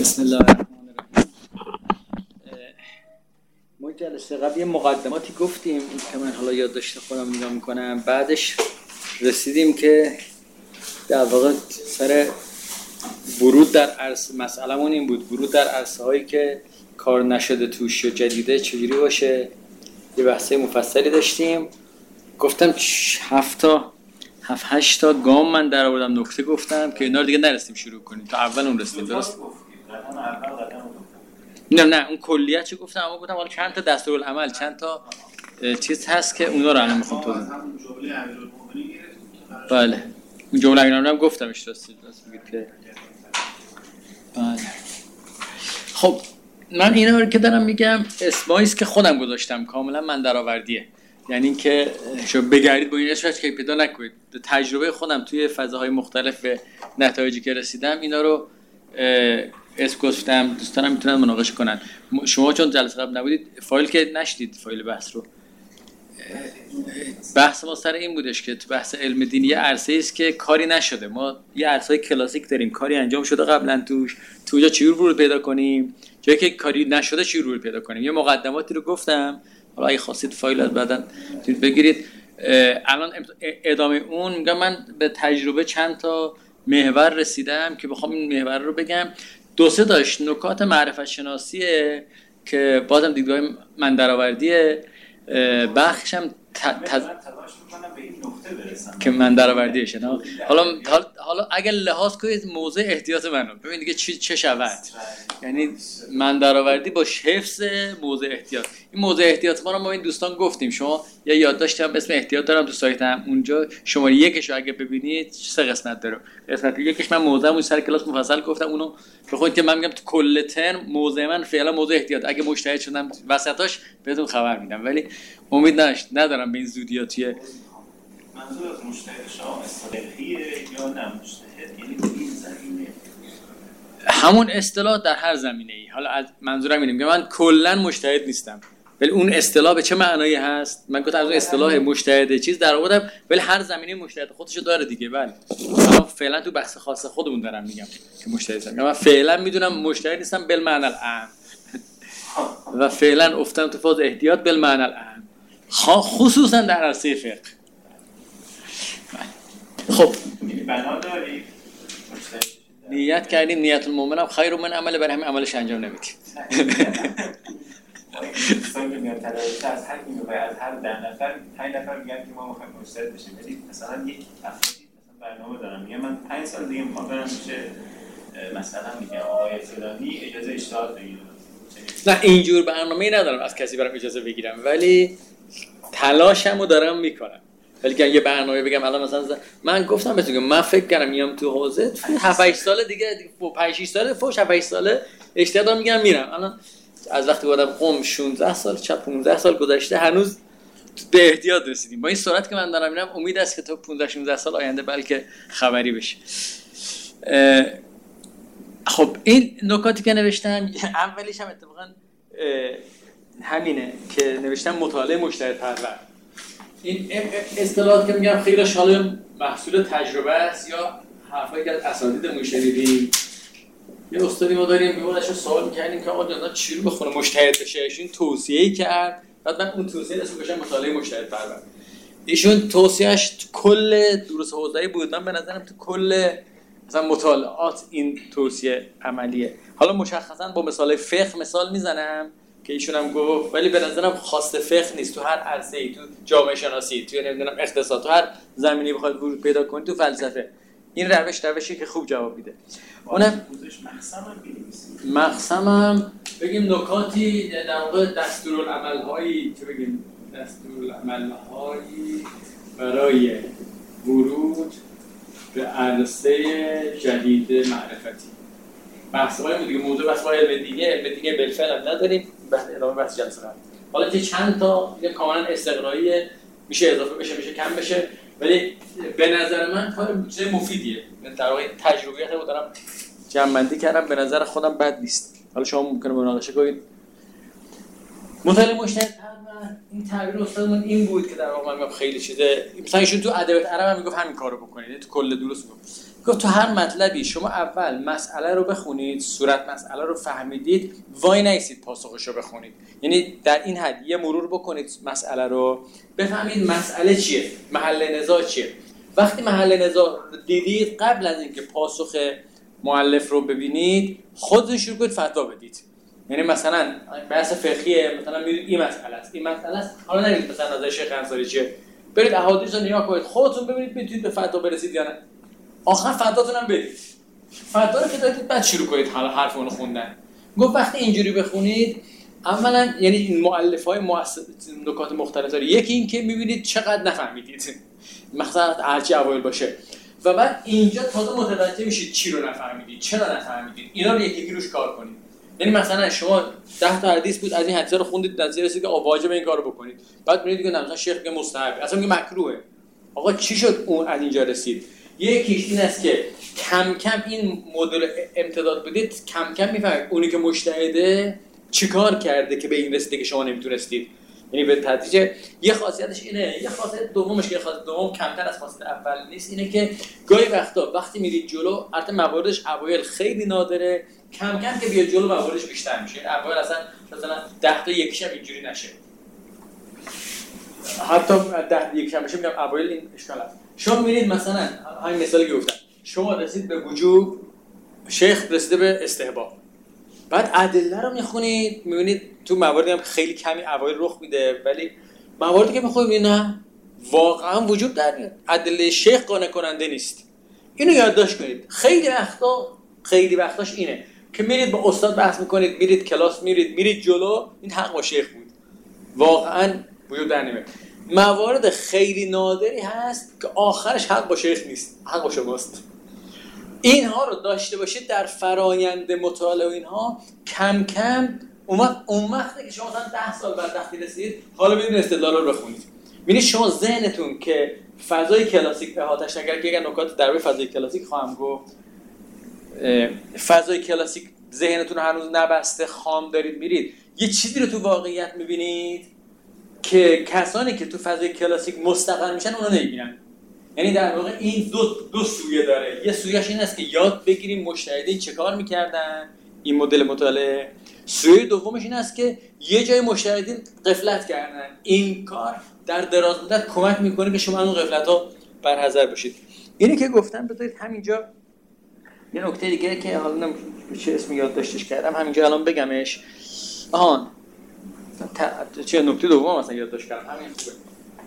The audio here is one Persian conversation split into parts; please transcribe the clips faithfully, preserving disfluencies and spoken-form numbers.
بسم الله الرحمن الرحیم. ما جلسه قبل یه مقدماتی گفتیم که من حالا یادداشت خودم نگاه میکنم، بعدش رسیدیم که در واقع سر ورود در عرصه، مسئله‌مون این بود ورود در عرصه هایی که کار نشده توش و جدیده چجوری باشه. یه بحثه مفصلی داشتیم، گفتم هفت تا هفت هشت تا گام من در آوردم، نکته گفتم که اینا رو دیگه نرسیم شروع کنیم، تا اول اون رسیدیم. درست؟ نه نه اون کلیت چه گفتم، اما گفتم حالا چند تا دستورالعمل، چند تا چیز هست که اونا رو الان میخوام توضیح بدم. بله اون جمله اینا رو هم گفتمش، راست راست میگید که بله. خب من اینا رو که دارم میگم اسمایی است که خودم گذاشتم، کاملا من درآوردیه، یعنی اینکه شما بگردید با این اسمش که پیدا نکنید. تجربه خودم توی فضاهای مختلف به نتایجی که رسیدم اینا رو اسم گذاشتم، دوستانم میتونن مناقشه کنن. شما چون جلسه قبل نبودید فایل که نشدید، فایل بحث رو، بحث ما سر این بودش که تو بحث علم دین یه عرصه‌ای است که کاری نشده. ما یه عرصه‌های کلاسیک داریم، کاری انجام شده قبلا توش، تو اونجا چجور ورود پیدا کنیم، جایی که کاری نشده چجور ورود پیدا کنیم. یه مقدماتی رو گفتم، حالا اگه خواستید فایل بعداً میتونید بگیرید. الان ادامه اون میگم من به تجربه چند تا محور رسیدم که بخوام این محور رو بگم. دو سه داشت نکات معرفت شناسیه که بازم دیدگاه من درآوردیه، بخشم تلاش میکنم به این نقطه برسم که من درآوردیشه. حالا حالا اگر لحاظ کنید موضع احتیاط منو ببین دیگه چی چه شود، یعنی من درآوردی با حفظ موضع احتیاط. این موضع احتیاط ما رو ما این دوستان گفتیم، شما یه یادداشتی هم اسم احتیاط دارم تو سایتم، اونجا شماره یکش رو اگه ببینید سه قسمت داره. قسمت یکش من موضوعمو سر کلاس مفصل گفتم، اونو بخونید که من میگم تو کل ترم موضوع من فعلا موضوع احتیاط، اگه مجتهد شدم وسطاش بهتون خبر میدم، ولی امید نشد ندارم به این زودیا. توی منظور از مجتهد شما اصطلاحیه یا نه مجتهد، یعنی تو این زمینه همون اصطلاح در هر زمینه‌ای. حالا از منظورم اینه که من کلا مجتهد نیستم، ولی اون اصطلاح به چه معنایی هست من گفتم از اون اصطلاح مجتهد چیز در آوردم، ولی هر زمینه مجتهد خودشو داره دیگه. بله من فعلا تو بحث خاص خودمون دارم میگم که مجتهد نیستم، من فعلا میدونم مجتهد نیستم بالمعنی العام و فعلا افتادم تو فاز احتیاط بالمعنی العام، خصوصا در عرصه فقه. خب بنا داری نیت کردیم، نیت المؤمن هم خیر من عمل، برای همین عملش انجام نمیدیم. دوستان که میان تلاش از هر کی میگه از هر ده نفر پنج نفر میگن که ما میخوایم مجتهد بشیم، ولی مثلا یک افرادی مثلا برنامه دارم میگم من پنج سال دیگه میخوام برم میشه مثلا میگم آقای فلانی اجازه اجتهاد بگیره. نه اینجور برنامه‌ای ندارم از کسی برام اجازه بگیرم، ولی تلاشمو دارم میکنم. ولی که یه برنامه بگم الان مثلا من گفتم بهتون من فکر کردم میام تو حوزه هفت هشت سال دیگه پنج شش ساله فوش هفت هشت ساله اجتهاد دارم میگم میرم. الان از وقتی بودم قم شانزده سال چه پانزده سال گذشته هنوز به احتیاط رسیدیم. با این سرعت که من دارم میرم امید است که تا پانزده شانزده سال آینده بلکه خبری بشه. خب این نکاتی که نوشتم اولیش هم اتفاقا همینه که نوشتم مطالعه مجتهد پرور. این اصطلاحات که میگم خیلی حالا محصول تجربه است یا حرفایی که از اساتید مشاهدین. یه استادی ما داریم میگه سوال می‌کردیم که آقا جان چی رو بخونه مجتهد بشه، ایشون توصیه‌ای کرد، بعد من اون توصیه اسمش گذاشتم مطالعه مجتهد پرور. ایشون توصیه‌اش تو کل دروس حوزه‌ای بود، من به نظرم تو کل مثلا مطالعات این توصیه عملیه. حالا مشخصا با مثال فقه مثال میزنم که ایشون هم گفت، ولی به نظرم خاص فقه نیست، تو هر عرصه‌ای، تو جامعه شناسی، تو نمیدونم اقتصاد، تو هر زمینه‌ای بخواید ورود پیدا کنید، تو فلسفه این روش روشی که خوب جواب میده. اونم مقسمم بنویسیم. مقسمم بگیم نکاتی در واقع دستورالعمل‌هایی که بگیم دستورالعمل‌هایی برای ورود به عرصه جدید معرفتی. بحث‌های دیگه موضوع بحث علم دیگه، علم دیگه بالفعل هم نداریم، بعد ادامه بحث جلسه بعد. حالا که چند تا یه کاملا استقرایی میشه اضافه بشه میشه کم بشه، ولی به نظر من کار چیز مفیدیه. من در واقع تجربیات رو دارم جمع‌بندی کردم، به نظر خودم بد نیست. حالا شما ممکنه مناقشه کنید. مطالعه مجتهد پرور این تعبیر استادمون این بود که در واقع من خیلی چیزه مثلا ایشون تو ادبیات عرب هم میگفت همین کارو بکنید، تو کل دروس میگفت گفت تو هر مطلبی شما اول مسئله رو بخونید، صورت مسئله رو فهمیدید، وای نیستید پاسخش رو بخونید. یعنی در این حد یه مرور بکنید مسئله رو، بفهمید مسئله چیه، محل نزاع چیه. وقتی محل نزاع دیدید، قبل از اینکه پاسخ مؤلف رو ببینید خودتون شروع کنید فتوا بدید. یعنی مثلا بحث فقهیه، مثلا میگید این مسئله است، این مسئله است، حالا نگید مثلا نظر شیخ انصاری چیه، برید احادیث رو نگاه کنید، خودتون ببینید میتونید به فتوا برسید یا نه. آخر فتواتون هم بدید. فتوا رو که دادید بعد شروع کنید حالا حرف اون رو خوندن. گفت وقتی اینجوری بخونید، اولا یعنی این مؤلفه‌های مؤثر نکات مختلف داره. یکی این که میبینید چقدر نفهمیدید، مثلا هرچی اوایل باشه، و بعد اینجا تازه متوجه میشید چی رو نفهمیدید، چرا نفهمیدید، اینا رو یکی یکی روش کار کنید. یعنی مثلا شما ده تا حدیث بود، از این حدیثا رو خوندید، نتیجه رسید که واجب این کارو بکنید، بعد میبینید که مثلا شیخ میگه مستحب، اصلا میگه مکروهه. آقا چی شد اون از اینجا رسید؟ یکیش این است که کم کم این مدل امتداد بدید، کم کم میفهمید اونی که مجتهده چیکار کرده که به این رسیده که شما نمیتونستید. یعنی به نتیجه یه خاصیتش اینه. یه خاصیت دومش که خاصیت دوم کمتر از خاصیت اول نیست، اینه که گاهی وقتا وقتی میرید جلو، البته مواردش اوایل خیلی نادره، کم کم که بیاد جلو مواردش بیشتر میشه. این اوایل اصلا مثلا ده تا یک شب اینجوری نشه، حتی ده تا یک شب بشه، میگم اوایل این اشکال هست. شما میرید مثلا همین مثالی که گفتم، شما رسید به وجوب، شیخ رسیده به استحباب، بعد ادله رو میخونید، میبینید تو مواردی هم خیلی کمی اوایل رخ میده، ولی مواردی که میخونید نه واقعا وجود در میاد، ادله شیخ قانع کننده نیست. اینو یادداشت کنید. خیلی وقتا خیلی وقتاش اینه که میرید با استاد بحث میکنید، میرید کلاس، میرید میرید جلو، این حق با شیخ بود، واقعا وجود در نمیاد. موارد خیلی نادری هست که آخرش حق با شیخ نیست، حق با شماست. اینها رو داشته باشید در فرایند مطالعه و اینها، کم کم اون وقت اون وقتی که شما مثلا ده سال بعد وقتی رسید، حالا ببینید استدلال رو بخونید، ببینید شما ذهنتون که فضای کلاسیک احاطه‌اش نگرد، که اگر نکات درباره فضای کلاسیک خواهم گفت، فضای کلاسیک ذهنتون رو هنوز نبسته، خام دارید میرید، یه چیزی رو تو واقعیت میبینید که کسانی که تو فضای کلاسیک مستقر میشن اونو نمیبینن. یعنی در واقع این دو دو سویه داره. یه سویه‌اش این است که یاد بگیریم مجتهدین چه کار میکردن، این مدل مطالعه. سویه دومش این است که یه جای مجتهدین غفلت کردن، این کار در دراز مدت کمک میکنه که شما اون غفلت‌ها برحذر باشید. اینی که گفتم بذارید همینجا یه نکته دیگه که حالا چه اسمی یادداشتش کردم همینجا الان بگمش. آهان تا... چه نکته دوم مثلا یادداشت کردم، همین خوبه.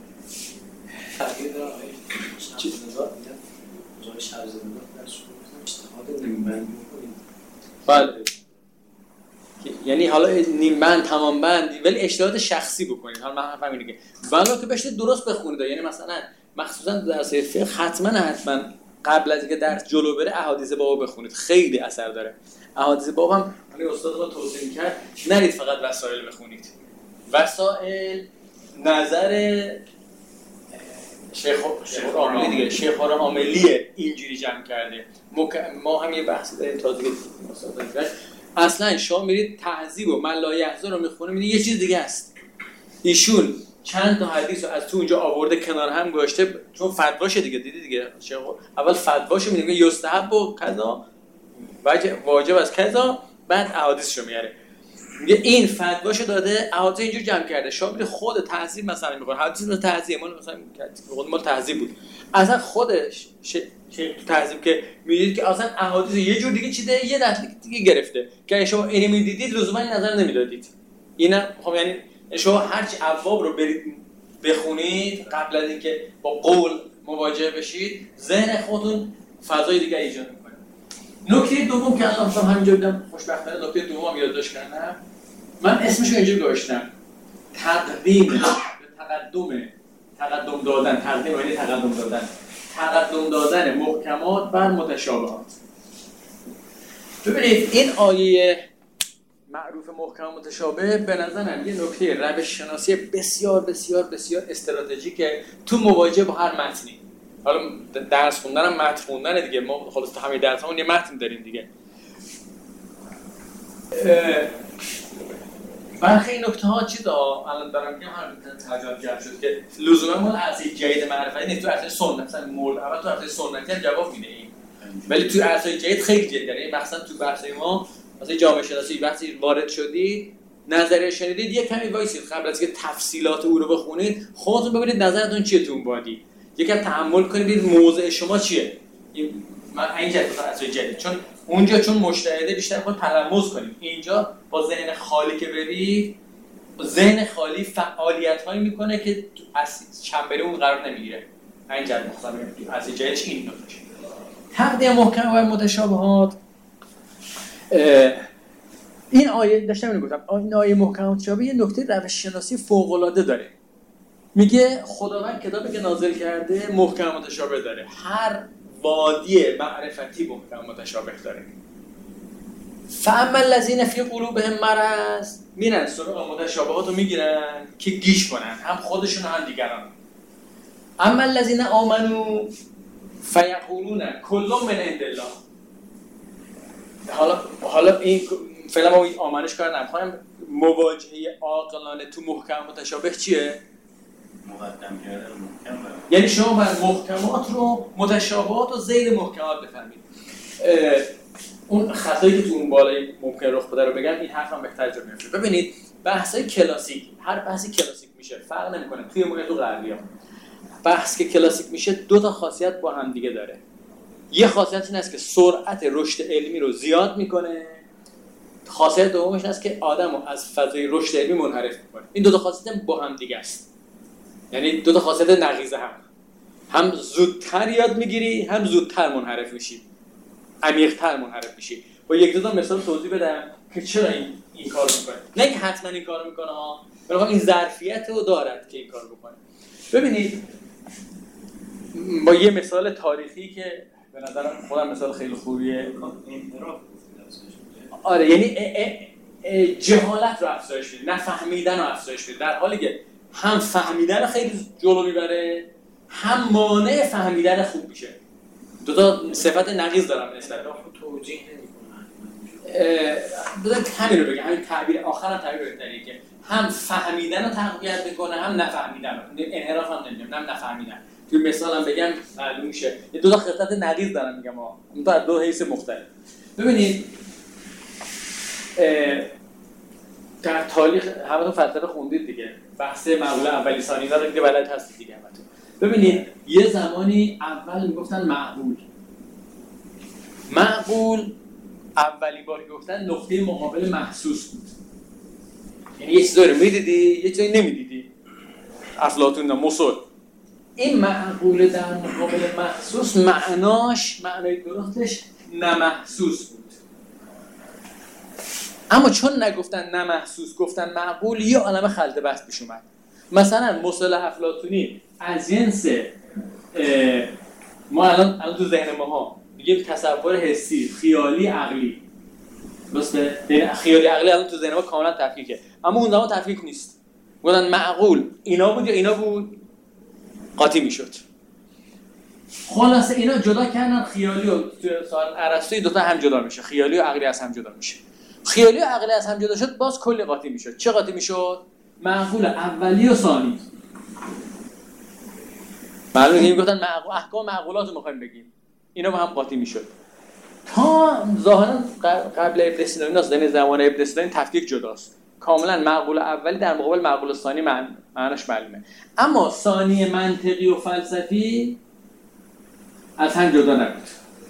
چی نگاه می‌کنم جای شرز نگاه درش گفتم اجتهاد نیمبند می‌کنید. بله. یعنی حالا نیمبند تمام بند، ولی اجتهاد شخصی بکنید. حالا من حرفم اینه که ولی که بهش درست بخونید. یعنی مثلا مخصوصا درس فقه حتما حتما قبل از اینکه درس جلو بره احادیث باب بخونید، خیلی اثر داره. احادیث باب هم حالا استاد ما توصیه کرد نرید فقط وسائل بخونید. وسائل نظر شیخ شیخ عاملی دیگه، شیخ عاملی اینجوری جمع کرده. ما هم یه بحث داریم تازه که اصلا شما میرید تهذیب و ملایحضر رو میخونه، میبینید یه چیز دیگه است. ایشون چند تا حدیث رو از تو اونجا آورده کنار هم گذاشته، چون فتواشه دیگه، دیدی دیگه شیخ اول فتواشه میگه یستحب و کذا واجب از کذا، بعد احادیثشو میاره، میگه این فتواشو داده، احادیث اینجور جمع کرده. شما میرید خود تهذیب مثلا میخونه، حدیث تهذیب مال مثلا مال تهذیب بود، اصلا خودش چه تهذیب که میدید که اصلا احادیث یه جور دیگه چیده، یه دست دیگه گرفته که شما اینو میدیدید لزوما نظر نمیدادید. اینا خب یعنی شما هرچی ابواب رو برید بخونید قبل از اینکه با قول مواجه بشید، ذهن خودتون فضای دیگه ایجاد میکنه. نکته دوم که الان هم همینجا دیدم خوشبختانه نکته دومم یادداشت کردم، من اسمش رو اینجوری گذاشتم، تقدیم تقدم تقدم دادن، تقدیم یعنی تقدم دادن، تقدم دادن محکمات بر متشابهات. ببینید این آیه معروف محکم متشابه به نظرم یه نکته روش شناسی بسیار بسیار بسیار استراتژیکه تو مواجهه با هر متنی. حالا درس خوندن هم متن خوندن دیگه، ما خلاص تو همه درس همون یه متن داریم دیگه. برخی این نکته ها چی دا الان دارم میگم هم ترجمه جمع شد که لزوما مال اصل جدید معرفتی نیست، تو اصل سنت مثلا مورد اول تو اصل سنتی هم جواب میده این. ولی تو عرصه‌های جدید خیلی جدی داره. مثلا تو بحث ما مثلا جامعه شناسی وقتی وارد شدید نظریه شنیدید یک کمی وایسید قبل از اینکه تفصیلات او رو بخونید خودتون ببینید نظرتون چیه تو اون بادی، یکم تأمل کنید ببینید موضع شما چیه. این من اینجا تو جدید چون اونجا چون مجتهده بیشتر خود تلمس کنیم، اینجا با ذهن خالی که برید ذهن خالی فعالیت‌هایی میکنه که تو از چنبره اون قرار نمیگیره. اینجا مختصر از جدیدش این نکته تقدیم محکم و متشابهات. این آیه داشتم اینو گفتم، این آیه محکم و متشابه یه نکته روش شناسی فوق‌العاده داره. میگه خداوند کتابی که نازل کرده محکم و متشابه داره، هر وادی معرفتی محکم و متشابه داره. فاما الذین فی قلوبهم مرض میرن سراغ متشابهات رو میگیرن که گیج کنن هم خودشون هم دیگران. اما الذین آمنوا فیقولون کل من عند الله. حالا حالا این فعلا ما این آمنش کار نمی‌خوایم. مواجهه عاقلانه تو محکم متشابه چیه؟ مقدم کردن محکم. یعنی شما بر محکمات رو متشابهات و زیر محکمات بفهمید. اون خطایی که تو اون بالای ممکن رخ بده رو بگم این حرفم بهتر جا میفته. ببینید بحثای کلاسیک، هر بحثی کلاسیک میشه فرق نمیکنه توی ما تو غربی‌ها. بحث که کلاسیک میشه دو تا خاصیت با هم دیگه داره. یه خاصیت این است که سرعت رشد علمی رو زیاد میکنه. خاصیت دومش این است که آدمو از فضای رشد علمی منحرف میکنه. این دو تا خاصیت با هم دیگه است. یعنی دو تا خاصیت نقیض هم. هم زودتر یاد میگیری، هم زودتر منحرف میشی. عمیق‌تر منحرف میشی. با یک دو تا مثال توضیح بدم که چرا این این کارو میکنه. نه که حتما این کارو میکنه ها، ولی این ظرفیت رو دارد که این کارو بکنه. ببینید با یه مثال تاریخی که به نظرم خودم مثال خیلی خوبیه. آره یعنی اه اه اه جهالت رو افزایش میده، نفهمیدن رو افزایش میده، در حالی که هم فهمیدن خیلی جلو میبره هم مانع فهمیدن خوب میشه. دو تا صفت نقیض دارم نسبت به توجیه نمی‌کنن. بذار همین رو بگم، همین تعبیر آخرم تعبیر بهتریه که هم فهمیدن رو تقویت میکنه هم نفهمیدن رو. انحراف هم نمیدونم، هم نفهمیدن. توی مثالم بگم معلوم میشه. یه دو تا خصلت نقیض دارم میگم ها. اون تو از دو حیث مختلف. ببینید در تاریخ همتون فتره خوندید دیگه. بحث مقوله اولی ثانی اینا رو دیگه بلد هستید دیگه همتون. ببینید یه زمانی اول میگفتن معقول. معقول اولی بار که گفتن نقطه مقابل محسوس بود. یعنی یه چیزایی رو میدیدی، یه چیزایی نمیدیدی. افلاطون مسل. این معقول در مقابل محسوس معناش، معنای درستش نمحسوس بود. اما چون نگفتن نمحسوس گفتن معقول، یه عالمه خلط بحث پیش اومد. مثلا مسل افلاطونی از جنس ما الان الان تو ذهن ماها میگیم تصور حسی، خیالی، عقلی. درسته؟ خیالی عقلی الان تو ذهن ما کاملا تفکیکه. اما اون زمان تفکیک نیست. گفتن معقول اینا بود یا اینا بود؟ قاطی میشد. خلاصه اینا جدا کردن خیالی و سوال ارسطویی دو تا هم جدا میشه. خیالی و عقلی از هم جدا میشه. خیالی و عقلی از هم جدا شد باز کلی قاطی میشد. چه قاطی میشد؟ معقول اولی و ثانی. معلومه که میگفتن معقول احکام معقولات رو میخوایم بگیم. اینا با هم قاطی میشد. تا ظاهرا قبل ابن سینا اینا زمین زمان ابن سینا تفکیک جداست. کاملا معقول اولی در مقابل معقول ثانی معناش معلومه. اما ثانی منطقی و فلسفی از هم جدا نبود.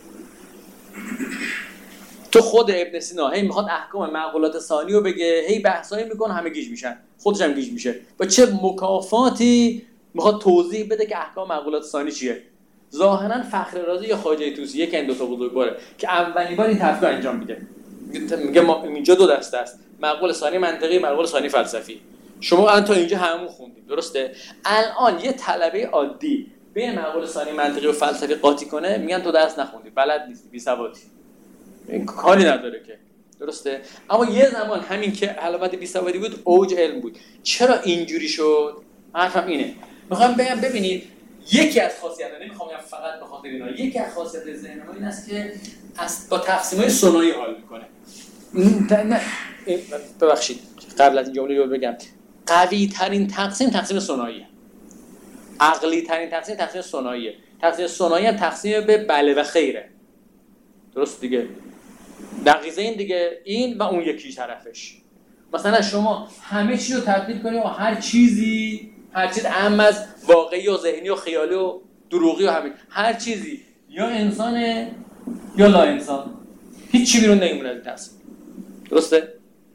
تو خود ابن سینا هی میخواد احکام معقولات ثانی رو بگه، هی بحثایی میکنه همه گیج میشن، خودش هم گیج میشه. با چه مکافاتی میخواد توضیح بده که احکام معقولات ثانی چیه؟ ظاهرا فخر رازی یا خواجه طوسی یک این دو تا بزرگواره که اولین بار این تفکیک انجام میده. میگه ما اینجا دو دسته است، معقول ثانی منطقی، معقول ثانی فلسفی. شما الان تا اینجا همون خوندید، درسته؟ الان یه طلبه عادی بین معقول ثانی منطقی و فلسفی قاطی کنه، میگن تو درس نخوندی، بلد نیستی، بی‌سوادی. این کاری نداره که، درسته؟ اما یه زمان همین که علامت بی‌سوادی بود اوج علم بود. چرا اینجوری شد؟ حرفم اینه. میخوام بگم ببینید یکی از خاصیت‌ها، نمیخوام بگم فقط به خاطر اینا، یکی از خاصیت ذهن ما این است که با تقسیم‌های ثنایی حال میکنه. نه ببخشید قبل از این جمله رو بگم، قوی ترین تقسیم تقسیم ثناییه. عقلی ترین تقسیم تقسیم ثناییه. تقسیم ثنایی هم تقسیم به بله و خیره. درست دیگه؟ نقیضه این دیگه، این و اون یکی طرفش. مثلا شما همه چی رو تبدیل کنید و هر چیزی، هر چیز اهم از واقعی و ذهنی و خیالی و دروغی و همین، هر چیزی یا انسانه یا لا انسان، هیچ چی بیرون نمیمونه از تصمیم. درسته؟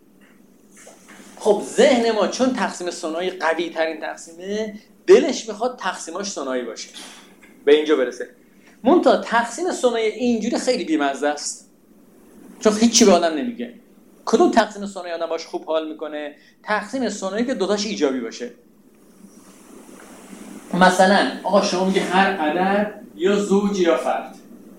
خب ذهن ما چون تقسیم ثنایی قوی ترین تقسیمه، دلش میخواد تقسیماش ثنایی باشه، به اینجا برسه. منتها تقسیم ثنایی اینجوری خیلی بی‌مزه است، چون هیچی به آدم نمیگه. کدوم تقسیم ثنایی آدم باش خوب حال میکنه؟ تقسیم ثنایی که دوتاش ایجابی باشه. مثلا آقا شما میگه هر عدد یا زوج یا فرد.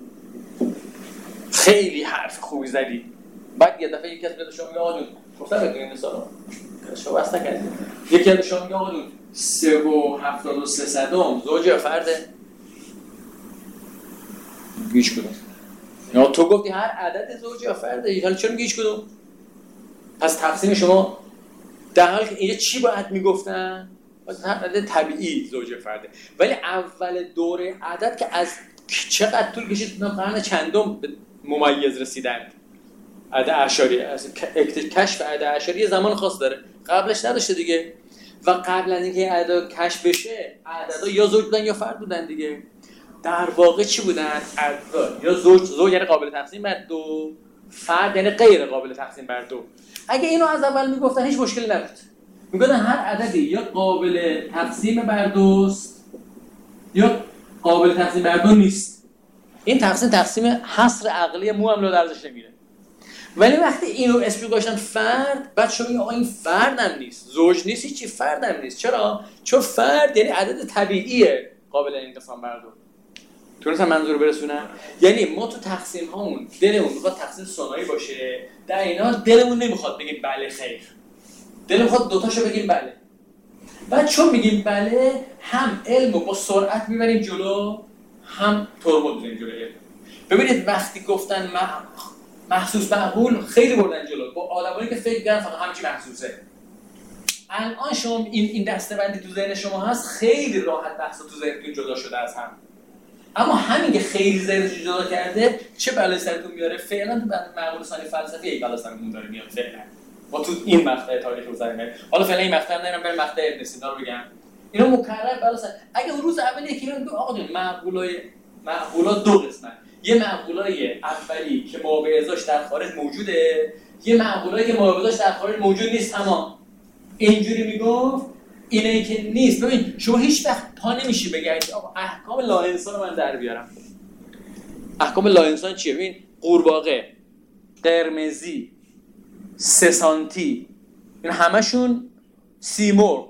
خیلی حرف خوبی زدی. بعد یه دفعه یکی از میاد شما میگه آقا جون، گفتم بهتون این مثالا شما بس نکردید. یکی از شما میگه آقا جون سه و هفتاد و سه صدم زوج یا فرده؟ هیچ کدوم. یا تو گفتی هر عدد زوج یا فرده، حالا چرا میگی هیچ کدوم؟ پس تقسیم شما در حالی که اینجا چی باید میگفتن؟ واسه هر عدد طبیعی زوج یا فرده. ولی اول دوره عدد که از چقدر طول کشید تا قرن چندم به ممیز رسیدند. عدد اعشاری، از کشف عدد اعشاری یه زمان خاص داره، قبلش نداشته دیگه. و قبل از اینکه عدد کشف بشه، عددها یا زوج بودن یا فرد بودن دیگه. در واقع چی بودن؟ عدد یا زوج، زوج یعنی قابل تقسیم بر دو، فرد یعنی غیر قابل تقسیم بر دو. اگه اینو از اول میگفتن هیچ مشکلی نبود. میگفتن هر عددی یا قابل تقسیم بر دوست یا قابل تقسیم بر دو نیست. این تقسیم تقسیم حصر عقلی مو هم رو ارزش نمیره. ولی وقتی اینو اسمش گذاشتن فرد، بعد شما میگه آقا این فرد هم نیست، زوج نیست، چی فرد هم نیست. چرا؟ چون فرد یعنی عدد طبیعیه قابل انقسام بر دو. تونستم منظور برسونم؟ یعنی ما تو تقسیم هامون دلمون میخواد تقسیم ثنایی باشه، در این حال دلمون نمیخواد بگیم بله خیر. دلمون میخواد دوتاشو بگیم بله. بعد چون میگیم بله، هم علمو با سرعت میبریم جلو، هم ترمز میزنیم جلو علم. ببینید وقتی گفتن محسوس معقول خیلی بردن جلو با آدمایی که فکر کردن فقط همین چی محسوسه. الان شما این این دسته‌بندی تو ذهن شما هست، خیلی راحت بحثا تو ذهنتون جدا شده از هم. اما همین که خیلی ذهنش جدا کرده چه بلایی سرتون میاره؟ فعلا تو معقول ثانی فلسفی یک بلا سرتون داره میاد فعلا. ما تو این مقطع تاریخ رو زدیم. حالا فعلا این مقطع نمیرم بریم مقطع ابن سینا رو بگم. اینو مکرر بلا سر. اگه اون روز اول یکی میگه آقا جون معقولای معقولا دو قسمن. یه معقولای اولی که ما به ازاش در خارج موجوده، یه معقولایی که ما به ازاش در خارج موجود نیست. اما اینجوری میگفت اینه که نیست. ببین شما هیچ وقت پا نمیشی بگید آقا احکام لا انسان رو من در بیارم. احکام لا انسان چیه؟ ببین قورباغه، قرمزی، سه سانتی، این همشون سیمرغ،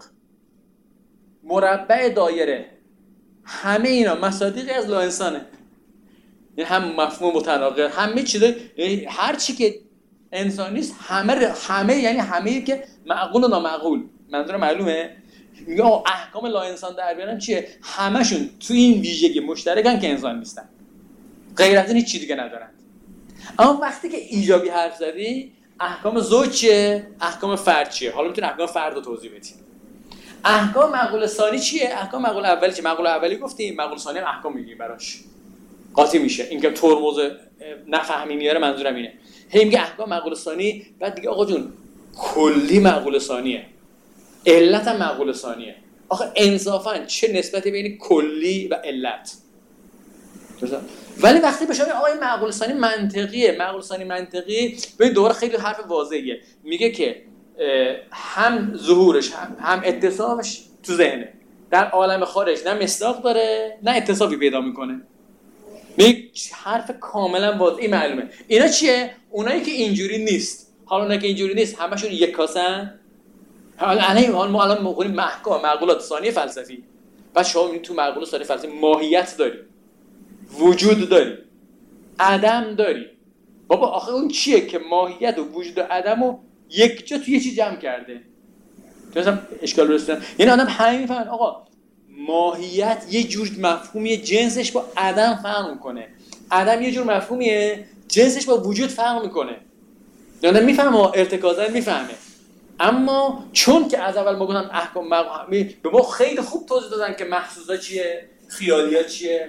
مربع دایره، همه اینا مصادیقی از لا انسانه. این هم مفهوم متناقض، همه چیز، هر چی که انسان نیست همه همه یعنی همه که معقول و نامعقول. منظور معلومه؟ میگه احکام لا انسان در بیارم چیه؟ همشون تو این ویژگی مشترکن که انسان نیستن، غیر از این هیچ چیز دیگه ندارن. اما وقتی که ایجابی حرف زدی، احکام زوج چیه؟ احکام فرد چیه؟ حالا میتونی احکام فرد رو توضیح بدی. احکام معقول ثانی چیه؟ احکام معقول اولی چیه؟ معقول اولی گفتیم، معقول ثانی هم احکام میگیم براش قاطی میشه. اینکه ترمز نفهمی میاره منظورم اینه. هی میگه احکام معقول ثانی، بعد دیگه آقا جون کلی معقول ثانیه، علت هم معقول ثانیه. آخه انصافا چه نسبتی بین کلی و علت؟ ولی وقتی بشه آقا این معقول ثانی منطقیه، معقول ثانی منطقی، ببین دوباره خیلی حرف واضحیه. میگه که هم ظهورش هم, هم اتصابش تو ذهنه، در عالم خارج نه مصداق داره نه اتصابی پیدا میکنه. میگه حرف کاملا واضحی معلومه. اینا چیه؟ اونایی که اینجوری نیست. حالا اونایی که اینجوری نیست همشون یک کاسن. حالا الان ما الان می‌خونیم محکام معقولات ثانی فلسفی. بعد شما می‌بینید تو معقولات ثانی فلسفی ماهیت داری، وجود داری، عدم داری. بابا آخه اون چیه که ماهیت و وجود و عدمو یک جا توی یه چیز جمع کرده؟ مثلا اشکال رسیدن. یعنی آدم همین می‌فهمه آقا ماهیت یه جور مفهومیه، جنسش با عدم فرق می‌کنه. عدم یه جور مفهومیه، جنسش با وجود فرق می‌کنه. یعنی می‌فهمه ارتکازا می‌فهمه. اما چون که از اول ما گفتم احکام مقامی به ما خیلی خوب توضیح دادن که محسوسا چیه، خیالیات چیه،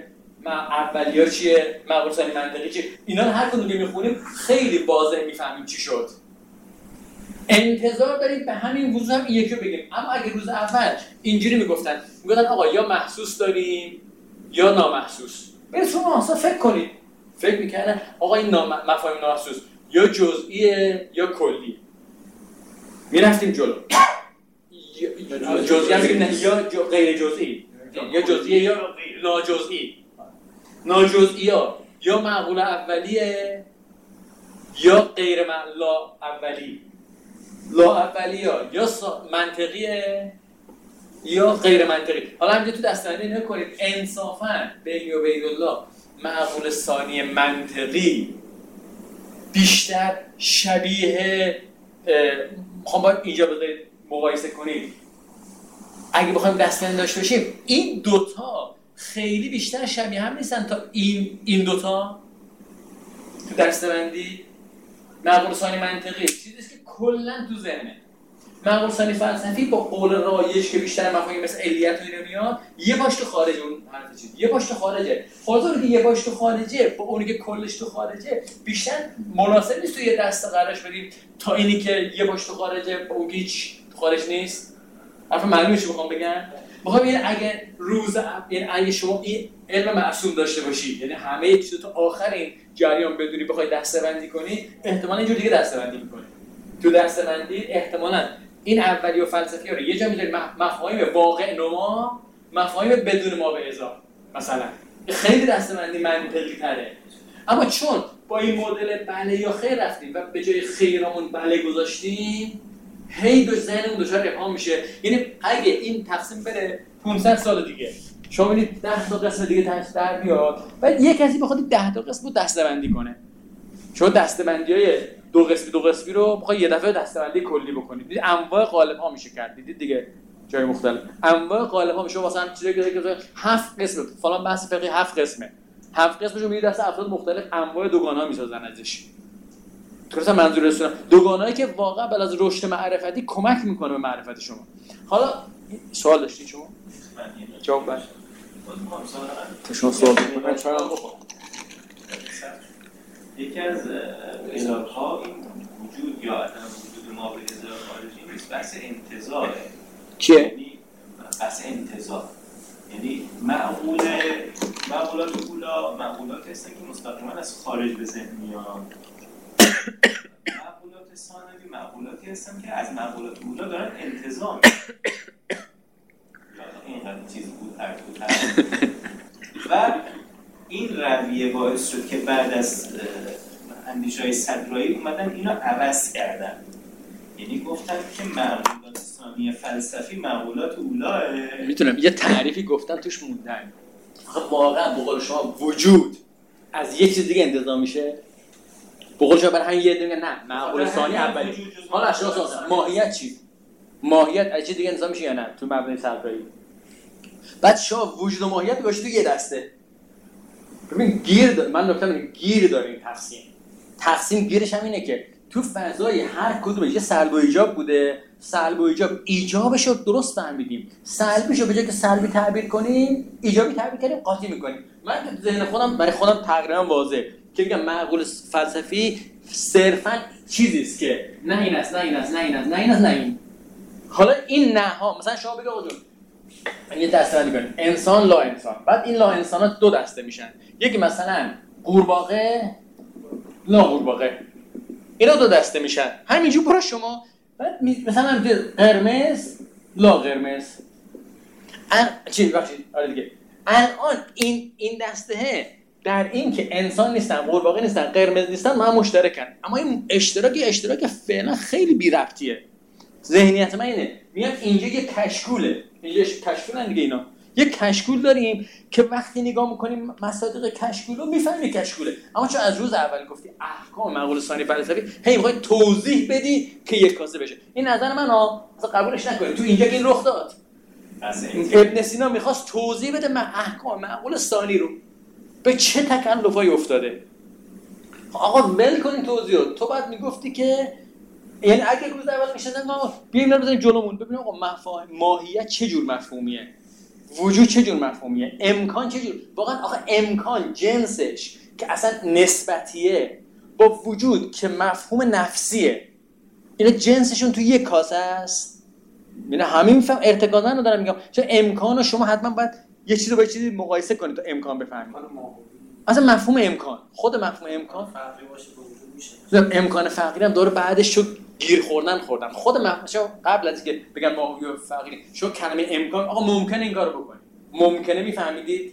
اولیار چیه، معقول ثانی منطقی چیه، اینا رو هر کدوم که میخونیم خیلی واضح میفهمیم چی شد. انتظار داریم به همین وضوح هم این یکی رو بگیم. اما اگه روز اول اینجوری میگفتن میگفتن آقا یا محسوس داریم یا نامحسوس، برید شما اصلا فکر کنید. فکر میکردن آقا این نام... مفاهیم نامحسوس یا جزئیه یا کلی. میرفتیم جلو. جزئی هم بگیم نه یا جو... غیر جزئی. یا جزئیه یا ناجزئی. ناجزئی ها یا معقول اولیه یا غیر معقول اولی. لا اولی ها یا منطقیه یا غیر منطقی. حالا همینجا تو دستبندی نگاه کنید انصافاً بینی و بین الله معقول ثانی منطقی بیشتر شبیه میخوام باید اینجا بذارید مقایسه کنید. اگه بخوایم دستبندی داشته باشیم این دوتا خیلی بیشتر شبیه هم نیستن تا این این دوتا تو دستبندی. معقول ثانی منطقی چیزی است که کلا تو ذهنه. معقول ثانی فلسفی با قول رایج که بیشتر مفاهیم مثل علیت و اینا میاد یه باش تو خارجه، اون حرف چیز یه باش تو خارجه. خاطر که یه باش تو خارجه با اونی که کلش تو خارجه بیشتر مناسب نیست تو یه دسته قرارش بدیم تا اینی که یه باش تو خارجه با اون هیچ تو خارج نیست. حرف معلومه چی میخوام بگم؟ میخوام یعنی اگه روز یعنی اگه شما این علم معصوم داشته باشی، یعنی همه چیز تو آخر این جریان بدونی بخوای دسته‌بندی کنی، احتمالاً اینجور دیگه دسته‌بندی می‌کنی. تو دسته‌بندی احتمالاً این اولی و فلسفی رو یه جا می‌ذاری مفاهیم واقع نما، مفاهیم بدون ما به اضافه مثلا. خیلی دسته‌بندی منطقی‌تره. اما چون با این مدل بله یا خیر رفتیم و به جای خیرمون بله گذاشتیم، هی دو ذهنمون دچار ابهام میشه. یعنی اگه این تقسیم بره پانصد سال دیگه شما ببینید ده تا قسم دیگه تاش در بیاد، بعد یک کسی بخواد ده تا قسم رو دسته‌بندی کنه. شما دسته‌بندی‌های دو قسمی دو قسمی رو بخواد یه دفعه دسته‌بندی کلی بکنید. دیدید انواع قالب‌ها میشه کرد. دیدید دیگه جای مختلف انواع قالب‌ها میشه. مثلا چیزی که هفت قسم فلان بحث فقهی هفت قسمه. هفت قسمش رو می‌رید دست افراد مختلف انواع دوگانه‌ها میسازن ازش. درسته منظور رسولم دوگانه‌ای که واقعا بل از رشد معرفتی کمک میکنه به معرفت شما. حالا سوال داشتی شما؟ جواب بده. تو شما سوال بکنید چرا بخور. یکی از علت‌ها این وجود یا عدم وجود ما به ازای خارجی نیست، بحث انتظاره. چیه؟ یعنی بحث انتظار. یعنی معقول معقولات اولا معقولات هستن که مستقیما از خارج به ذهن میان. معقولات ثانوی معقولاتی هستن که از معقولات اولا دارن انتظار میکنن. اینقدر چیز بود هر بود و این رویه باعث شد که بعد از اندیشه‌های صدرایی اومدن اینو عوض کردن. یعنی گفتن که معقولات ثانی فلسفی معقولات اولاه. میتونم یه تعریفی گفتن توش موندن. واقعا به قول شما وجود از یه چیز دیگه انتظار میشه. به قول شما برای همین یه دیگه نه معقول ثانی اولی. حالا اشخاص ماهیت چی؟ ماهیت از چیز دیگه انتظار میشه یا نه تو مبنای صدرایی؟ بعد شما وجود و ماهیت گذاشتی تو یه دسته. ببین گیر داره. من نکته میگم گیر داره این تقسیم. تقسیم گیرش هم اینه که تو فضای هر کدومش یه سلب و ایجاب بوده. سلب و ایجاب ایجابش رو درست فهمیدیم. سلبیش رو به جای که سلبی تعبیر کنیم ایجابی تعبیر کنیم قاطی میکنیم. من تو ذهن خودم برای خودم تقریبا واضحه که میگم معقول فلسفی صرفا چیزی است که نه این است نه این است نه این است نه این است نه این. حالا این نه ها مثلا شما بگید آقا جون یه دسته بندی کنیم انسان لا انسان، بعد این لا انسان‌ها دو دسته میشن. یکی مثلا قورباغه لا قورباغه، اینا دو دسته میشن. همینجور برای شما بعد مثلا قرمز لا قرمز ال... چی بخشید آره دیگه الان این این دسته در این که انسان نیستن قورباغه نیستن قرمز نیستن ما مشترکن، اما این اشتراکی اشتراک فعلا خیلی بی ربطیه. ذهنیت من اینه میگم اینجا یه کشکوله، اینجا کشکولن دیگه اینا یک کشکول داریم که وقتی نگاه میکنیم مصادیق کشکول رو میفهمی کشکوله. اما چون از روز اول گفتی احکام معقول ثانی فلسفی هی میخوای توضیح بدی که یک کاسه بشه. این نظر من ها اصلا قبولش نکنید. تو اینجا که این رخ داد ابن سینا میخواست توضیح بده من احکام معقول ثانی رو به چه تکلفایی افتاده. آقا ول کنین توضیح رو. تو بعد میگفتی که یعنی اگه روز اول میشدن ما بیایم اینا رو بزنیم جلومون ببینیم آقا مفاهیم ماهیت چه جور مفهومیه. وجود چه جور مفهومیه، امکان چه جور، واقعا آخه امکان جنسش که اصلا نسبتیه با وجود که مفهوم نفسیه، اینا جنسشون تو یک کاسه است. اینا همین میفهم ارتکازا رو دارم میگم، چون امکان رو شما حتما باید یه چیزی با یه چیزی مقایسه کنید تا امکان بفهمید. اصلا مفهوم امکان، خود مفهوم امکان فرقی باشه با وجود میشه. امکان فقیری هم داره بعدش شو گیر خوردن خوردن. خود مفهوم قبل از اینکه بگم ماهوی و فقیری شو کلمه امکان، آقا ممکنه این کارو بکنید، ممکنه میفهمیدید؟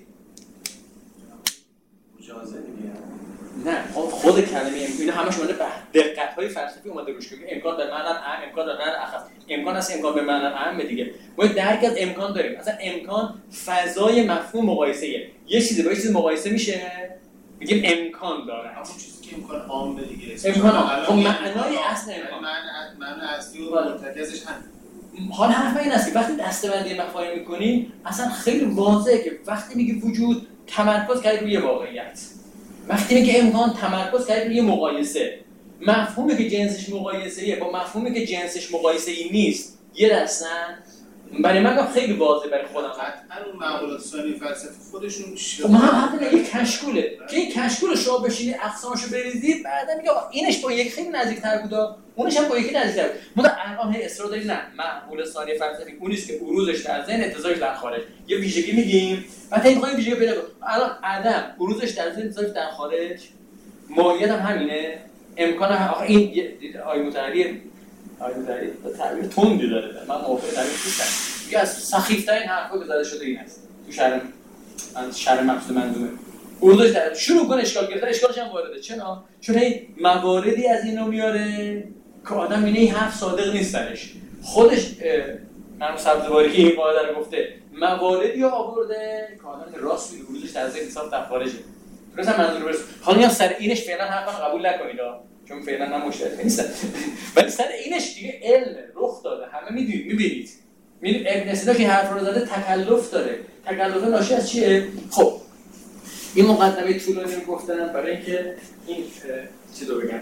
اجازه دیگه. نه خود کلمه امکان اینا همش اومده به دقت‌های فلسفی اومده روش که امکان به معنی اعم، امکان به معنی اخص، امکان است امکان به معنی اعم دیگه. ما درک از امکان داریم. مثلا امکان فضای مفهوم مقایسه‌ایه. یه چیزی با یه چیز مقایسه میشه میگیم امکان داره. همون چیزی که امکان عام دیگه. امکان عام. خب معنای اصل امکان معنی معنی اصلی و مرتکزش هم. حالا حرف این است که وقتی دسته‌بندی مفاهیم می‌کنیم اصلا خیلی واضحه که وقتی میگی وجود تمرکز کردی روی واقعیت، وقتی میگه امکان تمرکز کردی روی مقایسه، مفهومی که جنسش مقایسه‌ایه با مفهومی که جنسش مقایسه‌ای نیست یه دستن. برای من خیلی واضحه برای خودم. قطعاً اون معقولات ثانی فلسفی خودشون خب ما هم حتی یه کشکوله که این کشکول شما بشینی اقسامشو بریزید بعدا میگه اینش با یک خیلی نزدیک‌تر بود، اونش هم با یکی نزدیک‌تر بود. ما در الان هی اصرار داریم نه معقول ثانی فلسفی اونیست که بروزش در ذهن انتزاعش در خارج، یه ویژگی میگیم بعد این می‌خوایم ویژگی پیدا کنیم. الان عدم بروزش در ذهن انتزاعش در خارج ماهیت هم همینه. امکان هم آخه این آیه متعالی آیه متعالی تعبیر تندی داره، من موافق تعبیر نیستم. یکی از سخیفترین حرفا که زده شده این است تو شرم از شرم مقصود منظومه. اردوش در شروع کنه اشکال گرفتن، اشکالش هم وارده. چرا؟ چون این مواردی از اینو میاره که آدم اینه این حرف صادق نیست درش. خودش من سبزواری که این قاعده رو گفته مواردی آورده که آدم راست میگه، اردوش در ذهن حساب در خارجه. درست منظور برس. حالا میام سر اینش فعلا حرفا قبول نکنید چون فعلا من مشتری نیستم. ولی سر اینش دیگه علم رخ داده، همه میدونید میبینید. می‌بینید ابن سینا که حرف رو زده تکلف داره. تکلف ناشی از چیه؟ خب این مقدمه طولانی رو گفتم برای اینکه این چیزو بگم.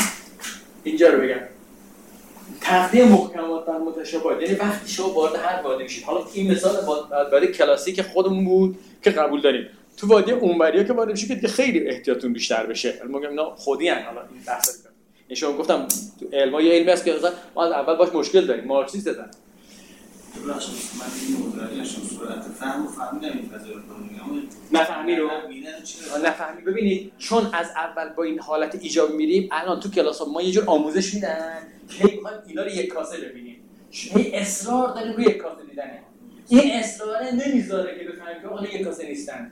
اینجا رو بگم. تقدیم محکمات بر متشابهات، یعنی وقتی شما وارد هر وادی میشید. حالا این مثال وادی کلاسیک خودمون بود که قبول داریم. تو وادی اونوریا که وارد میشید که خیلی احتیاطتون بیشتر بشه. ما میگم اینا خودی ان. حالا این بحث رو این شما گفتم تو علم یه علمی هست که مثلا ما از اول باش مشکل داریم، مارکسیست دادن. تو راست من این مدرنیشون سرعت فهم و فهمیدم این فضا رو میگم. نفهمی رو نفهمی. ببینید چون از اول با این حالت ایجابی میریم، الان تو کلاس ها ما یه جور آموزش میدن که میخوایم اینا رو یک کاسه ببینیم. هی اصرار داریم روی یک کاسه دیدنه. این اصرار نمیذاره که بفهمیم که آقا یک کاسه نیستن.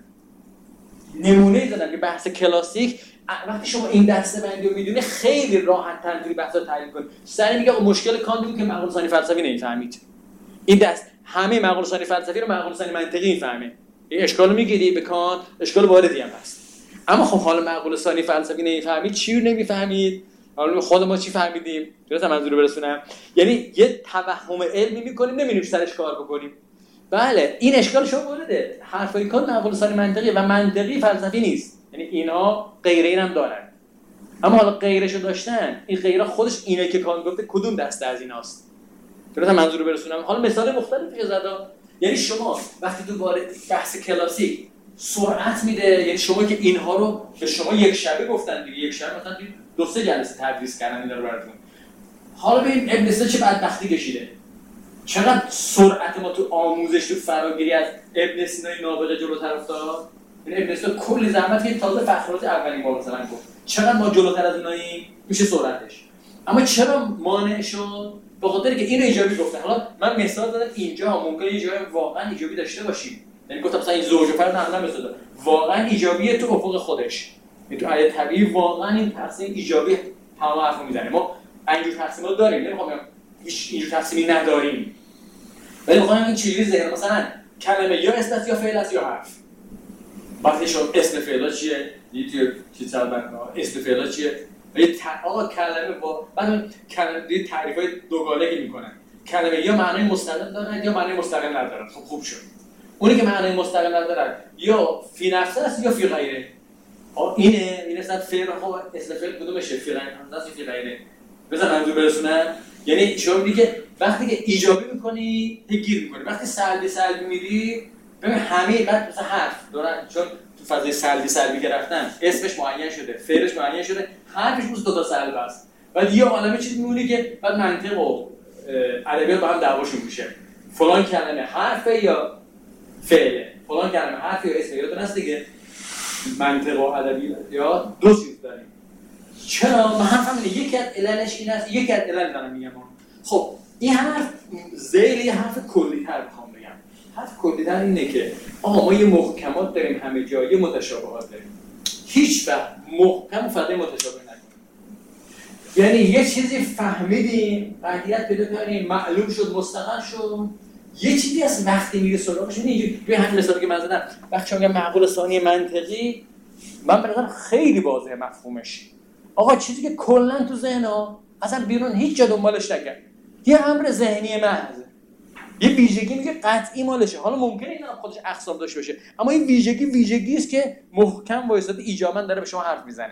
نمونه زدم که بحث کلاسیک وقتی شما این دسته‌بندی رو میدونی خیلی راحت تر میتونی بحث رو تحلیل کنی. سری میگه مشکل کانت بود که معقول ثانی فلسفی نمیفهمید. این دست همه معقول ثانی فلسفی رو معقول ثانی منطقی میفهمه. این اشکالو میگیری به کانت، اشکال واردی هم هست. اما خب حالا معقول ثانی فلسفی نمیفهمید، چی رو نمیفهمید؟ حالا خود ما چی فهمیدیم؟ درست منظور رو برسونم. یعنی یه توهم علمی میکنیم نمیدونیم سرش کار بکنیم. بله این اشکال شما وارده. حرفای کانت معقول ثانی منطقی و منطقی فلسفی نیست. یعنی اینا غیره اینم دارن. اما حالا غیرشو داشتن، این غیره خودش اینه که کانت گفته کدوم دسته از ایناست. درست منظور رو برسونم. حالا مثال مختلفی زدم. یعنی شما وقتی تو وارد بحث کلاسیک سرعت میده، یعنی شما که اینها رو به شما یک شبه گفتن دیگه، یک شبه مثلا دو سه جلسه تدریس کردن اینا رو براتون. حالا ببین ابن سینا چه بدبختی کشیده. چقدر سرعت ما تو آموزش تو فراگیری از ابن سینای نابغه جلوتر افتاد. این ابن سینا کلی زحمت که تازه فقرات اولین بار مثلا گفت. چقدر ما جلوتر از اوناییم میشه سرعتش. اما چرا مانع شد؟ به خاطر که اینو ایجابی گفتن. حالا من مثال دادم اینجا ممکنه یه جای واقعا ایجابی داشته باشیم. یعنی گفتم مثلا این زوج و فرد هم مثال دادم. واقعا ایجابیه تو افق خودش. این تو عدد طبیعی واقعا این تقسیم ایجابی تمام حرفو میزنه. ما اینجور تقسیمات داریم. نمیخوام بگم هیچ اینجور تقسیمی نداریم. ولی میخوام این چیزی ذهن مثلا کلمه یا اسم یا فعل است یا حرف. وقتی شما اسم فعل چیه؟ یه چیز الان اسم فعل چیه؟ یه آقا کلمه با بعد کلمه تعریفای دوگانگی میکنن. کلمه یا معنای مستقل دارن یا معنای مستقل ندارن. خب خوب شد. اونی که معنای مستقل ندارن یا فی نفسه است یا فی غیره. آ اینه این اصلا فعل خب اسم فعل کدومشه؟ فی غیره است یا فی غیره. بذار منظور برسونم. یعنی شما میگی که وقتی که ایجابی میکنی گیر میکنی، وقتی سلبی سلبی میری ببین همه بعد مثلا حرف دورن چون تو فضای سلبی سلبی گرفتن اسمش معین شده، فعلش معین شده، حرفش مثل دو تا سلب است. بعد یه عالمه چیز میمونه که بعد منطق و ادبیات با هم دعواشون میشه. فلان کلمه حرفه یا فعله، فلان کلمه حرف یا اسم. یادتون هست دیگه منطق و ادبیات دو چیز داریم. چرا؟ من حرفم اینه یکی از عللش این است، یکی از علل دارم میگم. خب این حرف ذیل یه حرف کلی‌تر بخوام بگم. حرف کلی‌تر اینه که آها ما یه محکمات داریم همه جا، یه متشابهات داریم. هیچ وقت محکم و فضای متشابه نکنیم. یعنی یه چیزی فهمیدیم، قطعیت پیدا کردیم، معلوم شد، مستقر شد. یه چیزی از وقتی میگه سراغش اینجوری به همین مثالی که من زدم، وقتی میگم معقول ثانی منطقی، من به نظرم خیلی واضحه مفهومش. آقا چیزی که کلا تو ذهن‌ها اصلا بیرون هیچ جا دنبالش نکرد. یه امر ذهنی محض. یه ویژگی میگه قطعی مالشه. حالا ممکنه این خودش اقسام داشته باشه، اما این ویژگی ویژگی است که محکم وایساده ایجاباً داره به شما حرف میزنه.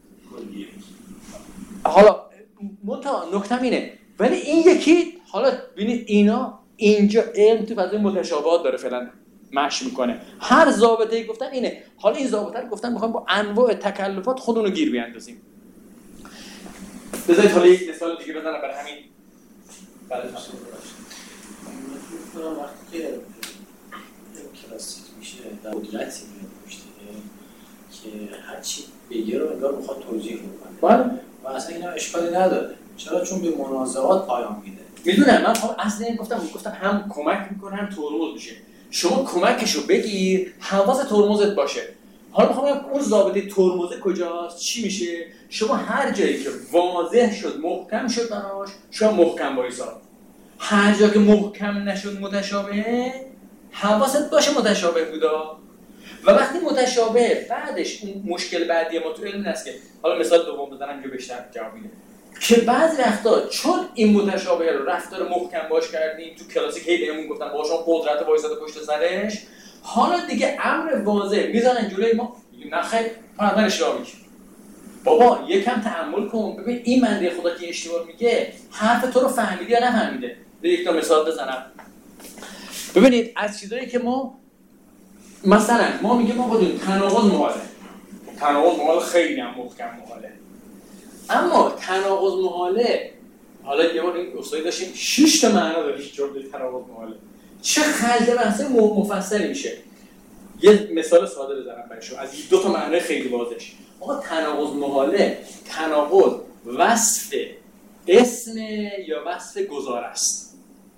حالا متا نکته اینه، ولی این یکی حالا ببینید اینا اینجا علم تو فضای متشابهات داره فعلا مشی میکنه. هر ضابطه‌ای گفتن اینه. حالا این ضابطه رو گفتن میخوایم با انواع تکلفات خودمون رو گیر بیاندازیم. بذارید حالا یک مثال دیگه بزنم برای همین. بعد از اون وقتی که کلاسیک میشه در قدرتی میاد پشته که هر چی بگه رو انگار میخواد توجیه کنه. بله. و اصلا اینا اشکالی نداره. چرا؟ چون به منازعات پایان میده. میدونم من خب اصلا این گفتم گفتم هم کمک میکنه هم ترمز میشه. شما کمکشو بگیر، حواس ترمزت باشه. حالا میخوام بگم اون ضابطه ترمزه کجاست؟ چی میشه؟ شما هر جایی که واضح شد، محکم شد براش، شما محکم وایسا. هر جا که محکم نشد متشابه، حواست باشه متشابه بودا. و وقتی متشابه بعدش اون مشکل بعدی ما تو علم این است که حالا مثال دوم بزنم اینجا بیشتر جواب میده. که بعضی وقتا چون این متشابه رو رفتار محکم باش کردیم تو کلاسیک هی بهمون گفتن باشون قدرت وایساده پشت سرش، حالا دیگه امر واضح میزنن جلوی ما، نه خیر فرضاً اشتباه میگی. بابا یکم تأمل کن ببین این بنده خدا که اشتباه میگه حرف تو رو فهمیده یا نفهمیده. به یک تا مثال بزنم. ببینید از چیزایی که ما مثلا ما میگیم ما بدون تناقض محاله. تناقض محاله خیلی هم محکم محاله. اما تناقض محاله حالا یه بار این استادی داشتیم شش تا معنا داره جمله تناقض محاله. چه خلده بحث مفصلی میشه. یه مثال ساده بزنم برای شما از دو تا معنی خیلی واضحه. آقا تناقض محاله تناقض وصف اسم یا وصف گزاره است.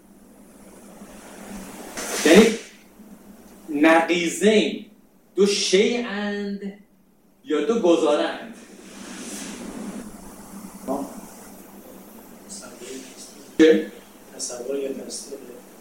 یعنی نقیضین دو شیئند یا دو گزارند. چه؟ تصور یا تصدیق؟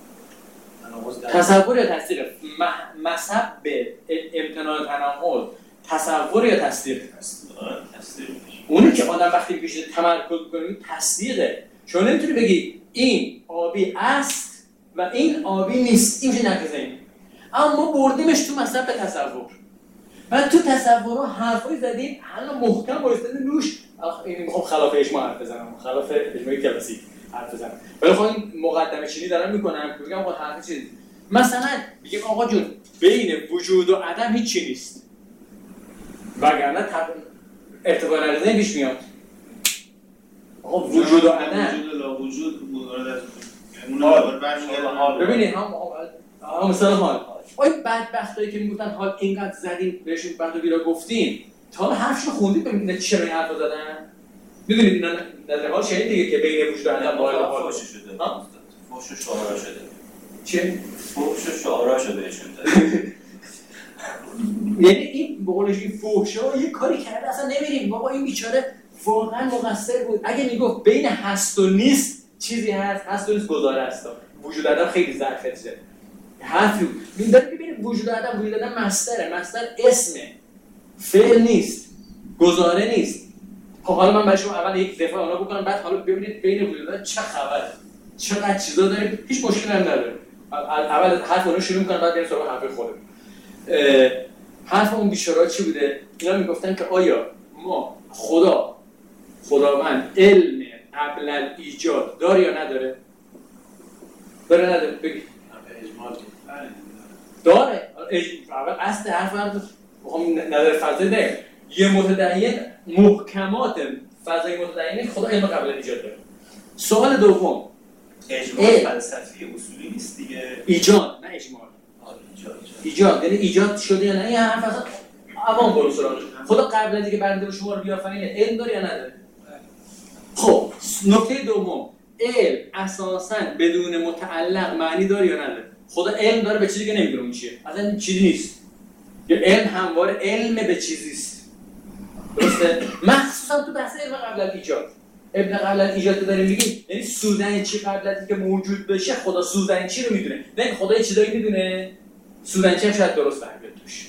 تصور یا تصدیق؟ مذهب به امتناع تناقض تصور یا تصدیق؟ تصدیق. اونی که آدم وقتی پیش تمرکز کنه تصدیقه. چون نمیتونی بگی این آبی است و این آبی نیست. این میشه نقیضین. اما بردیمش تو مذهب به تصور. بعد تو تصورها حرفایی زدیم الان محکم وایستادیم روش. این میخوام خلاف اجماع حرف بزنم، خلاف اجماع کلاسیک حرف بزنم. ولی خب این مقدمه چینی دارم میکنم که بگم آقا حرف چیه؟ مثلا میگم آقا جون بین وجود و عدم هیچ چی نیست. وگرنه طب ارتباط نرزنی پیش میاد. آقا وجود و عدم وجود لا وجود مورد از اون اول برمیگرده. ببینید هم هم مثلا حال آی بدبختایی که میگفتن حال اینقدر زدیم بهشون بعد بیرا گفتیم تا حالا حرفشو خوندید ببینید چرا این حرفو زدن. میدونید اینا در حال شنید دیگه که بین وجود و عدم بالا بالا فوش شده. فوش و شعارا شده. چه؟ فوش و شعارا شده بهشون داد. یعنی این بقولش فوشا یه کاری کرده اصلا نمیریم بابا این بیچاره واقعا مقصر بود. اگه میگفت بین هست و نیست چیزی هست، هست و نیست گزاره است. وجود عدم خیلی ظرفیه. حرفی این داره ببینید وجود عدم وجود عدم مصدره. مصدر اسمه. فعل نیست. گزاره نیست. خب حالا من برای شما اول یک دفعه اونا بکنم بعد حالا ببینید بین وجود عدم چه خبره. چقدر چیزا داره هیچ مشکلی هم نداره. اول حرف اونو شروع می‌کنم بعد بریم سراغ حرف خودمون. حرف اون بیچاره‌ها چی بوده؟ اینا میگفتن که آیا ما خدا خداوند علم قبل الایجاد داره یا نداره؟ داره نداره بگید. داره. اول اصل حرف من میخوام نظر فضایی داریم. یه متدین محکمات فضای متدینه خدا علم قبل ایجاد داره. سوال دوم اجماع فلسفی اصولی نیست دیگه. ایجاد نه اجماع. ایجاد ایجاد یعنی ایجاد شده یا نه؟ این حرف اصلا عوام برو سراغش. خدا قبل از اینکه بنده شما رو بیافرینه علم داره یا نداره؟ خب نکته دوم علم اساساً بدون متعلق معنی داره یا نداره؟ خدا علم داره به چیزی که نمیدونم چیه. اصلا چیزی نیست. یا علم همواره علم به چیزی است. درسته؟ مخصوصا تو بحث علم قبل از ایجاد. ابن قبل از ایجاد رو داریم میگیم یعنی سوزن چی قبل از اینکه موجود بشه خدا سوزن چی رو میدونه. نه خدا یه چیزایی میدونه. سوزن چی هم شاید درست فهمید توش.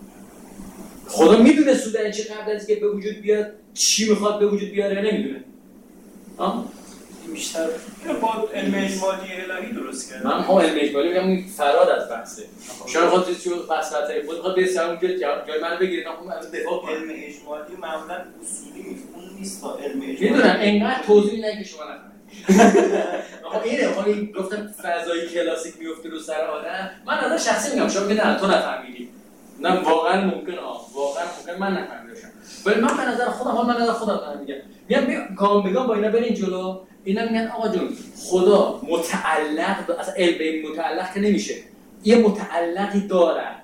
خدا میدونه سوزن چی قبل از اینکه به وجود بیاد چی میخواد به وجود بیاره نمیدونه. ها؟ بیشتر با علم اجمالی الهی درست کرد. من هم علم اجمالی میگم این فراد از بحثه. شما خودت چی فلسفه خود خود به سر اونجا جای منو بگیرید من از دفاع کنم. علم اجمالی معمولا اصولی نیست. اون نیست با علم اجمالی. میدونم اینقدر توضیح نگی شما نفهمید. آخه اینه آخه این گفتم فضایی کلاسیک میفته رو سر آدم. من از شخصی میگم شما میگید نه تو نفهمیدی. نه واقعا ممکنه واقعا ممکن من نفهمیدم. ولی من به نظر خودم حال من نظر خودم دارم میگم. میگم گام به گام با اینا برین جلو. اینا میگن آقا جون خدا متعلق اصلا علم به متعلق که نمیشه. یه متعلقی دارد.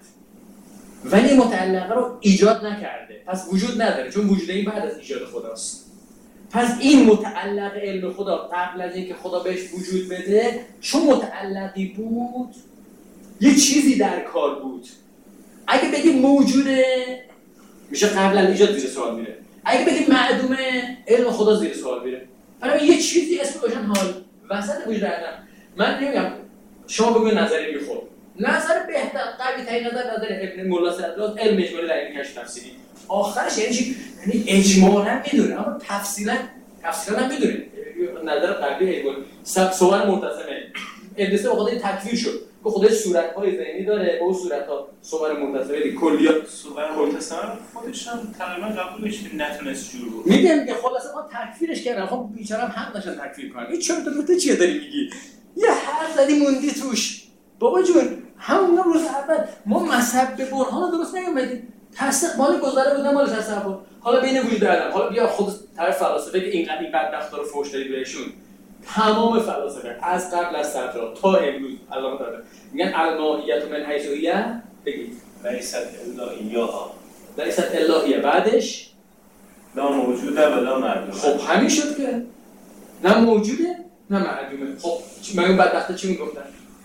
ولی متعلقه رو ایجاد نکرده. پس وجود نداره چون وجود این بعد از ایجاد خداست. پس این متعلق علم خدا قبل از اینکه خدا بهش وجود بده چون متعلقی بود یه چیزی در کار بود. اگه بگیم موجوده میشه قبل از ایجاد زیر سوال میره. اگه بگیم معدومه علم خدا زیر سوال میره. برای یه چیزی اسم روشن حال وسط وجود دارم. من نمیگم شما بگوید نظری میخور. نظر بهتر قوی ترین نظر نظر ابن مولا صدراست علم اجمالی در این کشف تفسیری. آخرش یعنی چی؟ یعنی اجمالا میدونه اما تفصیلا تفصیلا هم میدونه. نظر قوی اجمالی صور مرتسمه. ابن سینا بخاطر تکفیر شد. که خدا صورت‌های ذهنی داره با اون صورت‌ها صور مرتسمه کلیات صور مرتسمه خودش هم تقریبا قبولش نتونست جور بود. میگم که خلاص ما تکفیرش کردن. خب بیچاره هم حق داشتن تکفیر کنن. این چرا تو چیه داری میگی؟ یه حرف زدی موندی توش. بابا جون همون روز اول ما مذهب به برهان درست نمی‌آمدیم. تصدیق مال گذاره بود مال تصور. حالا بین وجود عالم حالا بیا خود طرف فلاسفه که اینقدر این بدبختا رو فوش دادی بهشون. تمام فلاسفه از قبل از صدرا تا امروز علامه داره میگن الماهیت من حیث هیه بگید لیست الهیها لیست الهیه بعدش لا موجوده و لا معدومه. خب همین شد که نه موجوده نه معدومه. خب من اون بدبختا چی میگفتن؟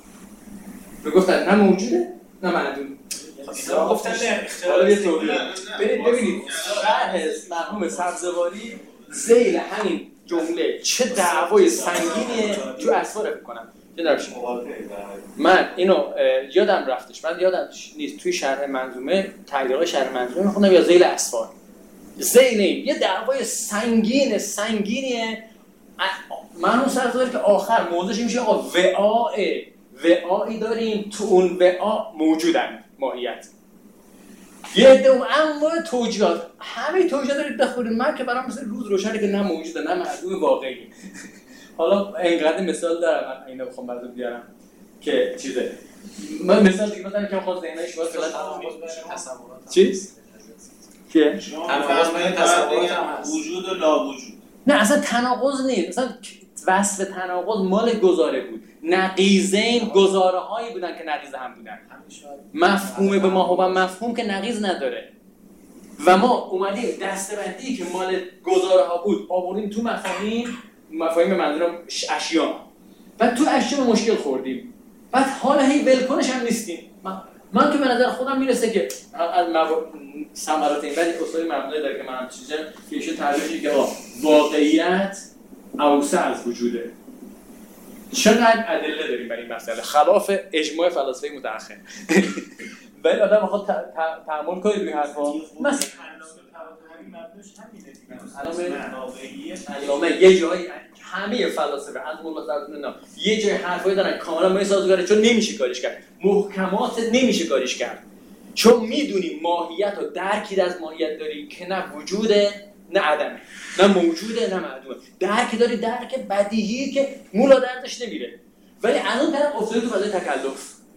میگفتن نه موجوده نه معدومه. خب گفتن نه اختلاف یه توضیح بدید. ببینید شرح مرحوم سبزواری ذیل همین جمله چه دعوای سنگینیه تو اسوار فکر کنم. من اینو یادم رفتش من یادم نیست توی شرح منظومه تغییرات شرح منظومه میخونم یا ذیل اسوار ذیل این یه دعوای سنگین سنگینیه. من اون سرزاری که آخر موضوعش میشه آقا وعاء وعایی داریم تو اون وعا موجودن ماهیت یه عده اون انواع توجیهات همه توجیهات دارید بخورید. من که برام مثل روز روشنه که نه موجوده نه معدوم واقعی. حالا اینقدر مثال دارم من اینو بخوام براتون بیارم که چیزه من مثال دیگه مثلا که خود ذهنش واسه فعلا تصورات چیز که تناقض بین تصورات وجود و لا وجود. نه اصلا تناقض نیست. اصلا وصف تناقض مال گزاره بود. نقیضین گزاره هایی بودن که نقیض هم بودن. مفهوم به ما و مفهوم که نقیض نداره و ما اومدیم دسته‌بندی که مال گزاره ها بود آوردیم تو مفاهیم مفاهیم منظورم اشیا و تو اشیا مشکل خوردیم. بعد حالا هی ولکنش هم نیستیم. من, من که به نظر خودم میرسه که از ثمرات این بعد اصولی مبنایی داره که منم چیزم که ایشون ترجمه‌ای که واقعیت اوسع از وجوده. چقدر ادله داریم برای این مسئله خلاف اجماع فلاسفه متأخر. ولی آدم بخواد تعامل کنه روی حرفا مثلا همین مبناش همینه. علامه یه جایی همه فلاسفه از مولا صدراء یه جای حرفایی دارن کاملا با سازگاره چون نمیشه کارش کرد. محکمات نمیشه کارش کرد. چون میدونی ماهیت و درکی از ماهیت داری که نه وجوده نه عدمه نه موجوده نه معدومه. درک داری درک بدیهی که مولا دردش نمیره. ولی از اون طرف افتادی تو فضای تکلف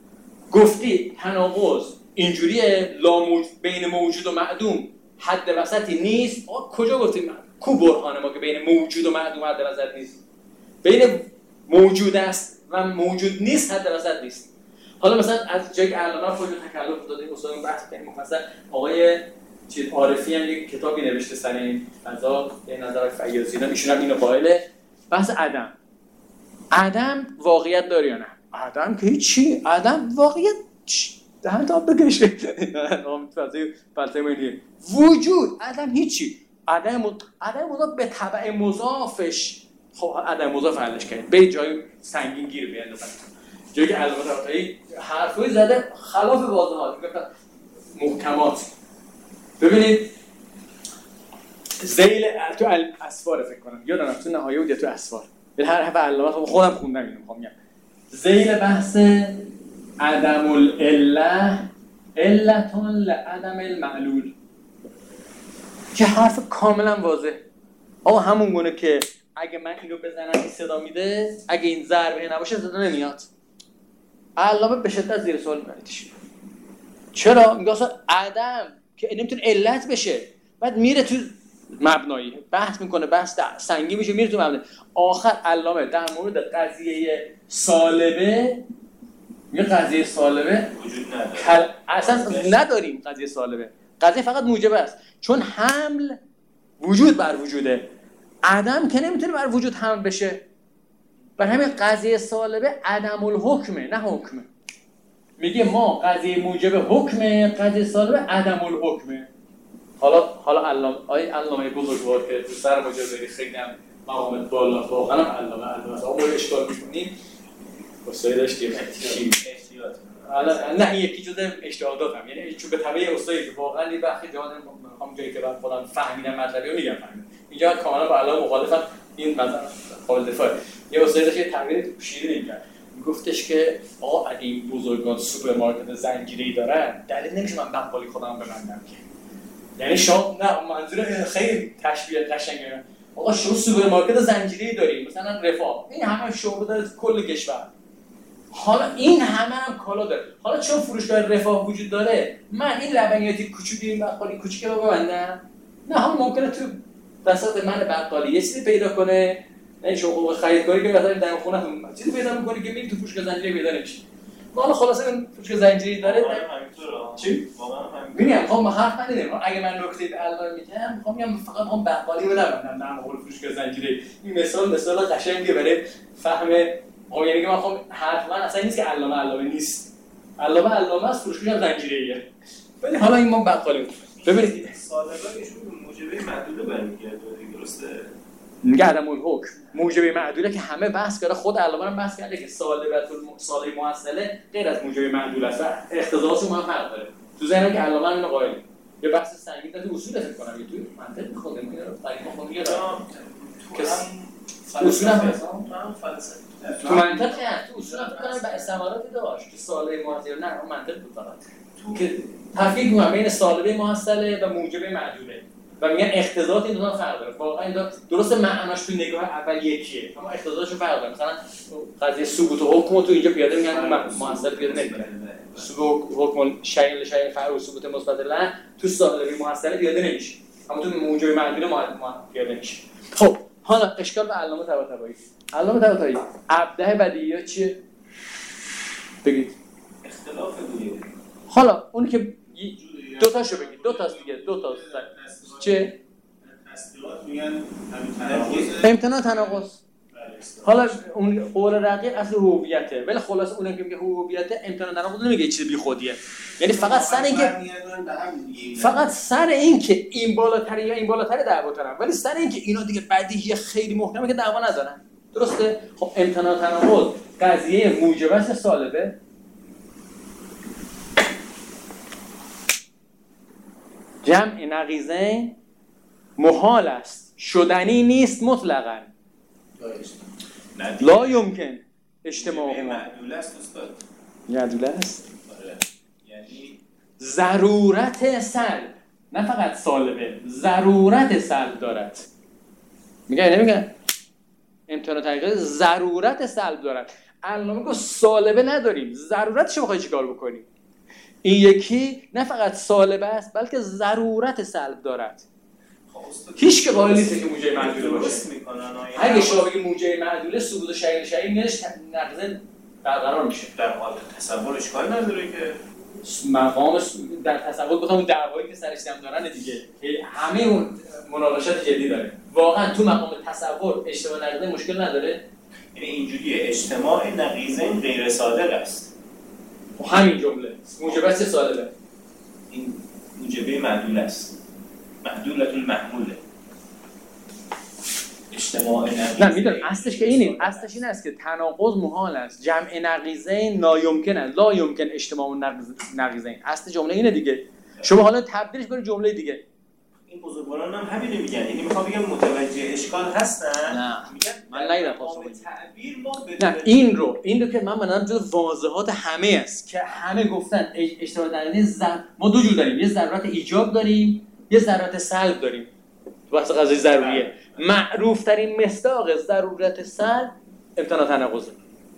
گفتی تناقض اینجوریه، لا موج... بین موجود و معدوم حد وسطی نیست. آقا کجا گفتیم؟ کو برهان ما که بین موجود و معدوم حد وسط نیست؟ بین موجود است و موجود نیست حد وسط نیست. حالا مثلا از جای علامه خود تکلف دادیم اصلا بحث کنیم مفصل. آقای چیز عارفی هم یک کتابی نوشته سر این فضا به نظر فیاضی اینا، ایشون هم اینو قائله. بحث عدم. عدم واقعیت داره یا نه؟ عدم که چی؟ عدم واقعیت دهن تا بکشه. نام فضای فلسفه ملی. وجود عدم هیچی. عدم عدم مضاف به تبع مضافش. خب عدم مضاف حلش کنید. به جای سنگین گیر بیاندازن. جایی که علامه طباطبایی حرفای زده خلاف واضحات، محکمات. ببینید ذیل تو اسفار فکر کنم یادم تو نهایه بود یا تو اسفار. به هر حرف علامه خودم خوندم اینو میخوام بگم. ذیل بحث عدم العله علتون لعدم المعلول که حرف کاملا واضح. آقا همون گونه که اگه من اینو بزنم این صدا میده، اگه این ضربه نباشه صدا نمیاد. علامه به شدت زیر سوال میبریدش. چرا؟ میگه اصلا عدم که نمیتونه علت بشه، بعد میره تو مبنایی بحث میکنه، بحث سنگین میشه، میره تو مبنایی. آخر علامه در مورد قضیه سالبه میگه قضیه سالبه وجود نداره، کل... اصلا نداریم قضیه سالبه، قضیه فقط موجبه است، چون حمل وجود بر وجوده، عدم که نمیتونه بر وجود حمل بشه. برای همین قضیه سالبه عدم الحکمه نه حکمه. میگه ما قضیه موجب حکمه، قضیه سالبه عدم الحکمه. حالا حالا علامه آی علامه بزرگوار که تو سر مجازی خیلی هم مقام بالا واقعا علامه علامه ما رو اشکال می‌کنیم. واسه داشتیم احتیاط. حالا نه این یکی جزء اجتهاداتم، یعنی چون به تبع استادی که واقعا این بخش جهان میخوام جایی که بعد خودم فهمیدم مطلبی رو میگم فهمیدم. اینجا کاملا با علامه مخالفم. این مثلا قابل دفاع. یه استاد داشت یه تعبیر شیرینی می‌کرد. گفتش که آقا اگه این بزرگان سوپرمارکت زنجیره‌ای دارن دلیل نمیشه من بقالی خودم ببندم که. یعنی شما نه منظور خیلی تشبیه قشنگه. آقا شما سوپرمارکت زنجیره‌ای دارید مثلا رفاه، این همه شعبه داره کل کشور، حالا این همه هم کالا داره، حالا چون فروشگاه رفاه وجود داره من این لبنیاتی کوچیکی این بقالی کوچیک رو ببندم؟ نه هم ممکنه تو دستات من بقالی یه چیزی پیدا کنه، نه شما خریدکاری که مثلا در خونه‌تون چیزی پیدا می‌کنی که میری تو فروشگاه زنجیره‌ای پیدا نمیشه. حالا خلاصه این فروشگاه زنجیره‌ای داره چی؟ میگم خب ما حرف نداریم. اگه من نکته به علامه میگم میخوام میگم فقط هم بقالی رو نبندم در مقابل فروشگاه زنجیره‌ای. این مثال مثال قشنگه برای فهم. خب یعنی که من خب حرف من اصلا نیست که علامه علامه نیست، علامه علامه است، فروشگاه زنجیره‌ایه. ولی حالا این ما بقالی ببینید سالبانشون به موجبه معدوله برمیگرده دیگه، درسته؟ میگه عدم الحکم موجبه معدوله که همه بحث کرده، خود علامه هم بحث کرده که سالبه ساله موصله غیر از موجبه معدول است، اقتضاش ما هم فرق داره. تو ذهنم که علامه اینو قائل یه بحث سنگین تو اصول فکر کنم، تو منطق خودم میگه طریق خودم میگه که اصول هم هست هم فلسفه تو منطق هست، تو اصول هم فکر کنم به استعمالاتی داشت که ساله موصله نه اون منطق بود فقط که تفکیک می‌کنم بین سالبه موصله و موجبه معدوله و میگن اقتضاعات این دو تا فرق داره. واقعا این درسته معناش تو نگاه اول یکیه اما اقتضاعش فرق داره. مثلا قضیه ثبوت و حکم تو اینجا پیاده میگن موصل پیاده نمیکنه، ثبوت حکم شیء لشیء فرع و ثبوت مثبت له تو سالبه موصله پیاده نمیشه، اما تو موجب معدول ما پیاده میشه. خب حالا اشکال به علامه طباطبایی. علامه طباطبایی ابداع بدیهیات چیه؟ بگید. اختلاف دیگه. حالا اون که دو تاشو بگید، دو تاست دیگه، دو تاست. چه؟ تصدیقات میگن همین تناقض. امتناع تناقض. حالا اون قول رقیق اصل هویته، ولی خلاص اونم که میگه هویته امتناع تناقض نمیگه چیز بیخودیه. یعنی فقط سر این که فقط سر این که این بالاتری یا این بالاتری دعوا دارن، ولی سر این که اینا دیگه بدیهی خیلی محکمه که دعوا ندارن. درسته؟ خب امتناع تناقض قضیه موجبه است سالبه؟ جمع نقیضین محال است، شدنی نیست مطلقاً. لا یمکن اجتماع معدول است استاد. معدول است. یعنی ضرورت سلب، نه فقط سالبه، ضرورت سلب دارد. میگه نمیگه امتناع تناقض ضرورت سلب دارد. علامه میگه سالبه نداریم، ضرورتش رو بخوای چیکار بکنیم. این یکی نه فقط سالبه است بلکه ضرورت سلب دارد. هیچ که قائل نیست که موجب معدوله باشه. اگه شما بگی موجب معدوله ثبوت شیء شیء میادش نقض برقرار میشه. در حال تصور اشکال نداره که مقام در تصور بخوام دعوایی که سرش هم دارن دیگه که همه اون مناقشات جدی داره. واقعا تو مقام تصور اشتباه نقض مشکل نداره. یعنی اینجوریه اجتماع نقیضین غیر صادق است. و همین جمله موجب چه سالبه؟ این موجبه معدول است. معدولة المحموله. اجتماع نقیضین. نه میدونم اصلش که اینه، اصلش این است که تناقض محال است. جمع نقیضین نایمکن است. لا یمکن اجتماع نقیضین. اصل جمله اینه دیگه. شما حالا تبدیلش کنید جمله دیگه. این بزرگواران هم همین میگن. یعنی میخوام بگم متوجه اشکال هستن. نه میگن من نیدم خواستم تعبیر ما نه این رو این رو که من منم جز واضحات همه است که همه گفتن اشتباه دارین. زن... ما دو جور داریم، یه ضرورت ایجاب داریم، یه ضرورت سلب داریم. واسه قضیه ضروریه. معروف ترین مصداق ضرورت سلب امتناع تناقضه.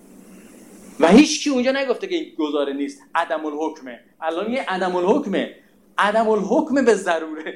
و هیچ کی اونجا نگفته که این گزاره نیست. عدم الحکمه. الان یه عدم الحکمه. عدم الحکم به ضروره.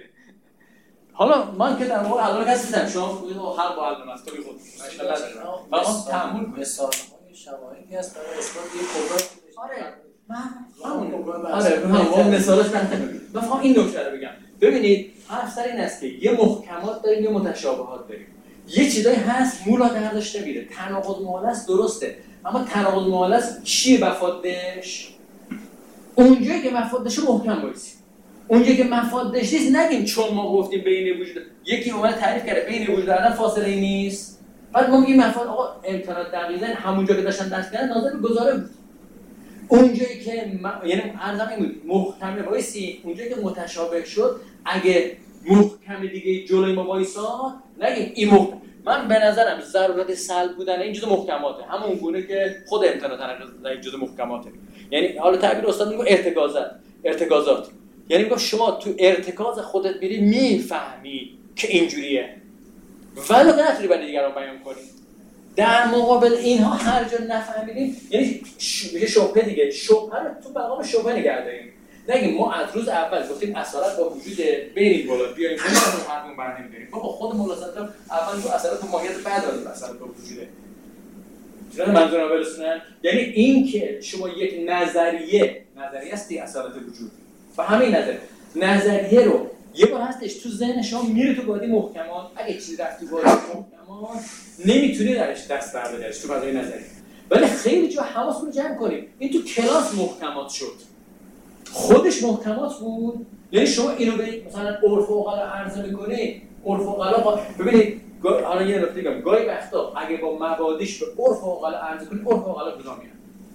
حالا من که در واقع الان کسی دیدم شما هر با علم است تو خود مشکل نداره. فقط تعامل مثال‌های شواهدی هست برای اثبات یک کبرا. آره من همون آره من مثالش بنده میگم. من فقط این نکته رو بگم. ببینید حرف سر این است که یه محکمات داریم یه متشابهات داریم. یه چیزایی هست مولا در داشته میره. تناقض محال است درسته. اما تناقض محال است چیه مفادش؟ اونجایی که مفادش محکم وایسی. اونجایی که مفادش نیست نگیم چون ما گفتیم بین وجود یکی اومد تعریف کرده بین وجود عدم فاصله ای نیست. بعد ما میگیم مفاد آقا امکانات دقیقاً همونجا که داشتن درس کردن ناظر به گزاره بود. اونجایی که م... یعنی ارزم این بود محکم وایسی اونجایی که متشابه شد اگه محکم دیگه جلوی ما وایسا نگیم این محکم. من به نظرم ضرورت سلب بودن این جزء محکماته همون گونه که خود امتناع تناقض جزء محکماته. یعنی حالا تعبیر استاد میگه ارتکازات ارتکازات یعنی میگه شما تو ارتکاز خودت میری میفهمی که اینجوریه ولی نتونی برای دیگران بیان کنی. در مقابل اینها هر جا نفهمیدیم یعنی میشه شبهه دیگه. شبهه رو تو مقام شبهه نگه داریم. نگیم ما از روز اول گفتیم اثرات با وجود بریم بالا بیایم بالا رو حرفمون بر نمی‌داریم. بابا خود مولا صدرا اول تو اثرات ماهیت بعد داریم اثرات با وجوده. چرا منظورم برسونن؟ یعنی این که شما یک نظریه نظریه است دی اثرات وجود و همین نظر نظریه رو یه بار هستش تو ذهن شما میره تو وادی محکمات اگه چیزی رفت تو وادی محکمات نمیتونی درش دست بر بدارش تو فضای نظری. ولی خیلی جا حواسمون رو جمع کنیم این تو کلاس محکمات شد خودش محکمات بود. یعنی شما اینو به مثلا عرف و عقلا عرضه میکنی عرف و عقلا ببینید حالا یه نکته بگم گاهی وقتا اگه با مبادیش به عرف و عقلا عرضه کنی عرف و عقلا کجا میاد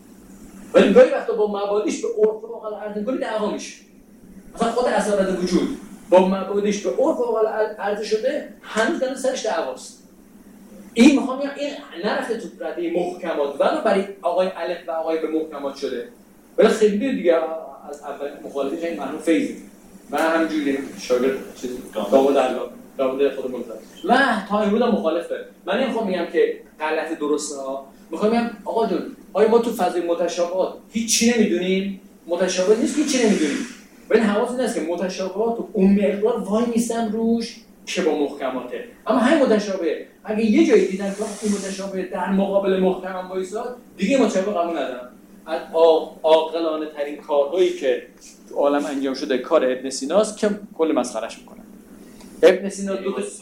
ولی گاهی وقتا با مبادیش به عرف و عقلا عرضه کنی دعوا میشه. مثلا خود اثرات وجود با مبادیش به عرف و عقلا عرضه شده هنوز داره سرش دعواست. این میخوام بگم این نرفته تو رده محکمات ولی برای آقای الف و آقای به محکمات شده. ولی خیلی دیگه از اول مخالفه این معلوم فیضی من همینجوری شاگرد چیز داوود الله داوود خود منتظر من تا امروز مخالف دارم. من نمیخوام بگم که غلط درسته ها میخوام بگم آقا جون آیا ما تو فضای متشابهات هیچ نمیدونیم؟ متشابه نیست که هیچ نمیدونیم ولی حواس این است که متشابهات و اون مقدار وای میستم روش که با محکماته. اما همین متشابه اگه یه جایی دیدن که اون متشابه در مقابل محکم وایساد دیگه متشابه قبول ندارم. از عاقلانه ترین کارهایی که تو عالم انجام شده کار ابن سیناست که کل مسخرهش میکنن. ابن سینا دو تا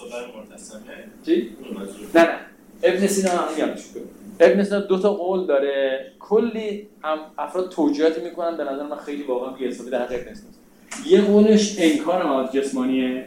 چی؟ نه نه ابن سینا هم میگم ابن سینا دو تا قول داره کلی هم افراد توجیهاتی میکنن به نظر من خیلی واقعا بی حسابی در حق ابن سینا. یه قولش انکار مواد جسمانیه.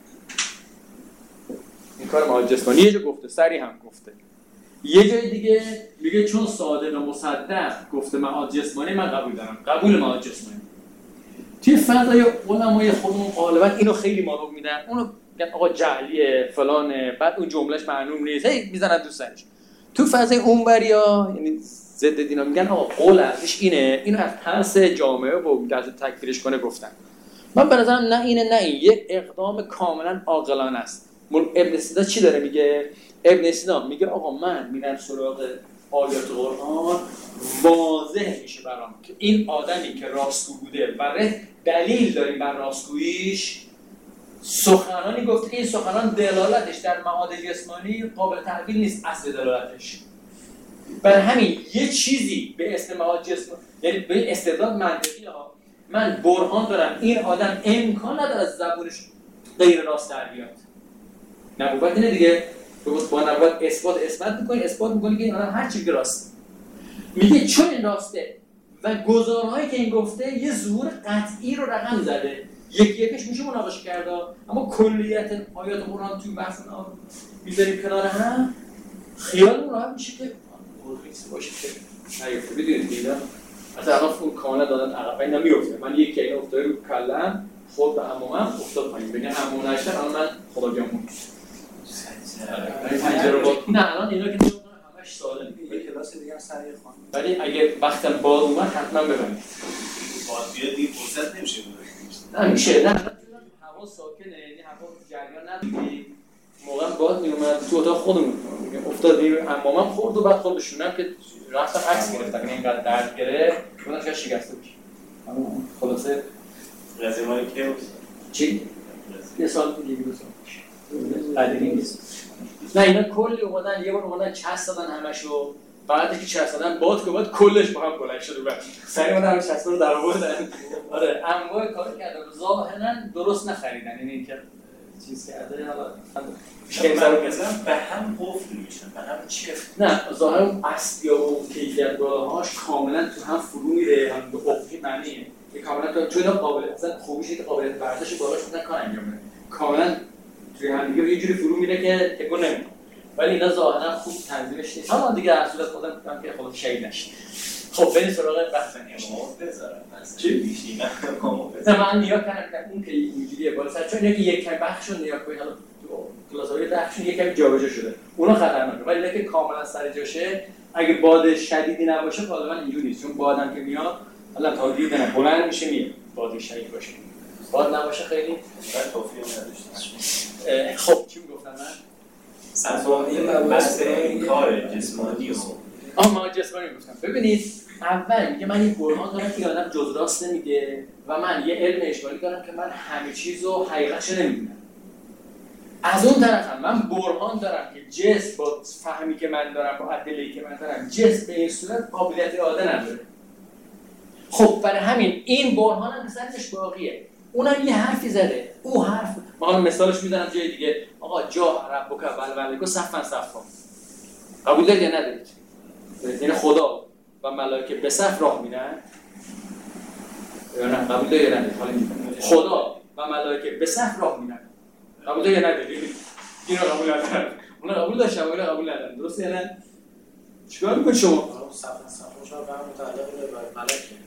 انکار مواد جسمانی یه جا گفته سری هم گفته. یه جای دیگه میگه چون صادق مصدق گفته معاد جسمانی من قبول دارم قبول معاد جسمانی. توی فضای علمای خودمون غالبا اینو خیلی مارو میدن اونو میگن آقا جعلیه فلانه بعد اون جملهش معلوم نیست هی میزنن تو سرش. تو فضای اونوریا یعنی ضد دینا میگن آقا قول ارزش اینه اینو از ترس جامعه و از تکفیرش کنه گفتن. من به نظرم نه اینه نه این یک اقدام کاملا عاقلانه است. ابن سینا چی داره میگه؟ ابن سینا میگه آقا من میرم سراغ آیات قرآن واضح میشه برام که این آدمی که راستگو بوده و دلیل داریم بر راستگوییش، سخنانی گفته که این سخنان دلالتش در معاد جسمانی قابل تحویل نیست. اصل دلالتش برای همین یه چیزی به اسم معاد جسمانی، یعنی به استدلال منطقی ها، من برهان دارم این آدم امکان نداره از زبونش غیر راست در بیاد. نبوت اینه دیگه، با نبوت اثبات اثبات میکنی، اثبات میکنی که این آدم هر چی که راست میگه چون این راسته و گزارهایی که این گفته یه ظهور قطعی رو رقم زده. یکی یکش میشه مناقشه کرده، اما کلیت آیات قرآن توی بحث ما میذاریم کنار هم، خیالمون راحت میشه که قرآن باشه که نیفته. بدونید دیگه حتی الان اون کاملا دادن عقب اینا میفته. من یکی اینا افتاده رو کلم خود به عمومم افتاد پایین، بگه عموم نشتن الان من خدا بیامون پنجره با نه الان اینا که نمیدونم همش ساله یه کلاس دیگه هم سریع خواهم، ولی اگه وقتم باد اومد حتما ببینید. باد بیاد دیگه فرصت نمیشه نه میشه، نه هوا ساکنه، یعنی هوا جریان نداری، موقع باد میومد تو اتاق خودمون افتاد میریم حمامم خورد و بعد خودشونم که رفتم عکس گرفتم، یعنی اینقدر درد گرفت اونم شاید شکسته بود. خلاصه قضیه مال کی بود؟ چی؟ یه سال دیگه دو سال قدیمی نیست. نه اینا کلی اومدن یه بار اومدن چسب دادن همشو، بعد که چسب دادن باد که بعد کلش با هم بلند شد و بعد سری اومدن همه چسب رو در آوردن. آره انواع کار کردن، ظاهرا درست نخریدن، یعنی اینکه چیز کرده حالا مثلا به هم قفل میشن، به هم چفت. نه ظاهرا اصل یا اون کیفیت بالاهاش کاملا تو هم فرو میره، هم به افقی معنیه که کاملا تو چون قابل اصلا خوبیشه که قابلیت برداشت بالاش بودن کار انجام بده، کاملا توی هم دیگه یه جوری فرو میره که تکون نمیکنه، ولی اینا ظاهرا خوب تنظیمش نیست. اما دیگه در صورت خودم میگم که خلاص شهید نشه. خب بریم سراغ بحث امام بذارم چی میشینه امام بذارم. من نیا کردم اون که اینجوریه بالا سر، چون یکی یک کم بخشون نیا کنید حالا کلاس‌های بخشون یک کم جابجا شده اونا خطرناکه، ولی اینکه کاملا سر جاشه اگه باد شدیدی نباشه غالبا اینجوری نیست، چون بادم که میاد حالا تا دیر نه بلند میشه میاد، باد شدید باشه باد نباشه خیلی بعد توفیق نداشته. خب چی میگفتم من؟ سنتوانی بحث کار جسمانی و آه ما جسمانی گفتم. ببینید اول میگه من این برهان دارم که آدم جز راست نمیگه و من یه علم اشکالی دارم که من همه چیزو حقیقتش نمیدونم. از اون طرف هم من برهان دارم که جسم با فهمی که من دارم با ادله‌ای که من دارم جسم به این صورت قابلیت اراده نداره. خب برای همین این برهان هم سرش باقیه، اونم یه حرفی زده، او حرف ما حالا مثالش میزنم جای دیگه. آقا جا ربک والملائکه صفا صفا قبول دارید یا ندارید؟ یعنی خدا و ملائکه به صف راه میرن یا نه؟ قبول دارید یا ندارید؟ حالا خدا و ملائکه به صف راه میرن قبول دارید یا ندارید؟ اینو قبول ندارن، اونا قبول داشتن ولی قبول ندارن، درسته یا نه؟ چیکار میکنید شما؟ صفا صفا شما فهم متعلق به ملائکه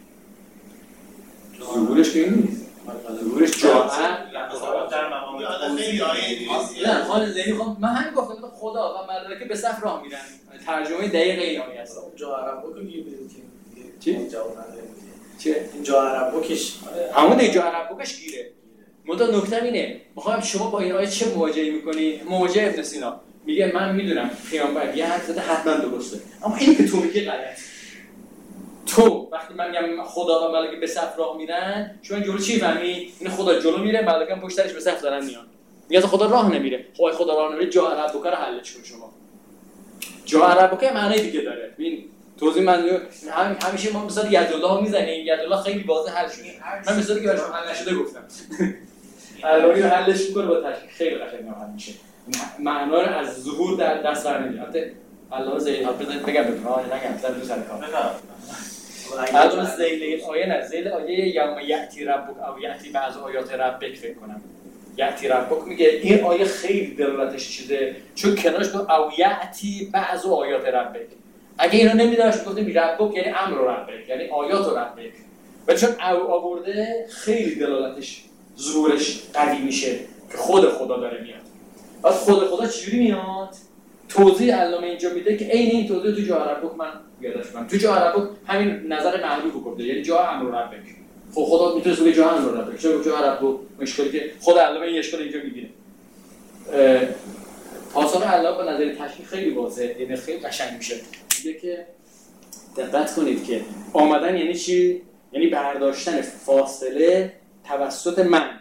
ظهورش که این نیست، ظهورش جاهه در مقام خیلی آیه نه حال ذهنی. خب من همین گفتم خدا و ملائکه به صف راه میرن، ترجمه دقیق این آیه است. جا عرب رو گیر بدید چی؟ که جواب نداره چه؟ این جا عرب بکش همون دیگه جا عرب بکش گیره. منتها نکته اینه میخوام شما با این آیه چه مواجهی میکنی؟ مواجه ابن سینا میگه من میدونم پیامبر یه حرف زده حتما درسته، اما اینی که تو میگی غلطه. تو وقتی من میگم خدا و ملائکه به صف راه میرن شما جلو چی فهمی؟ این خدا جلو میره ملائکه هم پشت سرش به صف دارن میان. میگه خدا راه نمیره. خب خدا راه نمیره جا عرب بکره حلش کن شما. جا عرب بکره معنی دیگه داره. ببین توضیح من هم همیشه ما مثلا یدالله میزنیم، یدالله خیلی واضح حل شده. من مثلا که براشون حل نشده گفتم. الهی رو حلش میکنه با تشکیل خیلی قشنگ حل میشه. معنا رو از ظهور در دست بر نمیاره. الله زیل ها بزنید بگم به ما نگم زد رو سر کار. الان زیل این آیه نه زیل آیه یوم یأتی ربک او یأتی بعض آیات ربک فکر کنم. یأتی ربک میگه این آیه خیلی دلالتش چیزه چون کنارش گفت او یأتی بعض آیات ربک. اگه اینو نمیداشت گفتیم ربک یعنی امر ربک یعنی آیات ربک. ولی چون او آورده خیلی دلالتش ظهورش قوی میشه که خود خدا داره میاد. بعد خود خدا چجوری میاد؟ توضیح علامه اینجا میده که عین این توضیح تو جا عربک من یادش میاد. تو جا عربک همین نظر معروف رو گفته یعنی جا امر ربک. خب خدا میتونه بگه جا امر ربک. چرا جا عربک مشکلی که خود علامه این اشکال اینجا میگیره. پاسخ علامه به نظر تشکیل خیلی واضحه، یعنی خیلی قشنگ میشه. میگه که دقت کنید که آمدن یعنی چی؟ یعنی برداشتن فاصله توسط من.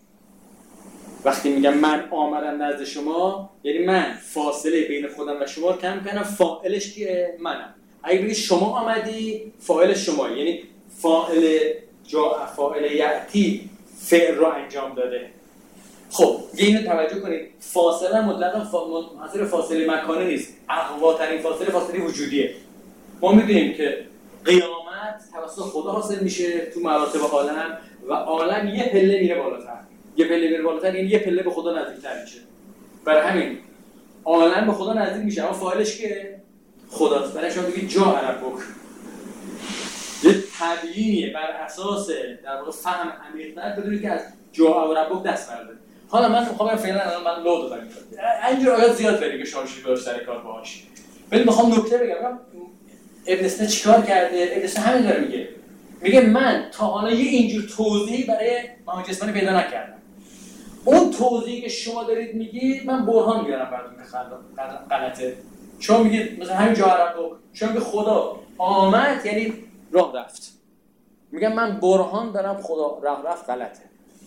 وقتی میگم من آمدم نزد شما یعنی من فاصله بین خودم و شما رو کم کنم. فاعلش کیه؟ منم. اگه بگید شما آمدی فاعلش شما، یعنی فاعل جا فاعل یأتی فعل رو انجام داده. خب اینو توجه کنید، فاصله مطلقا منحصر فاصله مکانی نیست، اقواترین فاصله فاصله وجودیه. ما میدونیم که قیامت توسط خدا حاصل میشه تو مراتب عالم و عالم یه پله میره بالاتر، یه پله میره بالاتر یعنی یه پله به خدا نزدیکتر میشه. برای همین عالم به خدا نزدیک میشه، اما فاعلش که خداست. برای شما بگید جا ربک، یه تبیینیه بر اساس در واقع فهم عمیق‌تر بدونید که از جا ربک دست برده. حالا من میخوام فعلا الان من لو دادم اینجور آیات زیاد بریم که شما شروع باش سر کار باهاش. ولی میخوام نکته بگم ابن سینا چیکار کرده؟ ابن سینا همین داره میگه، میگه من تا حالا یه اینجور توضیحی برای مجسمه پیدا نکردم. اون توضیحی که شما دارید میگید من برهان میارم براتون که غلطه. شما میگید مثلا همین جا ربک، شما میگید خدا آمد یعنی راه رفت. میگم من برهان دارم خدا راه رفت غلطه.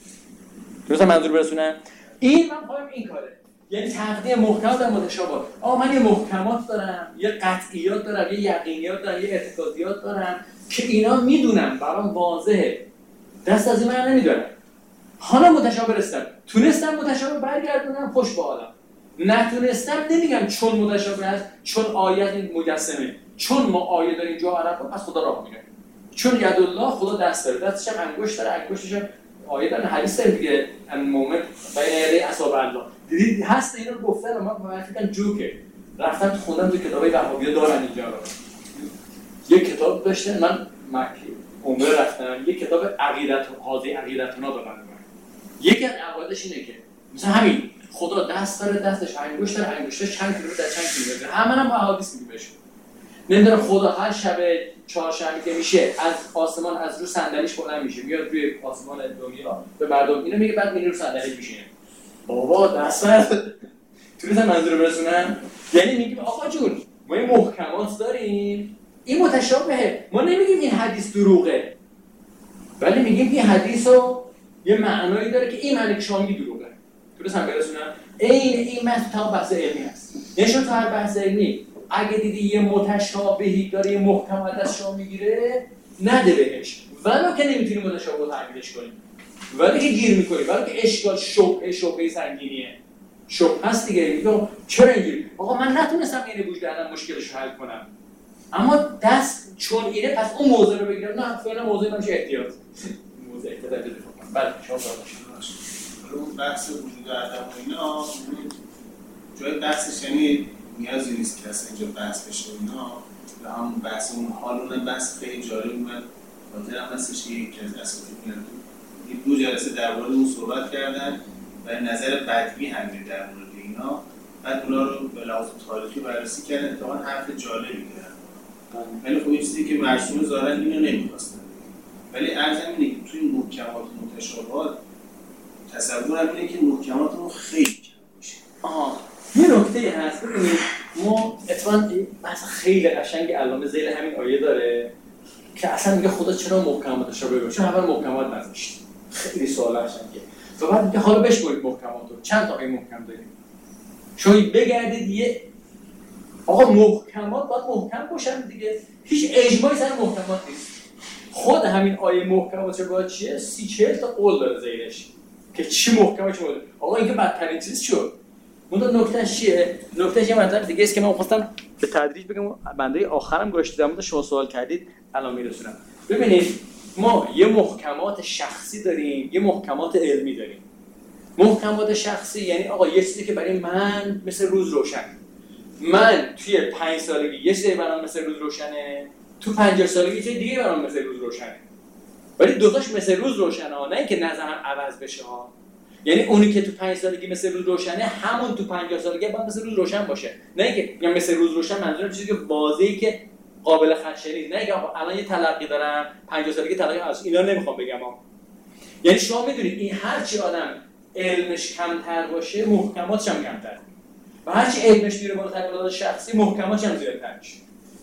درسته منظور برسونم؟ این من خواهم این کاره، یعنی تقدیم محکمات در متشابه. آقا من یه محکمات دارم، یه قطعیات دارم، یه یقینیات دارم، یه اعتقادیات دارم که اینا میدونم برام واضحه، دست از این من نمیدارم. حالا متشابه رسیدم، تونستم متشابه برگردونم خوش به حالم، نتونستم نمیگم چون متشابه هست، چون آیت این مجسمه، چون ما آیه داریم جا عرب از خدا راه میره، چون یدالله خدا دست داره، دستش هم انگشت داره، انگشتش هم آیه داره، حدیث داره دیگه المومن بین یدی اصابع الله. دیدید هست اینا رو گفتن و من فکر کنم جوکه رفتم خوندم تو کتابای وهابی‌ها دارن اینجا رو. یک کتاب داشتن، من مکه عمره رفتم، یک کتاب عقیدت حاضی عقیدتنا دارن. یکی از عقایدش اینه که مثلا همین خدا دست داره، دستش انگشت داره، انگشتش چند کیلومتر در چند کیلومتر، همه هم احادیث میگه بهش. نمیدونم خدا هر شب چهارشنبه که میشه از آسمان از رو صندلیش بلند میشه میاد روی آسمان دنیا به مردم اینو میگه، بعد میره رو صندلی میشینه. بابا دست بر تو منظور برسونم، یعنی میگیم آقا جون ما این محکمات داریم، این متشابهه، ما نمیگیم این حدیث دروغه، ولی میگیم این حدیثو یه معنایی داره که این معنی که شما میگی دروغه. درست هم برسونم؟ این این متن تا بحث علمی هست. نشون تو هر بحث علمی اگه دیدی یه متشابهی داره یه محکمات از شما میگیره نده بهش، ولو که نمیتونی متشابه رو تعبیرش کنی، ولی که گیر میکنی، ولی که اشکال شبهه شبهه سنگینیه، شبهه هست دیگه. میگم چرا اینجوری؟ آقا من نتونستم این وجود الان مشکلش رو حل کنم، اما دست چون اینه پس اون موضوع رو بگیرم. نه فعلا موضوع نمیشه احتیاط موضوع احتیاط بده. بله شما باشید. اون بحث وجود عدم و اینا جای بحثش یعنی نیازی نیست که اصلا اینجا بحث بشه اینا، و هم بحث اون حال اون بحث خیلی جالب اومد. خاطر هم هستش که یکی از اساتید میاد این دو جلسه درباره اون صحبت کردن و نظر بدوی هم در مورد اینا، بعد اونا رو به لحاظ تاریخی بررسی کردن، اتفاقا حرف جالبی دارن. ولی خب این چیزی که مرسوم ظاهرا اینو نمی‌خواستن، ولی عرضم اینه که توی محکمات متشابهات تصورم اینه که محکماتمون خیلی کم باشه. آها یه نکته هست، ببینید ما اتفاقا بحث خیلی قشنگ علامه ذیل همین آیه داره که اصلا میگه خدا چرا محکمات متشابه باشه، اول محکمات نذاشت. خیلی سوال قشنگه. و بعد میگه حالا بشمرید محکمات رو، چند تا آیه محکم داریم. شما بگردید یه آقا محکمات باید محکم باشن دیگه، هیچ اجماعی سر محکمات نیست. خود همین آیه محکمات چه باید چیه؟ سی چهل تا قول داره زیرش که چی محکمه چی محکمه. آقا این که بدترین چیز شد. اون نکتهش چیه؟ نکتهش یه مطلب دیگه است که من خواستم به تدریج بگم، بنده آخرم گوش دیدم شما سوال کردید الان میرسونم. ببینید ما یه محکمات شخصی داریم، یه محکمات علمی داریم. محکمات شخصی یعنی آقا یه چیزی که برای من مثل روز روشن، من توی پنج سالگی یه چیزی برام مثل روز روشنه، تو پنجاه سالگی یه چیز دیگه برام مثل روز روشنه، ولی دوتاش مثل روز روشنه ها، نه اینکه نظرم عوض بشه ها. یعنی اونی که تو پنج سالگی مثل روز روشنه همون تو پنجاه سالگی باید مثل روز روشن باشه، نه اینکه میگم مثل روز روشن منظورم چیزی که واضحه که قابل خدشه نیست، نه اینکه الان یه تلقی دارم پنجاه سالگی تلقی از اینا نمیخوام بگم ها. یعنی شما میدونید این هر چی آدم علمش کمتر باشه محکماتش هم کمتر، و هر چی علمش میره بالاتر به لحاظ شخصی محکماتش هم زیادتر میشه.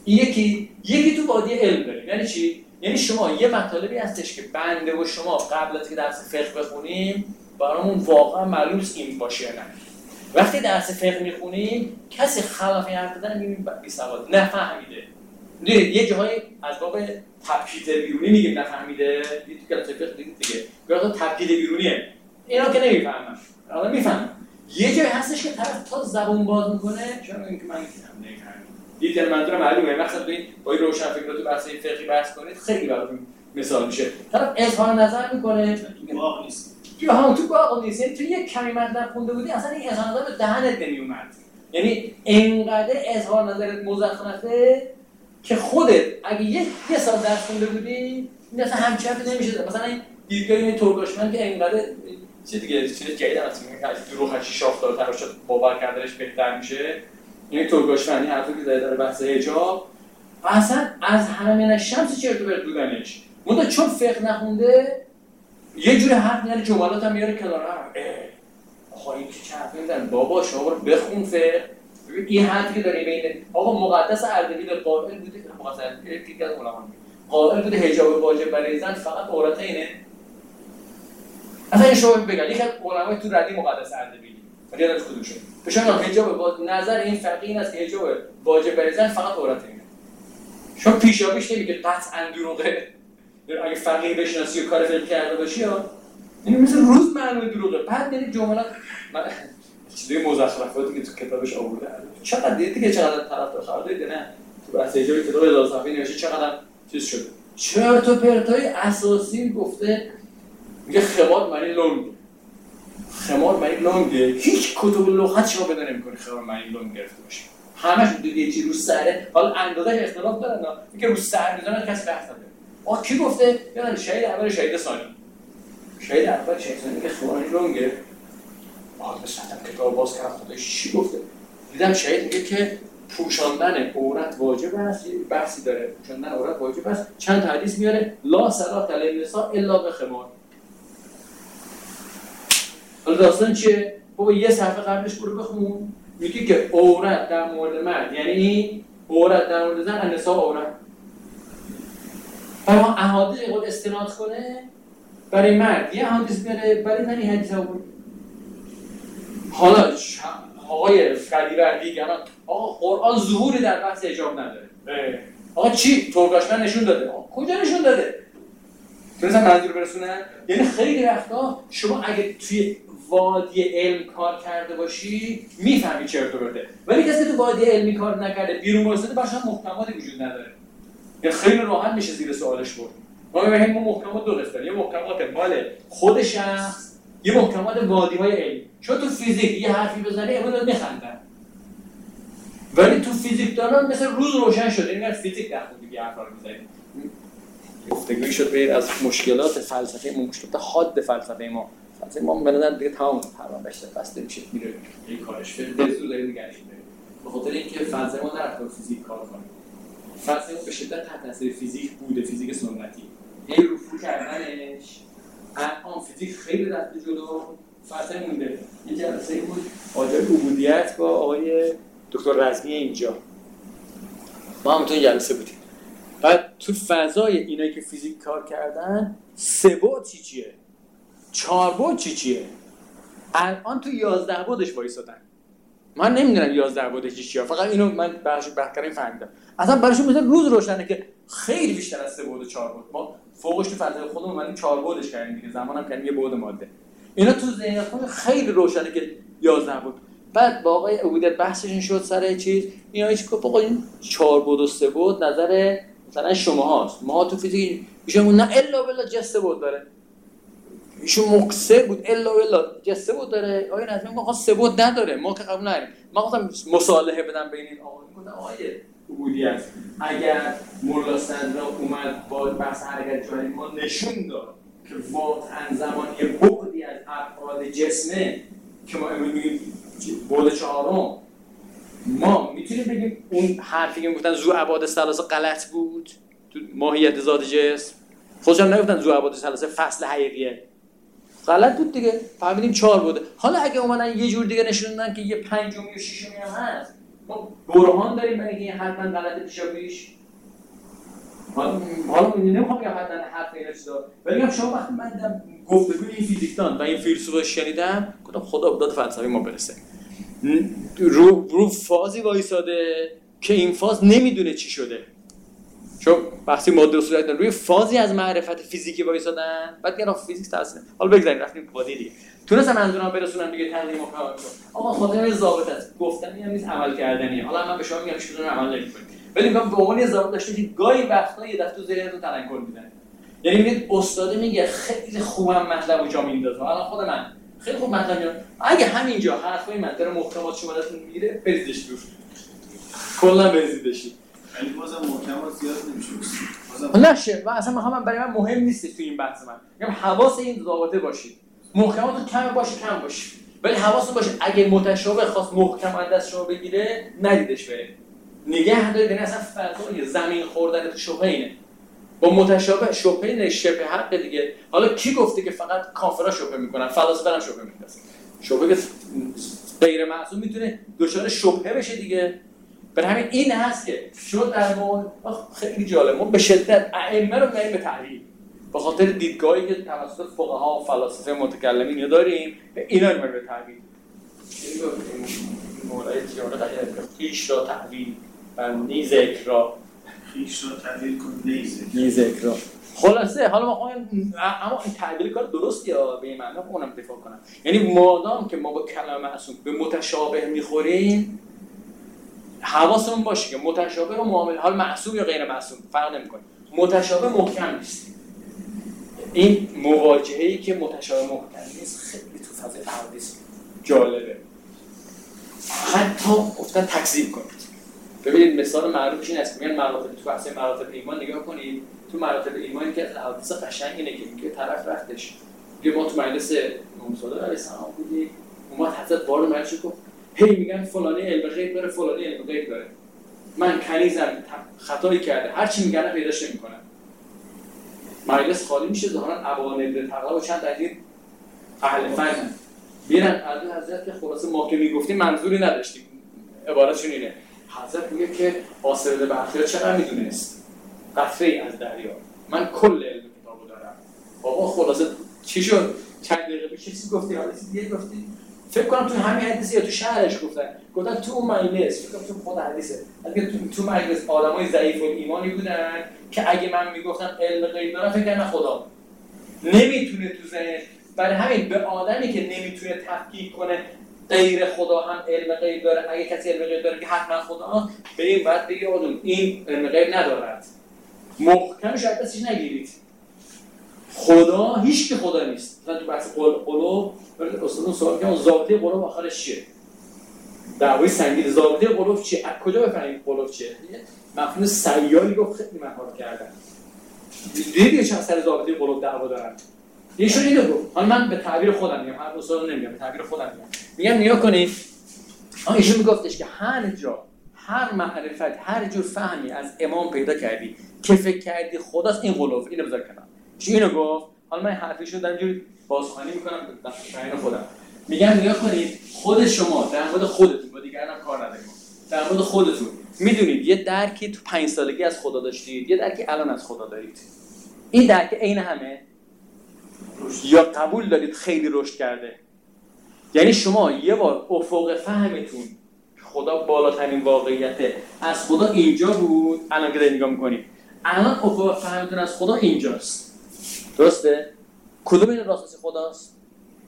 این یکی یکی تو وادی علم داریم. یعنی چی؟ یعنی شما یه مطالبی هستش که بنده و شما قبل از که درس فقه بخونیم برامون واقعا معلوم است این باشه یا نه. وقتی درس فقه میخونیم کسی خلاف این حرف زدن میبینیم بی سواد نفهمیده. یه جایی از باب تبکیت بیرونی میگیم نفهمیده، یه تو کلاس فقه دیگه دیگه گفتم تبکیت بیرونیه، اینا که نمیفهمن، الان میفهمن. یه جایی هستش که طرف تا زبون باز میکنه، چون اینکه من نمیفهمم. دیدن منظورم معلومه، مثلا ببین با این روشن فکر تو بحث فقهی بحث کنید خیلی براتون مثال میشه. طرف اظهار نظر میکنه، تو باغ نیست. تو هم تو باغ نیست، یعنی تو یک کمی مطلب خونده بودی اصلا این اظهار نظر به دهنت نمیومد. یعنی اینقدر اظهار نظرت مزخرفه که خودت اگه یه یه سال درس خونده بودی مثلا همچنان نمیشه. مثلا این دیدگاه این ترکاشمن که اینقدر چه دیگه چیز جدید هست که دروغ هشی شافتارتر شد باور کردنش بهتر میشه. این ترکاشمن این حرفی که زده داره بحث حجاب اصلا از همه من شمس چرت و پرت بودنش. منتها چون فقه نخونده یه جور حرف میاره، جملات هم میاره کنار هم. آقا این که چه حرفی میزنه بابا شما رو بخون فقه. این حرفی که داره بین آقا مقدس اردبیل قائل بوده، مقدس اردبیل دیگه از علما قائل بوده حجاب واجب برای زن فقط عورتینه. اصلا این شما بگن یک از علمای تو ردی مقدس اردبیلی ولی یادش کدوم شد بشن حجاب با نظر این فقیه این است که حجاب واجب برای زن فقط عورتینه. شما پیشاپیش نمیگه قطعا دروغه. اگه فقیه بشناسی و کار فقهی کرده باشی ها یعنی مثل روز معلومه دروغه. بعد یعنی جملات چیزای مزخرفاتی که تو کتابش آورده چقدر دیدی که چقدر طرفدار خورده نه تو بحث حجاب کتاب هزار صفحه‌ای نوشته چقدر چیز شده. چرت و پرتای اساسی گفته. میگه خمار معنی لنگ، خمار معنی لنگه. هیچ کتب لغت شما پیدا نمی‌کنی خمار معنی لنگ گرفته باشه. همش دیدی یه چیز رو سره، حالا اندازه‌اش اختلاف داره نه. میگه رو سر میذارن کسی بحث نداره. آ کی گفته؟ یعنی شهید اول شهید ثانی. شهید اول شهید ثانی که خمار معنی لنگه. آها مثلا کتاب باز کردم خودش چی گفته؟ دیدم شهید میگه که پوشاندن عورت واجب است. یه بحثی داره پوشاندن عورت واجب است. چند تا حدیث میاره لا صلاة للنساء الا بخمار. حالا داستان چیه؟ بابا یه صفحه قبلش برو بخون. میگه که عورت در مورد مرد یعنی عورت در مورد زن النساء عورت. برای احادیث خود استناد کنه برای مرد یه حدیث بیاره برای زن یه حدیث آورد. حالا آقای فقیه دیگران آقا قرآن ظهوری در بحث حجاب نداره. آقا چی؟ ترکاشمن نشون داده. آقا کجا نشون داده؟ مثلا منظور برسونن؟ یعنی خیلی وقتا شما اگه توی وادی علم کار کرده باشی میفهمی چرت و پرته. ولی کسی تو وادی علمی کار نکرده بیرون واسطه باشه محکماتی وجود نداره. یعنی خیلی راحت میشه زیر سوالش برد. ما میگیم ما محکمات دو قسمه. یه محکمات مال خود شخص، یه محکمات وادی‌های علمی. چون تو فیزیک یه حرفی بزنی اون میخندن. ولی تو فیزیک دانان مثل روز روشن شده. اینقدر فیزیک نخون دیگه حرفا رو میزنی. گفتگوی شد بیر از مشکلات فلسفه ما، مشکلات حاد فلسفه ما. فلسفه ما به نظر دیگه تمام پرام بشته بسته میشه میره این کارش فقه زو داره نگرش میره. به خاطر اینکه فلسفه ما نرفت با فیزیک کار کنه. فلسفه ما به شدت تحت تاثیر فیزیک بوده، فیزیک سنتی. این رفو کردنش الان فیزیک خیلی رفته جلو، فلسفه مونده. یه جلسه بود آجای عبودیت با آقای دکتر رزمی اینجا. ما هم تو جلسه بودیم. بعد تو فضای اینایی که فیزیک کار کردن سه بعد چی چیه؟ چهار بعد چی چیه؟ الان تو یازده بعدش وایسادن. من نمیدونم یازده بعدش چیه، فقط اینو من بخش بهترین فهمیدم. اصلا براشون مثلا روز روشنه که خیلی بیشتر از سه بعد و چهار بعد. ما فوقش تو فضای خودمون اومدیم چهار بعدش کردیم دیگه، زمانم کردیم یه بعد ماده. اینا تو ذهنشون خیلی روشنه که یازده بعد. بعد با آقای عبودیت بحثشون شد سر چیز، اینا هیچ کو آقا این چهار بعد و سه بعد نظر مثلا شما هاست. ما تو فیزیک ایشون نه الا بلا جسته بود داره. ایشون مقصر بود الا بلا جسته بود داره. آقای نظمی میگه سه بعد نداره. ما که قبول نداریم. ما گفتم مصالحه بدم بین این آقا گفتم آقای عبودیت اگر مولا صدرا اومد با بحث حرکت جاری ما نشون داد که واقعا زمانی بعدی از ابعاد جسمه که ما امروز میگیم بعد چهارم، ما میتونیم بگیم اون حرفی که میگفتن ذو ابعاد ثلاثه غلط بود تو ماهیت ذات جسم. خودشون نگفتن ذو ابعاد ثلاثه فصل حقیقیه، غلط بود دیگه. فهمیدیم چهار بوده. حالا اگه اومدن یه جور دیگه نشوندن که یه پنجمی و ششمی هم هست، ما برهان داریم برای اینکه این حتما غلط پیشا پیش. حالا حالا نمیخوام بگم حتما حرف اینا چیزا، ولی میگم شما وقتی من دیدم گفتگوی این فیزیکدان و این فیلسوفا شنیدم گفتم خدا به داد فلسفی ما برسه. رو رو فازی وایساده که این فاز نمیدونه چی شده. چون وقتی ماده و صورت روی فازی از معرفت فیزیکی وایسادن، بعد میگن فیزیک تاثیر. حالا بگذاریم رفتیم قاعده دیگه. تونستم منظورم برسونم دیگه تقدیم و کار کنم. آقا خاطر ضابط است. گفتنی هم نیست، عمل کردنیه. حالا من به شما میگم چطور عمل نمی‌کنید. ولی میگم به عنوان ضابط داشته که گاهی وقتا یه دفعه تو ذهنتون تلنگر میزنه. یعنی میگه استاد میگه خیلی خوبم مطلب رو جا میندازه. الان خود من خیلی خوب مطلب میاد. اگه همینجا حرفای من در محکمات شما دستتون میگیره بریزش دور. کلا بریزیدش. ولی بازم محکمات زیاد نمیشه. نشه و اصلا میخوام برای من مهم نیست تو این بحث من. میگم حواس این ضابطه باشید. محکمات کم باشه کم باشه. ولی حواستون باشه اگه متشابه خاص محکم از دست شما بگیره ندیدش بره. نگه دارید، یعنی اصلا فرضیه زمین خوردن تو شبهه اینه. با متشابه شبهه اینه، شبه حق دیگه. حالا کی گفته که فقط کافرها شبهه میکنن؟ فلاسفه هم شبهه میکنن. شبهه که غیر معصوم میتونه دچار شبهه بشه دیگه. برای همین این هست که شد در مورد خیلی جالب ما به شدت ائمه رو میاریم به تحلیل به خاطر دیدگاهی که توسط فقها و فلاسفه متکلمین داریم، اینا رو میاریم به تحلیل. این مورد جالب خیش را تحلیل و نیز ذکر را خیش را تحلیل کن نیز نیز ذکر را. خلاصه حالا ما خواهیم اما این تعبیر کار درستی یا به این معنی اونم دفاع کنم. یعنی مادام که ما با کلام معصوم به متشابه میخوریم حواسمون باشه که متشابه و معامله حال معصوم یا غیر معصوم فرق نمیکنه. متشابه محکم نیست. این مواجهه‌ای که متشابه محکم نیست خیلی تو فضای احادیث جالبه. حتی گفتن تکذیب کنید. ببینید مثال معروفش این است. میگن مراتب تو بحث مراتب ایمان نگاه کنید. تو مراتب ایمان که از احادیث قشنگ اینه که میگه طرف رفتش. میگه ما تو مجلس امام صادق علیه السلام بودیم. اومد حضرت وارد مجلس گفت هی میگن فلانی علم غیب داره، فلانی علم غیب داره. من کنیزم خطایی کرده، هر چی میگن پیداش نمیکنم. مجلس خالی میشه، ظاهرا ابوالنضر تقلا و چند عدد اهل فن میرن از حضرت که خلاصه ما که میگفتیم منظوری نداشتیم. عبارتشون اینه. حضرت میگه که آسرده بحثی چقدر میدونست؟ قطره‌ای از دریا. من کل علم کتابو دارم. بابا خلاصه چی شد؟ چند دقیقه پیش چیزی گفتی، حالا چیزی دیگه گفتی. فکر کنم تو همین حدیث یا تو شهرش گفتن گفتن تو اون مجلس، فکر کنم تو خود حدیثه، اگه تو تو مجلس آدمای ضعیف الایمانی بودن که اگه من میگفتم علم غیب دارم فکر کنم خدا نمیتونه تو ذهن. برای همین به آدمی که نمیتونه تفکیک کنه غیر خدا هم علم غیب داره، اگه کسی علم غیب داره که حتما خدا، به این بعد بگی آدم این علم غیب ندارد، محکمش از دستش نگیرید. خدا هیچ که خدا نیست. مثلا تو بحث قلوب قلوب ولی اصلا سوال که ضابطه قلوب آخرش چیه؟ دعوای سنگین ضابطه قلوب چیه؟ از کجا بفهمیم قلوب چیه؟ مفهوم سیالی رو خیلی مهار کردن. دیدی چند سر ضابطه قلوب دعوا دارن. ایشون اینو گفت. حالا من به تعبیر خودم میگم، هر اصلا نمیگم، به تعبیر خودم میگم. میگم نگاه کنید. آن ایشون میگفتش که هر جا هر معرفت، هر جور فهمی از امام پیدا کردی که فکر کردی خداست، این قلوب، اینو بذار کنار. چی اینو گفت؟ حالا من حرفیشو دارم جوری بازخوانی میکنم به تعیین خودم. میگم نگاه کنید خود شما در مورد خودتون با دیگران کار ندارید. در مورد خودتون میدونید یه درکی تو پنج سالگی از خدا داشتید، یه درکی الان از خدا دارید. این درک عین همه یا قبول دارید خیلی رشد کرده. یعنی شما یه بار افق فهمتون خدا بالاترین واقعیته از خدا اینجا بود، الان که نگاه میکنید الان افق فهمتون از خدا اینجاست. درسته؟ کدوم این راست خداست؟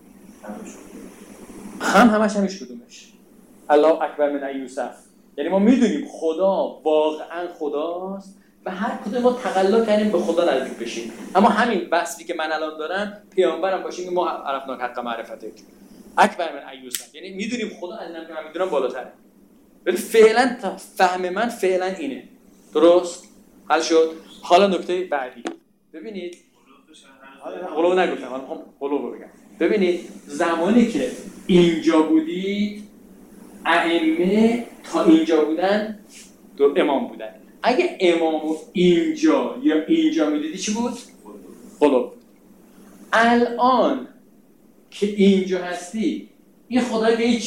هم همش همیش کدومش؟ الله اکبر من یوسف. یعنی ما میدونیم خدا واقعا خداست و هر کدوم ما تقلا کردیم به خدا نزدیک بشیم. اما همین وصفی که من الان دارم پیامبرم باشیم که ما عرفنا حق معرفته اکبر من یوسف، یعنی میدونیم خدا از اینم که من میدونم بالاتره. ولی فعلا فهم من فعلا اینه. درست؟ حل شد؟ حالا نکته بعدی ببینید. قلوب نگفتم، حالا میخوام قلوب رو بگم. ببینید زمانی که اینجا بودید ائمه تا اینجا بودن دو امام بودن. اگه امامو اینجا یا اینجا میدیدی چی بود؟ قلوب. الان که اینجا هستی این خدای به چی؟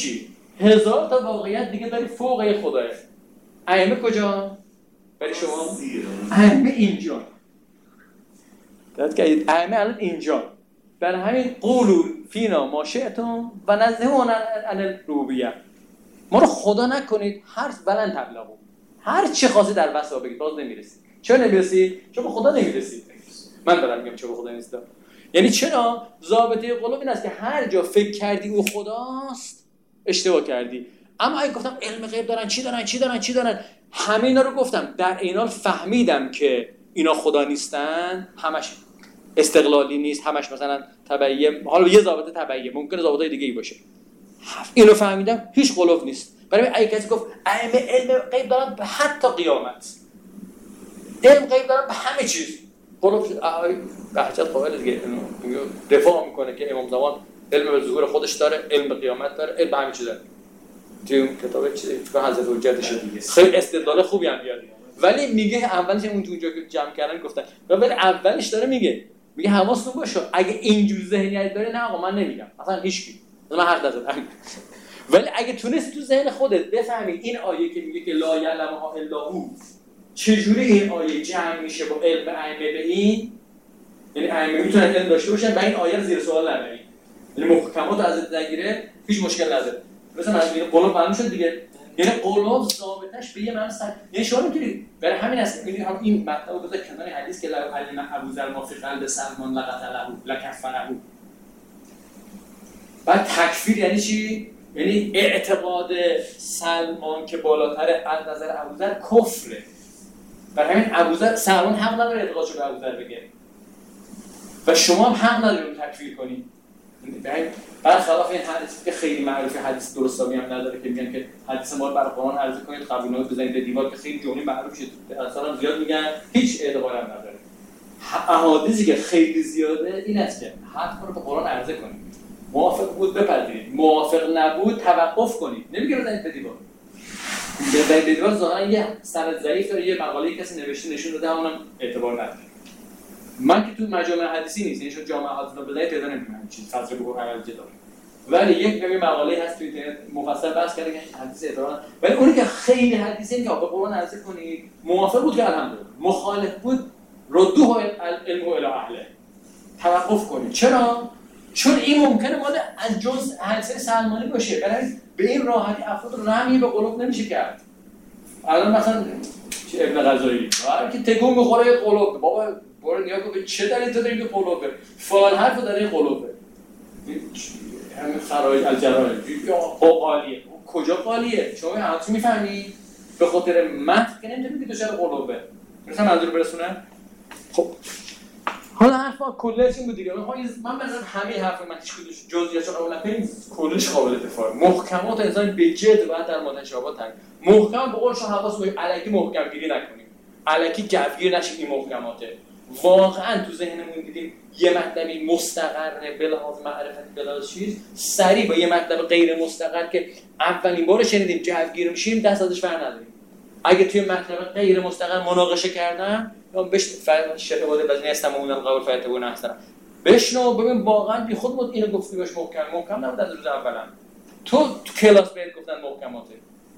هزار تا واقعیت دیگه داری فوق خدای. ائمه کجا؟ برای شما ائمه اینجا. دقت کردید ائمه الان اینجا. برای همین قولوا فینا ما شئتم و نزهونا عن الربوبیه. ما رو خدا نکنید، هر بلند تبلغو هر چی خاصی در وسع بگید باز نمیرسی. چرا نمیرسی؟ چون به خدا نمیرسی. من دارم میگم چرا به خدا نیست. یعنی چرا ضابطه قلوب این است که هر جا فکر کردی او خداست اشتباه کردی. اما اگه گفتم علم غیب دارن چی دارن چی دارن چی دارن همه اینا رو گفتم، در این حال فهمیدم که اینا خدا نیستن، همش استقلالی نیست، همش مثلا تبعیه، حالا یه ضابطه تبعیه ممکنه ضابطه دیگه ای باشه، اینو فهمیدم هیچ قلوب نیست. برای اگه کسی گفت ائمه علم غیب دارن به حتی قیامت، علم غیب دارن به همه چیز، قلوب بحثت قائل دیگه دفاع میکنه که امام زمان علم به ظهور خودش داره، علم به قیامت داره، علم به همه چیز داره. تو کتاب چی تو حضرت حجتش خیلی استدلال خوبی هم میاد، ولی میگه اولش اون اونجا که جمع کردن گفتن، ولی اولش داره میگه میگه حواستون باشه اگه اینجور ذهنیت داره، نه آقا من نمیگم اصلا هیچکی، من حرف نزدم، ولی اگه تونستی تو ذهن خودت بفهمی این آیه که میگه که لا یعلمها الا هو چجوری این آیه جمع میشه با علم ائمه به این، یعنی ائمه میتونن علم داشته باشن و این آیه رو زیر سوال نبرید، یعنی محکمات ازت نگیره هیچ مشکل نداره. مثلا من میگم قلوب معلوم شد دیگه، یعنی قلوب ضابطش به یه معنی سر، یعنی شما میتونید برای همین است میگید هم این مطلب رو بذار کنار حدیث که لو علم ابوذر ما فی قلب سلمان لقتله لکفره. بعد تکفیر یعنی چی؟ یعنی اعتقاد سلمان که بالاتر از نظر ابوذر کفره. برای همین ابوذر سلمان حق نداره اعتقادشو به ابوذر بگه و شما هم حق ندارید تکفیر کنید. برخلاف این حدیثی که خیلی معروفه، حدیث درستابی هم نداره که میگن که حدیث ما رو برای قرآن عرضه کنید قبولنامه بزنید به دیوار، که خیلی جمله معروف شده اصلا زیاد میگن هیچ اعتباری هم نداره. احادیثی که خیلی زیاده این است که حق رو به قرآن عرضه کنید، موافق بود بپذیرید، موافق نبود توقف کنید، نمیگه بزنید به دیوار. بزنید به دیوار ظاهرا یه سند ضعیف داره، یه مقاله کسی نوشته نشون داده، اونم اعتبار نداره. من که تو مجامع حدیثی نیست، یعنی شما جامعه حدیث رو بذارید پیدا نمی‌کنم چیز فضل بگو عمل جدا، ولی یک نمی مقاله هست تو اینترنت مفصل بحث کرده که حدیث اعتبار، ولی اونی که خیلی حدیثی که به قرآن عرضه کنید موافق بود که الحمدلله، مخالف بود ردوه علمه الی اهله، توقف کنید. چرا؟ چون این ممکنه مال از جزء حدیث سلمانی باشه، برای به این راحتی افراد رو رحمی به قلوب نمیشه کرد. الان مثلا ابن غزالی هر کی تکون می‌خوره قلوب، بابا برو نیا کن چه دلیلی تو داری که قلوبه فلان حرفو داره قلوبه، همین خرایط الجرائم یا قالیه، کجا قالیه؟ شما همتون میفهمی به خاطر متن که نمی‌دونی که تو چرا قلوبه. مثلا منظور برسونه. خب حالا حرفا کلش این بود دیگه، من من مثلا همه حرف من هیچ کدومش جزئیاتش قابل نکنیم، کلش قابل دفاع. محکمات انسان به جد بعد در متشابهات تن محکم به قول شما حواس باشه الکی محکم گیری نکنیم، الکی جوگیر نشیم. این محکماته واقعا تو ذهنمون دیدیم یه مطلبی مستقره به لحاظ معرفت به لحاظ چیز، سریع با یه مطلب غیر مستقر که اولین بار شنیدیم جوگیر میشیم، دست ازش بر نداریم. اگه توی مطلب غیر مستقر مناقشه کردن یا بهش شرط واده لازم نیستم اون قبول فایده نه اصلا بشنو ببین واقعا بی خود بود اینو گفتی باش محکم محکم نبود از روز اولم تو تو کلاس بهت گفتن محکماته.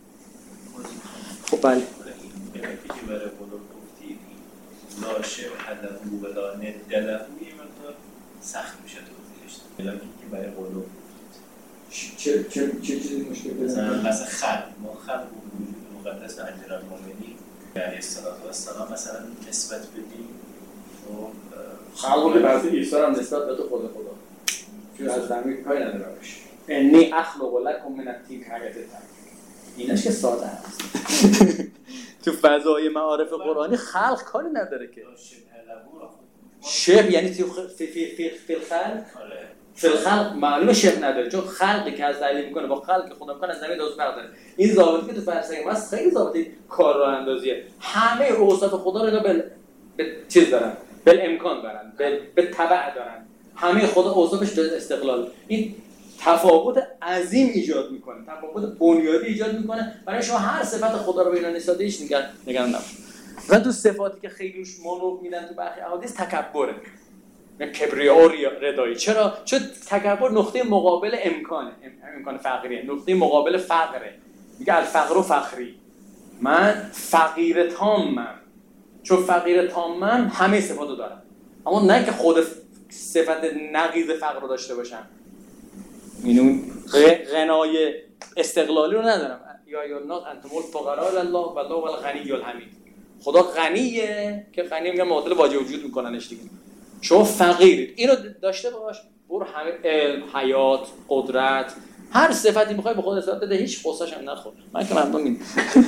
خب بله که برای قلوب گفتید لا شبه له و لا ند له یه مقدار سخت میشه توضیحش. الان که برای قلوب چه چه چه چیزی مشکل مثلا مثلا خلق ما خلق وجود مقدس امیرالمومنین علیه السلام مثلا نسبت بدیم و خلق بعضی عیسی هم نسبت به تو خود خدا چون از زمین کاری نداره باشه. انی اخلق لکم من الطین حاجت ایناش که ساده است. تو فضای معارف قرآنی خلق کاری نداره که شبه یعنی تو فی فی فی فی الخلق فی الخلق معلومه شبه نداره، چون خلقی که از تعلیم میکنه با خلقی خدا میکنه از زمین دوز فرق داره. این ضابطی که تو فلسفه ما خیلی ضابطی کار راه اندازیه، همه اوصاف خدا رو اینا به به چیز دارن، به امکان دارن، به به تبع دارن، همه خدا اوصافش به استقلال. این تفاوت عظیم ایجاد میکنه، تفاوت بنیادی ایجاد میکنه. برای شما هر صفت خدا رو به اینا نسبت هیچ نگران نباش. و تو صفاتی که خیلی روش مونوف میدن تو برخی احادیث تکبره، کبریا و ردایی. چرا؟ چون تکبر نقطه مقابل امکانه، امکان فقریه، نقطه مقابل فقره. میگه الفقر و فخری، من فقیر تامم. چون فقیر تامم همه صفاتو دارم، اما نه که خود صفت نقیض فقر رو داشته باشم. این اون غنای استقلالی رو ندارم. یا یا الناس انتم الفقراء الله والله هو الغنی الحمید. خدا غنیه که غنی میگم معادل واجب وجود میکننش دیگه. شما فقیرید، اینو داشته باش، برو همه علم، حیات، قدرت، هر صفتی میخوای به خود اثبات بده، هیچ قصه‌ش هم نخور. من که مردم این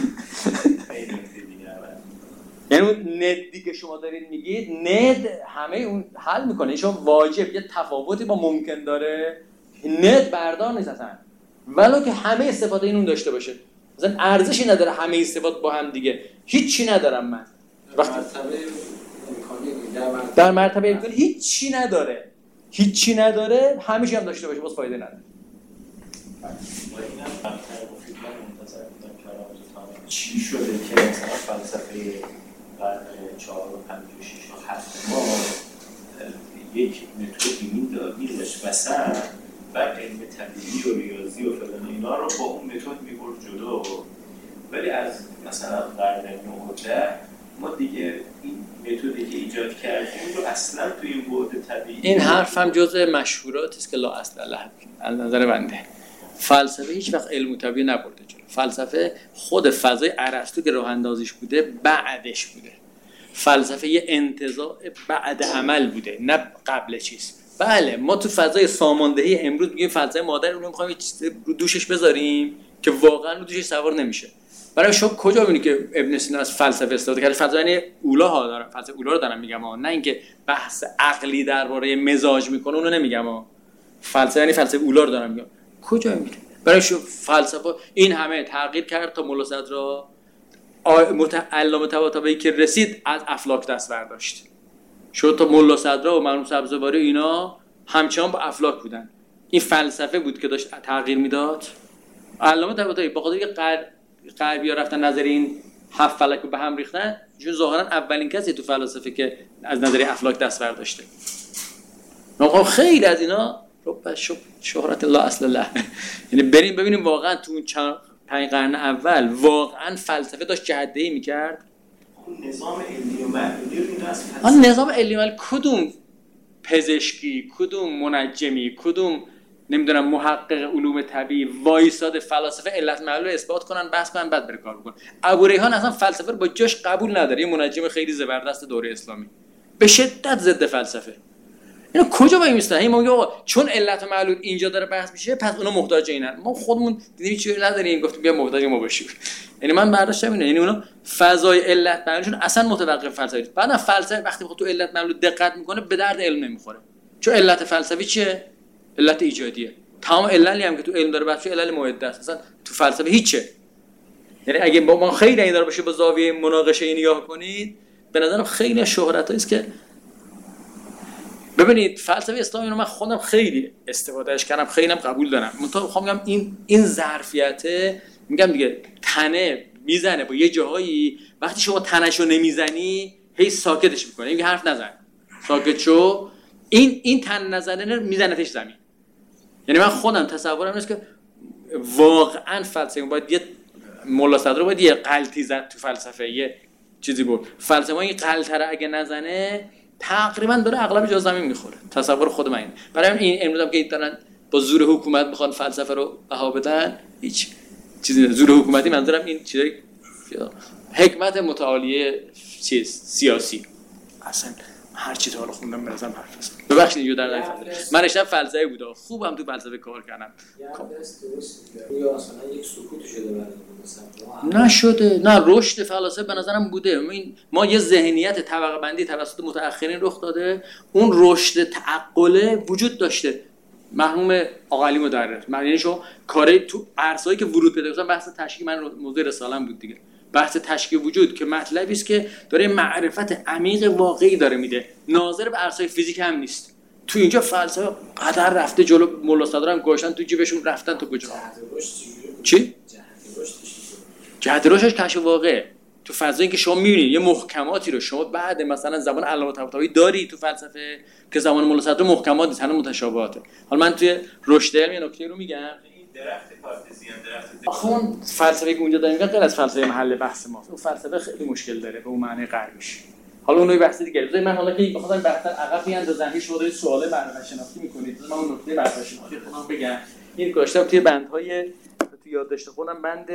یعنی اون ندی که شما دارید میگید، ند همه اون حل میکنه. شما واجب یه تفاوتی با ممکن داره، ند بردار نیست اصلا، ولو که همه صفات این اون داشته باشه. مثلا ارزشی نداره همه صفات با هم دیگه، هیچی ندارم من. وقتی در مرتبه امکانی هیچی نداره، هیچی نداره، همه چی هم داشته باشه باز فایده نداره. چی شده که مثلا فلسفه قرن چهار و پنج و شش و هفت ما یک متدی می‌ذاشت وسط و علم طبیعی و ریاضی و فلان اینا رو با اون متد می‌برد جلو، ولی از مثلا قرن نه و ده ما دیگه این متدی که ایجاد کردیم رو اصلا توی این بعد طبیعی. این حرف هم جزء مشهوراتی است که لا اصل له از نظر بنده. فلسفه هیچ وقت علم طبیعی نبرده جلو. فلسفه خود فضای ارسطو که راه اندازیش بوده بعدش بوده. فلسفه یه انتزاع بعد عمل بوده، نه قبل چیز. بله ما تو فضای ساماندهی امروز میگیم فلسفه مادر رو میخوایم یه چیز رو دوشش بذاریم که واقعا رو دوشش سوار نمیشه. برای شما کجا میبینی که ابن سینا از فلسفه استفاده کرده؟ فلسفه یعنی اولا ها دارم، فلسفه اولا رو دارم میگم ها، نه اینکه بحث عقلی درباره مزاج میکنه اونو نمیگم ها. فلسفه یعنی فلسفه اولا رو دارم میگم. کجا میبینی؟ برای شما فلسفه این همه تغییر کرد تا مولا صدرا علامه طباطبایی که رسید از افلاک دست برداشت. شد تا مولا صدرا و مرحوم سبزواری اینا همچنان با افلاک بودن. این فلسفه بود که داشت تغییر میداد. علامه طباطبایی با خاطر اینکه غربی‌ها رفتن نظر این هفت فلک رو به هم ریختن، چون ظاهرا اولین کسی تو فلسفه که از نظر افلاک دست برداشته. ما خیلی از اینا رو به شهرت الله اصل له، یعنی بریم ببینیم واقعا تو اون چند پنج قرن اول واقعا فلسفه داشت جهت‌دهی میکرد. نظام علمی و معلولی رو اینا از فلسفه، آن نظام علمی ولی کدوم پزشکی، کدوم منجمی، کدوم نمیدونم محقق علوم طبیعی وایساد فلسفه علت معلول اثبات کنن، بحث کنن، بعد بر کار بکنن. ابو ریحان اصلا فلسفه رو با جاش قبول نداره، یه منجم خیلی زبردست دوره اسلامی، به شدت ضد فلسفه. اینا کجا وای میستن؟ این میگه آقا چون علت و معلول اینجا داره بحث میشه پس اونا محتاج اینن، ما خودمون دیدیم چیزی نداریم گفتیم بیا محتاج ما باشیم. یعنی من برداشتم اینه، یعنی اونا فضای علت معلولشون اصلا متوقف فلسفه نیست. بعدن فلسفه وقتی بخواد تو علت معلول دقت میکنه به درد علم نمیخوره، چون علت فلسفی چیه؟ علت ایجادیه. تمام عللی هم که تو علم داره بحث علل معده است، اصلا تو فلسفه هیچه. یعنی اگه با ما خیلی این داره باشه با زاویه مناقشه نگاه کنید، به نظرم خیلی شهرتایی است که ببینید فلسفه اسلامی رو من خودم خیلی استفادهش کردم، خیلی هم قبول دارم. منتها میخوام بگم این این ظرفیته، میگم دیگه تنه میزنه با یه جاهایی، وقتی شما تنشو نمیزنی هی ساکتش میکنه، میگه حرف نزن، ساکت شو، این این تن نزنه میزنتش زمین. یعنی من خودم تصورم اینه که واقعا فلسفه باید یه مولا صدرا باید یه غلطی زد تو فلسفه، یه چیزی بود فلسفه این غلطه رو اگه نزنه تقریبا داره اغلب جا زمین میخوره. تصور خود من اینه. برای این امروز هم که دارن با زور حکومت میخوان فلسفه رو بها بدن، هیچ چیزی زور حکومتی، منظورم این چیزای حکمت متعالیه چیز سیاسی اصلا هر چی تا حالا خوندم به نظرم حرف است. ببخشید اینجا در فلسفه من رشتم فلسفه بوده، خوبم تو فلسفه کار کردم. یا مثلا یک سکوت شده برای نشده، نه رشد فلسفه به نظرم بوده. ما یه ذهنیت طبقه بندی توسط متأخرین رخ داده، اون رشد تعقله وجود داشته. مرحوم آقا علی مدرس معنی شو کاری تو عرصه‌ای که ورود پیدا کردن، بحث تشکیل من موضوع رساله‌ام بود دیگه، بحث تشکیل وجود که مطلبی است که داره معرفت عمیق واقعی داره میده، ناظر به عرصه‌ی فیزیک هم نیست. تو اینجا فلسفه قدر رفته جلو، مولا صدرا هم گوشن تو جیبشون رفتن تو کجا. چی؟ جهت رشدش کشف واقعه. تو فضایی که شما می‌بینید یه محکماتی رو شما بعد مثلا زبان علامه طباطبایی داری تو فلسفه که زبان مولا صدر محکمات نیست، همه متشابهاته. حالا من توی رشد علم یه نکته رو میگم. این درخت کارتزیان درخت آخه اون فلسفه‌ای که اونجا داریم غیر از فلسفه محل بحث ماست. اون فلسفه خیلی مشکل داره به اون معنی غربیش. حالا اون یه بحث دیگه. بذارید من حالا که بخوام بحث عقب بیاندازم هیچ شما دارید سوال معرفت شناختی می‌کنید. من اون نکته معرفت شناختی خودم بگم. این گذاشتم توی بندهای تو یادداشت خودم بند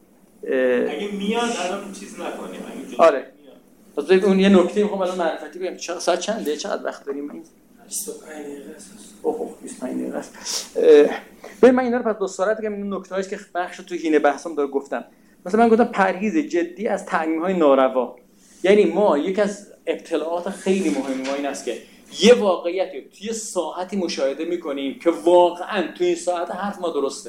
اگه میاد الان چیز نکنیم. آره. پس ببین اون یه نکته میخوام الان معرفتی بگم. چقدر ساعت چنده؟ چقدر وقت داریم؟ بیست و پنج دقیقه است. اوه بیست و پنج دقیقه است. ببین من اینا رو پس دو ساعت بگم. این نکته‌هاست که بخش تو حین بحثم داره گفتم. مثلا من گفتم پرهیز جدی از تعمیم‌های ناروا. یعنی ما یک از ابتلاعات خیلی مهم ما این است که یه واقعیتی توی ساعتی مشاهده می‌کنیم که واقعاً تو این ساعت حرف ما درسته.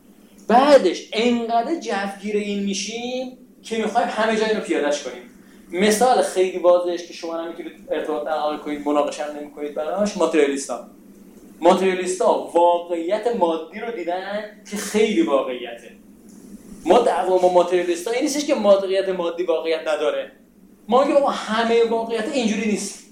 بعدش انقدر جوگیر این میشیم که می‌خوایم همه جا اینو پیاده‌اش کنیم. مثال خیلی واضحش که شما نمی‌تونید ارتباط برقرار کنید، مناقشه هم نمی‌کنید براش، ماتریالیستا. ماتریالیستا واقعیت مادی رو دیدن که خیلی واقعیته. ما دعوا با ماتریالیستا این نیستش که واقعیت مادی واقعیت نداره. ما میگیم همه واقعیت اینجوری نیست.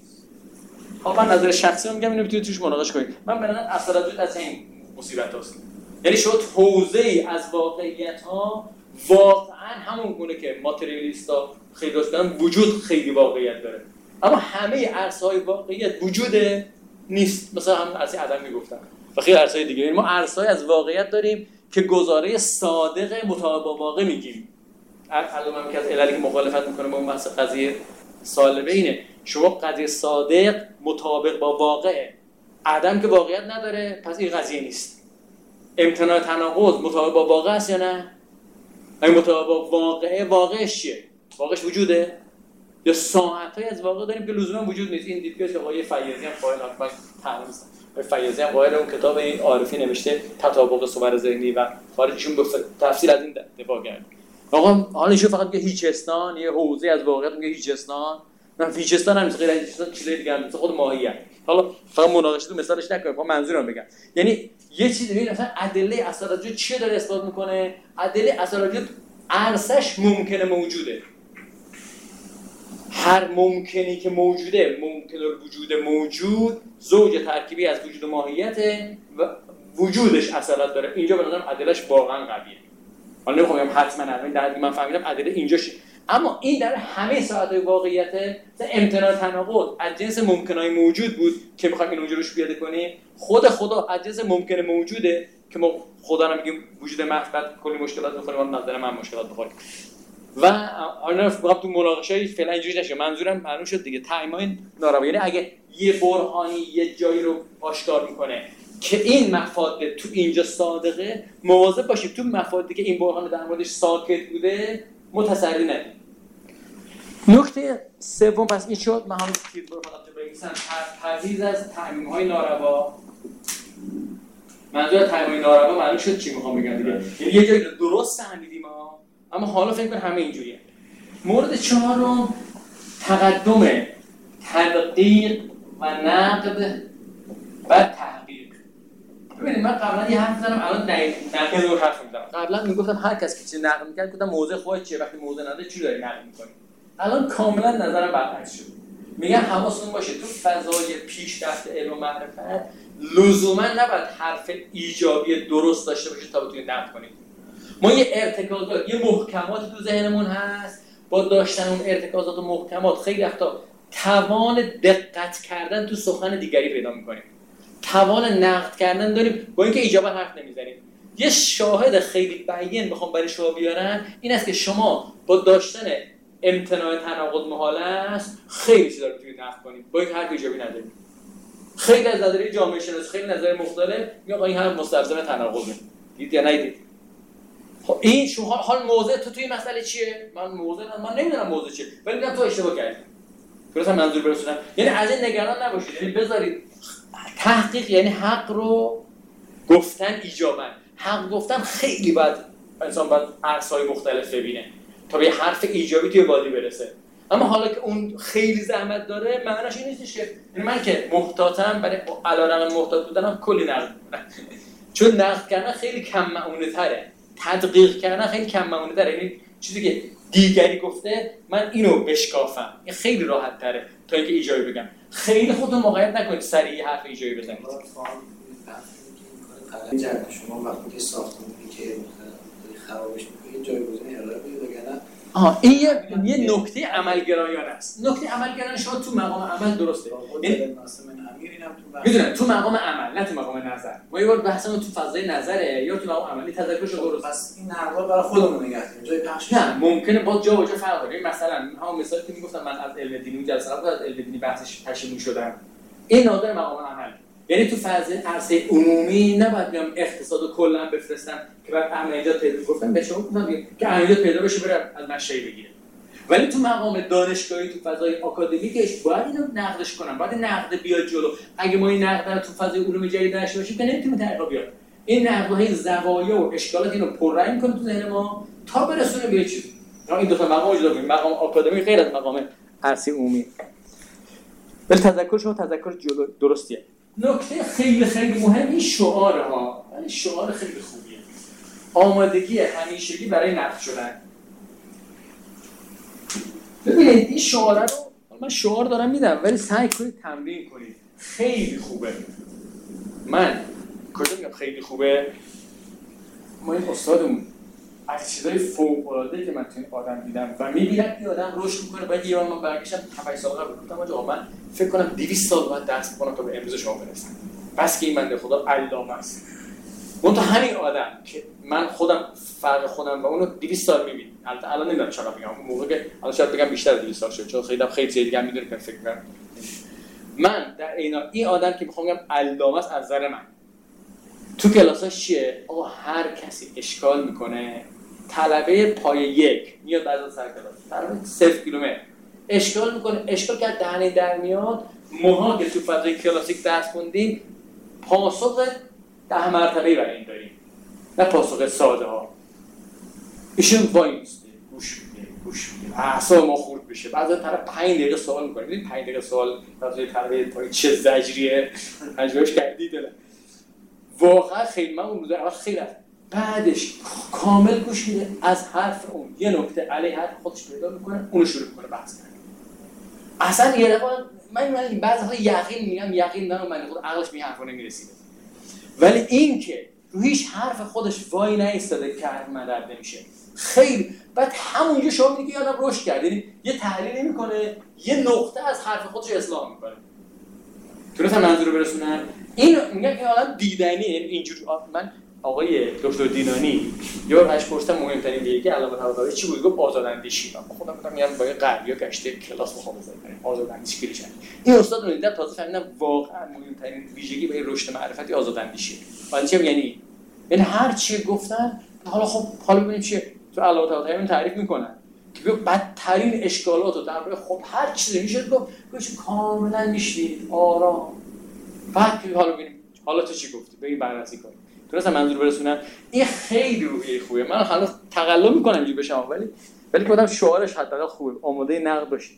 خب من نظر شخصی رو میگم اینو میتونید توش مناقشه کنید. من به نظر اثرات از این مصیبت هست. یعنی شد حوزه‌ای از واقعیت‌ها واقعاً همون گونه که ماتریالیستا خیلی داشتن وجود خیلی واقعیت داره. اما همه عرصه‌های واقعیت وجوده نیست. مثلا هم عرصه عدم میگفتم. و خیلی عرصه‌های دیگه. یعنی ما عرصه‌ای از واقعیت داریم که گزاره صادق مطابق با واقع میگیم. الان من که از عللی که مخالفت میکنه با اون بحث قضیه سالبه اینه. شما قضیه صادق مطابق با واقعه. عدم که واقعیت نداره پس این قضیه نیست. امتناع تناقض مطابق با واقع است یا نه؟ این مطابق با واقعه واقعش چیه؟ واقعش وجوده؟ یا ساعتایی از واقع داریم که لزوما وجود نیست. این دیدگاهی که آقای فیاضی هم قائل حتما تعریف آقای فیاضی هم قائل اون کتاب این عارفی نوشته تطابق صور ذهنی و خارجیشون به تفصیل از این دفاع کرد. آقا حالا ایشون فقط میگه هیچستان یه حوزه از واقعیت میگه هیچستان. نه هیچستان هم نیست، غیر از هیچستان چیزی دیگه هم خود ماهیت. حالا فقط مناقشه تو مثالش نکنم، فقط منظورم بگم. یعنی یه چیزی ببین مثلا ادله اثرات چیه داره اثبات میکنه؟ ادله اثرات عرصه‌اش ممکنه موجوده. هر ممکنی که موجوده ممکن الوجود موجود زوج ترکیبی از وجود و ماهیته و وجودش اثرات داره. اینجا به نظرم ادله‌اش واقعا قویه. حالا نمیخوام بگم حتما الان در من فهمیدم ادله اینجاش، اما این در همه ساعت‌های واقعیت امتناع تناقض از جنس ممکنای موجود بود که می‌خوایم اینو روش پیاده کنیم. خود خدا از جنس ممکن موجوده که ما خدا رو میگیم وجود محض، بعد کلی مشکلات می‌خوریم. نظر من مشکلات می‌خوریم و حالا فقط تو مناقشه فعلا اینجوری نشه. منظورم معلوم شد دیگه. تعیین‌های ناروا یعنی اگه یه برهانی یه جایی رو آشکار می‌کنه که این مفاد تو اینجا صادقه، مواظب باشید تو مفادی که این برهان در موردش ساکت بوده متصرف نشید. نکته سوم پس این شد. من همون چیز رو فقط بگم پرهیز از تعمیم‌های ناروا. منظور تعمیم‌های ناروا معلوم شد چی می‌خوام بگم دیگه. یعنی یه جایی درست فهمیدیم ما، اما حالا فکر کنم همه اینجوریه. مورد چهارم تقدم تدقیق و نقد و تحقیق. ببینید من قبلا یه حرف زدم، الان نقد رو حرف می‌زنم. قبلا میگفتم هر کس که چیزی نقد می‌کنه گفتم موضع خودت چیه، وقتی موضع نداره چی داری نقد می‌کنی. الان کاملا نظرم برعکس شد. میگم حواستون باشه تو فضای پیشرفت علم و معرفت لزوما نباید حرف ایجابی درست داشته باشید تا بتونید نقد کنید. ما یه ارتکازات، یه محکمات تو ذهنمون هست، با داشتن اون ارتکازات و محکمات خیلی وقتا توان دقت کردن تو سخن دیگری پیدا می‌کنیم. توان نقد کردن داریم با اینکه ایجابا حرف نمیزنیم. یه شاهد خیلی بیان بخوام برای شما بیارم این است که شما با داشتن امتناع تناقض محال است خیلی چیزا رو میتونید نقد کنید با اینکه حرف ایجابی ندارید. خیلی از نظریه جامعه شناسی خیلی نظر مختلف میگه این حرف مستلزم تناقضه. دید یا ندید؟ خب این شو حال موضع تو توی مسئله چیه؟ من موضع من نمیدونم موضع چیه، ولی میگم تو اشتباه کردی. درستم منظور برسونم. یعنی از این نگران نباشید. یعنی بذارید تحقیق یعنی حق رو گفتن ایجاباً. حق گفتن خیلی باید انسان باید عرصه‌های مختلف ببینه تا به حرف ایجابی توی وادی برسه. اما حالا که اون خیلی زحمت داره معناش این نیستش که یعنی من که محتاطم برای علارغم محتاط بودنم کلی نقد می‌کنم. چون نقد کردن خیلی کم معونه تره، تدقیق کردن خیلی کم معونه تره. یعنی چیزی که دیگری گفته من اینو بشکافم. این خیلی راحت تره تا اینکه ایجابی بگم. خیلی خودتون موقعیت نکنید سریع حرف ایجابی بزنید. جرد شما وقتی که ساختمونی که خرابش میکنید جایگزین ارائه بدید وگرنه آها این یه, یه نکته عملگرایانه است. نکته عملگرایانه شما تو مقام عمل درسته. یعنی میدونم تو مقام عمل نه تو مقام نظر. ما یه بار بحثمون تو فضای نظره یا تو مقام عملی تذکرش درست. پس این نقلا برای خودمون نگه داریم. جای پخش نه ممکنه با جا و جا فرق داره. مثلا همون مثالی که میگفتم من از علم دینی جلسه قبل از علم دینی بحثش پشیمون شدم. این نادر مقام عمل. یعنی تو فضای عرصه عمومی نباید میام اقتصادو کلا بفرستم که بعد عملیات پیدا گفتم به شما گفتم که عملیات پیدا بشه بره از مشی بگیره. ولی تو مقام دانشگاهی تو فضای آکادمیکش باید اینو نقدش کنم. باید نقد بیاد جلو. اگه ما این نقد رو تو فضای علوم جدید داشته باشیم که نمیتونه طریقا بیاد. این نقدهای زوایا و اشکالات اینو پررنگ می‌کنه تو ذهن ما تا برسونه به چیز. این دو تا مقام جدا کنیم. مقام آکادمی غیر از مقام عرصه عمومی. ولی تذکر شما تذکر جلو درستیه. نکته خیلی خیلی مهم این شعاره ها. ولی شعار خیلی خوبیه. آمادگی همیشگی برای نقد شدن. ببینید این شعاره رو من شعار دارم میدم ولی سعی کنید تمرین کنید. خیلی خوبه. من کجا میگم خیلی خوبه؟ ما این استادمون از چیزای فوق‌العاده که من تو این آدم دیدم و میبینم این آدم رشد میکنه. بعد یه بار من برگشتم هفت سال قبل گفتم آقا من فکر کنم دویست سال بعد درس بخونم تا به امروز شما برسم. بس که این بنده خدا علامه است. اون تو همین آدم که من خودم فرق خودم و اونو دویست سال میبینم. البته الان نمیدونم چقدر بگم. اون موقع که الان شاید بگم بیشتر از دویست سال شد چون خیلی خیلی چیز دیگه میدونم که فکر کنم. من در اینا این آدم که میخوام بگم علامه است از نظر من. تو کلاساش چیه؟ آقا هر کسی اشکال میکنه طلبه پای یک میاد بعد از سر کلاس طلبه صفر کیلومتر اشکال میکنه اشکال که دهنه در میاد. ماها که تو فضای کلاسیک درس خوندیم پاسخ ده مرتبه‌ای برای این داریم نه پاسخ ساده ها. ایشون وای میسته گوش میده گوش میده اعصاب ما خورد بشه. بعضی طرف پنج دقیقه سوال میکنه. ببین پنج دقیقه سوال فضای طلبه پای چه زجریه تجربهش کردید داره. واقعا خیلی من اون روز اول خیلی بعدش کامل گوش میده از حرف اون یه نکته علیه حرف خودش پیدا میکنه اونو شروع میکنه بحث کردن. اصلا یه دفعه من من بعضی وقتا یقین میگم یقین دارم من خود عقلش به حرفا نمیرسیده. ولی این که رو هیچ حرف خودش وای نایستاده که حرف من رد نمیشه خیلی بعد همونجا شما میگی آدم رشد کرد. یعنی یه تحلیل نمیکنه یه نقطه از حرف خودش اصلاح میکنه. تونستم منظور رو برسونم. این میگم این آدم دیدنیه. یعنی اینجوری من آقای دکتر دینانی یه بار ازش پرسیدم مهمترین دیگه علامت هواداری چی بود؟ گفت آزاداندیشی. من خودم گفتم میام با غربیا گشته کلاس میخوام بزنم آزاداندیشی کلیش. این استاد رو دیدم تازه فهمیدم واقعا مهمترین ویژگی برای رشد معرفتی آزاداندیشی. ولی چه یعنی یعنی هر چی گفتن حالا خب حالا ببینیم چیه تو علامت هواداری تعریف میکنن که بدترین اشکالات رو درباره خب هر چیزی میشه گفت گوش کاملا میشنید آرام. بعد که حالا ببینیم حالا تو چی گفتی ببین بررسی کن. درسته منظور برسونم. این خیلی روحیه خوبه. من حالا تقلب میکنم اینجوری بشم ولی ولی که آدم شعارش حداقل خوبه آماده نقد باشید.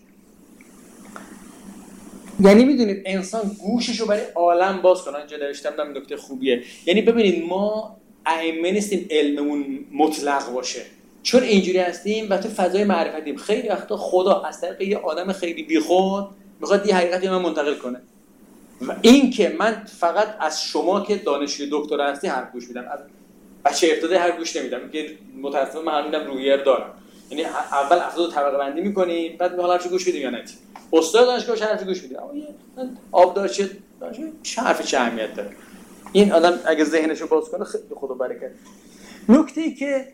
یعنی میدونید انسان گوششو برای عالم باز کنه. اینجا نوشتم دم نکته خوبیه. یعنی ببینید ما ائمه نیستیم علممون مطلق باشه. چون اینجوری هستیم و تو فضای معرفتیم خیلی وقتا خدا از طریق یه آدم خیلی بیخود میخواد یه حقیقتی من منتقل کنه. و این که من فقط از شما که دانشجوی دکترا هستی حرف گوش میدم از بچه ابتدایی حرف گوش نمیدم که متأسفانه من هنوزم روحیه دارم. یعنی اول افراد رو طبقه بندی می‌کنی بعد حالا حرفش گوش میدی یا نه. استاد دانشگاه حرفش گوش میدی اما آبدارچ چه حرف چه اهمیت داره. این آدم اگه ذهنشو باز کنه خیلی خدا برکت. نکته‌ای که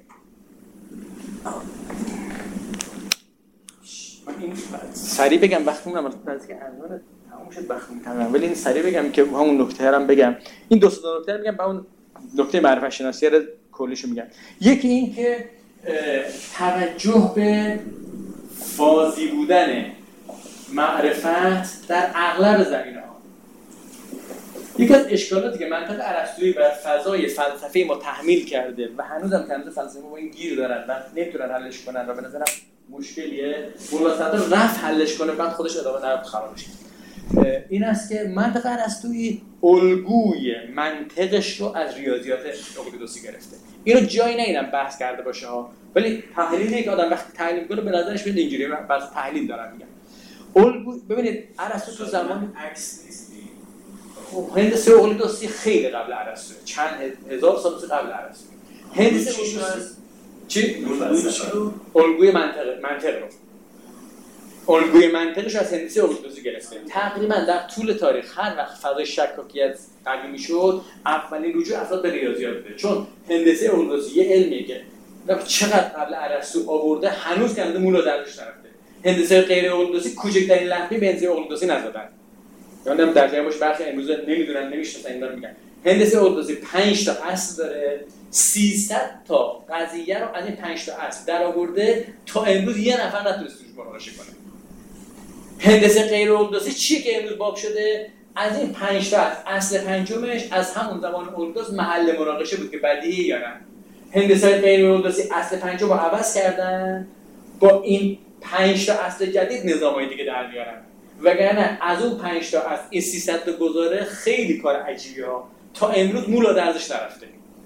من این سریع بگم وقتی من نزدیک عنوان تموم شد بخون تمام ولی این سریع بگم که همون نکته هم بگم این دو تا نکته میگم با اون نکته معرفت شناسی رو کلیشو میگم. یکی این که توجه به فازی بودن معرفت در اغلب زمینه‌ها. یکی از اشکالاتی که منطق ارسطویی بر فضای فلسفه ما تحمیل کرده و هنوزم که فلسفه ما با این گیر دارن و نمیتونن حلش کنن و به نظرم مشکلیه. ملاصقا رفت حلش کنه بعد خودش ادامه نرفت خرابش کنه. این است که منطق ارسطویی الگوی منطقش رو از ریاضیات اقلیدوسی گرفته. اینو جایی نمیدم بحث کرده باشه ها، ولی تحلیل یک آدم وقتی تحلیل کنه به نظرش میاد اینجوریه. بعضی تحلیل دارم میگم الگو. ببینید ارسطو تو زمان عکس نیستی. خب هندسه اقلیدوسی خیلی قبل ارسطو، چند هزار سال قبل ارسطو. هندسه اقلیدوسی چی؟ الگوی منطق منطق رو الگوی منطقش از هندسه اقلیدوسی گرفته. تقریبا در طول تاریخ هر وقت فضای شکاکیت قوی شد، اولین رجوع افراد به ریاضیات بوده، چون هندسه اقلیدوسی یه علمیه که چقدر قبل ارسطو آورده هنوز کنده مولا درش نرفته. هندسه غیر اقلیدوسی کوچکترین لقبی به هندسه اقلیدوسی نزدن. یعنی در جای باش برخی امروز نمیدونن نمیشناسن اینا رو میگن. هندسه اقلیدوسی پنج تا اصل داره، سیصد تا قضیه رو از این پنج تا اصل در آورده تا امروز یه نفر نتونسته روش مناقشه کنه. هندسه غیر اقلیدوسی چیه که امروز باب شده؟ از این پنج تا اصل پنجمش از همون زمان اقلیدوس محل مناقشه بود که بدیهی یا نه. هندسه غیر اقلیدوسی اصل پنجم رو عوض کردن، با این پنج تا اصل جدید نظامای دیگه در میارن. وگرنه از اون پنج تا اصل این سیصد تا گزاره خیلی کار عجیبی ها تا امروز مولا درزش نرفته.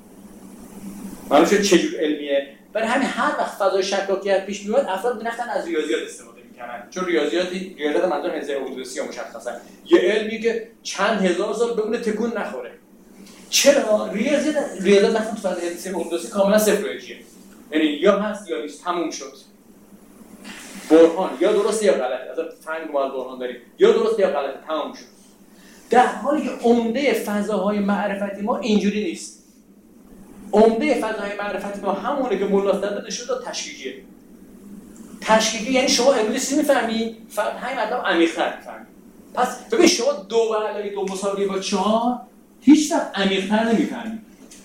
معلوم شد چجور علمیه. برای همین هر وقت فضای شکاکیت پیش میاد افراد میرفتن از ریاضیات استفاده میکنن، چون ریاضیاتی ریاضیات منظور هندسه اقلیدوسی مشخصا یه علمی که چند هزار سال بمونه تکون نخوره. چرا؟ ریاضیات ریاضیات مثلا تو فضای هندسه اقلیدوسی کاملا صفر و یکیه، یعنی یا هست یا نیست، تموم شد. برهان یا درست یا غلط، اصلا فنگ ما برهان داریم، یا درست یا غلط، تموم شد. در حالی که عمده فضاهای معرفتی ما اینجوری نیست. عمده فضاهای معرفتی ما همونه که مولا داده نشون داد تشکیکیه. تشکیکی یعنی شما امروز چی میفهمی؟ فقط همین مطلب عمیق‌تر میفهمی. پس ببین شما دو به علاوه دو مساوی با چهار هیچ وقت عمیق‌تر نمیفهمی.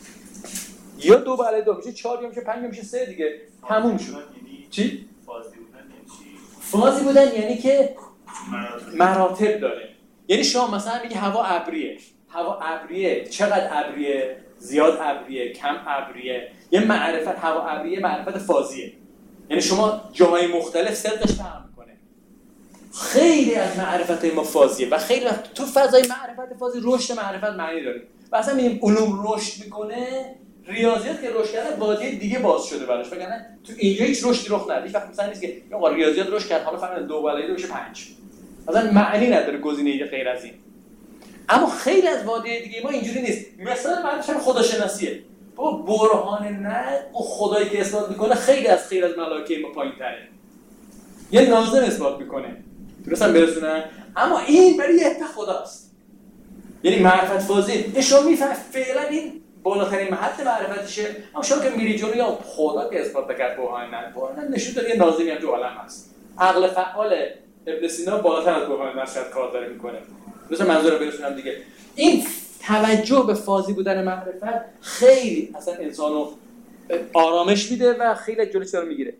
یا دو به علاوه دو میشه چهار، یا میشه پنج، یا میشه سه دیگه. تموم شد. چی؟ فازی بودن یعنی چی؟ فازی بودن یعنی که مراتب داره. یعنی شما مثلا میگی هوا ابریه. هوا ابریه، چقدر ابریه؟ زیاد ابریه، کم ابریه. یه معرفت هوا ابریه معرفت فازیه. یعنی شما جاهای مختلف صدقش فرق میکنه. خیلی از معرفت ما فازیه و خیلی وقت تو فضای معرفت فازی رشد معرفت معنی داره. و اصلا میگیم علوم رشد میکنه، ریاضیات که رشد کرده وادی دیگه باز شده براش. بگن تو اینجا هیچ رشدی رخ نداد. هیچ وقت مثلا نیست که آقا ریاضیات رشد کرد حالا فقط دو بالای دو بشه پنج. اصلا معنی نداره گزینه غیر از این. اما خیلی از وادی دیگه ما اینجوری نیست. مثلا معنیش هم خداشناسیه. بابا برهان نه او خدایی که اثبات میکنه خیلی از خیر از ملائکه ما پایین‌تره. یه ناظم اثبات میکنه. درستم برسونن. اما این برای یه خداست. یعنی معرفت فازی. شما میفهمید فعلا این بالاترین محط معرفتشه. اما شما که میری جلو یا خدا که اثبات کرد برهان نه، برهان نشون داد یه ناظمی هم تو عالم هست. عقل فعال ابن سینا بالاتر از برهان نشد کار داره میکنه. درست منظورم برسونم دیگه. این توجه به فازی بودن معرفت خیلی اصلا انسانو آرامش میده و خیلی جلوش رو میگیره.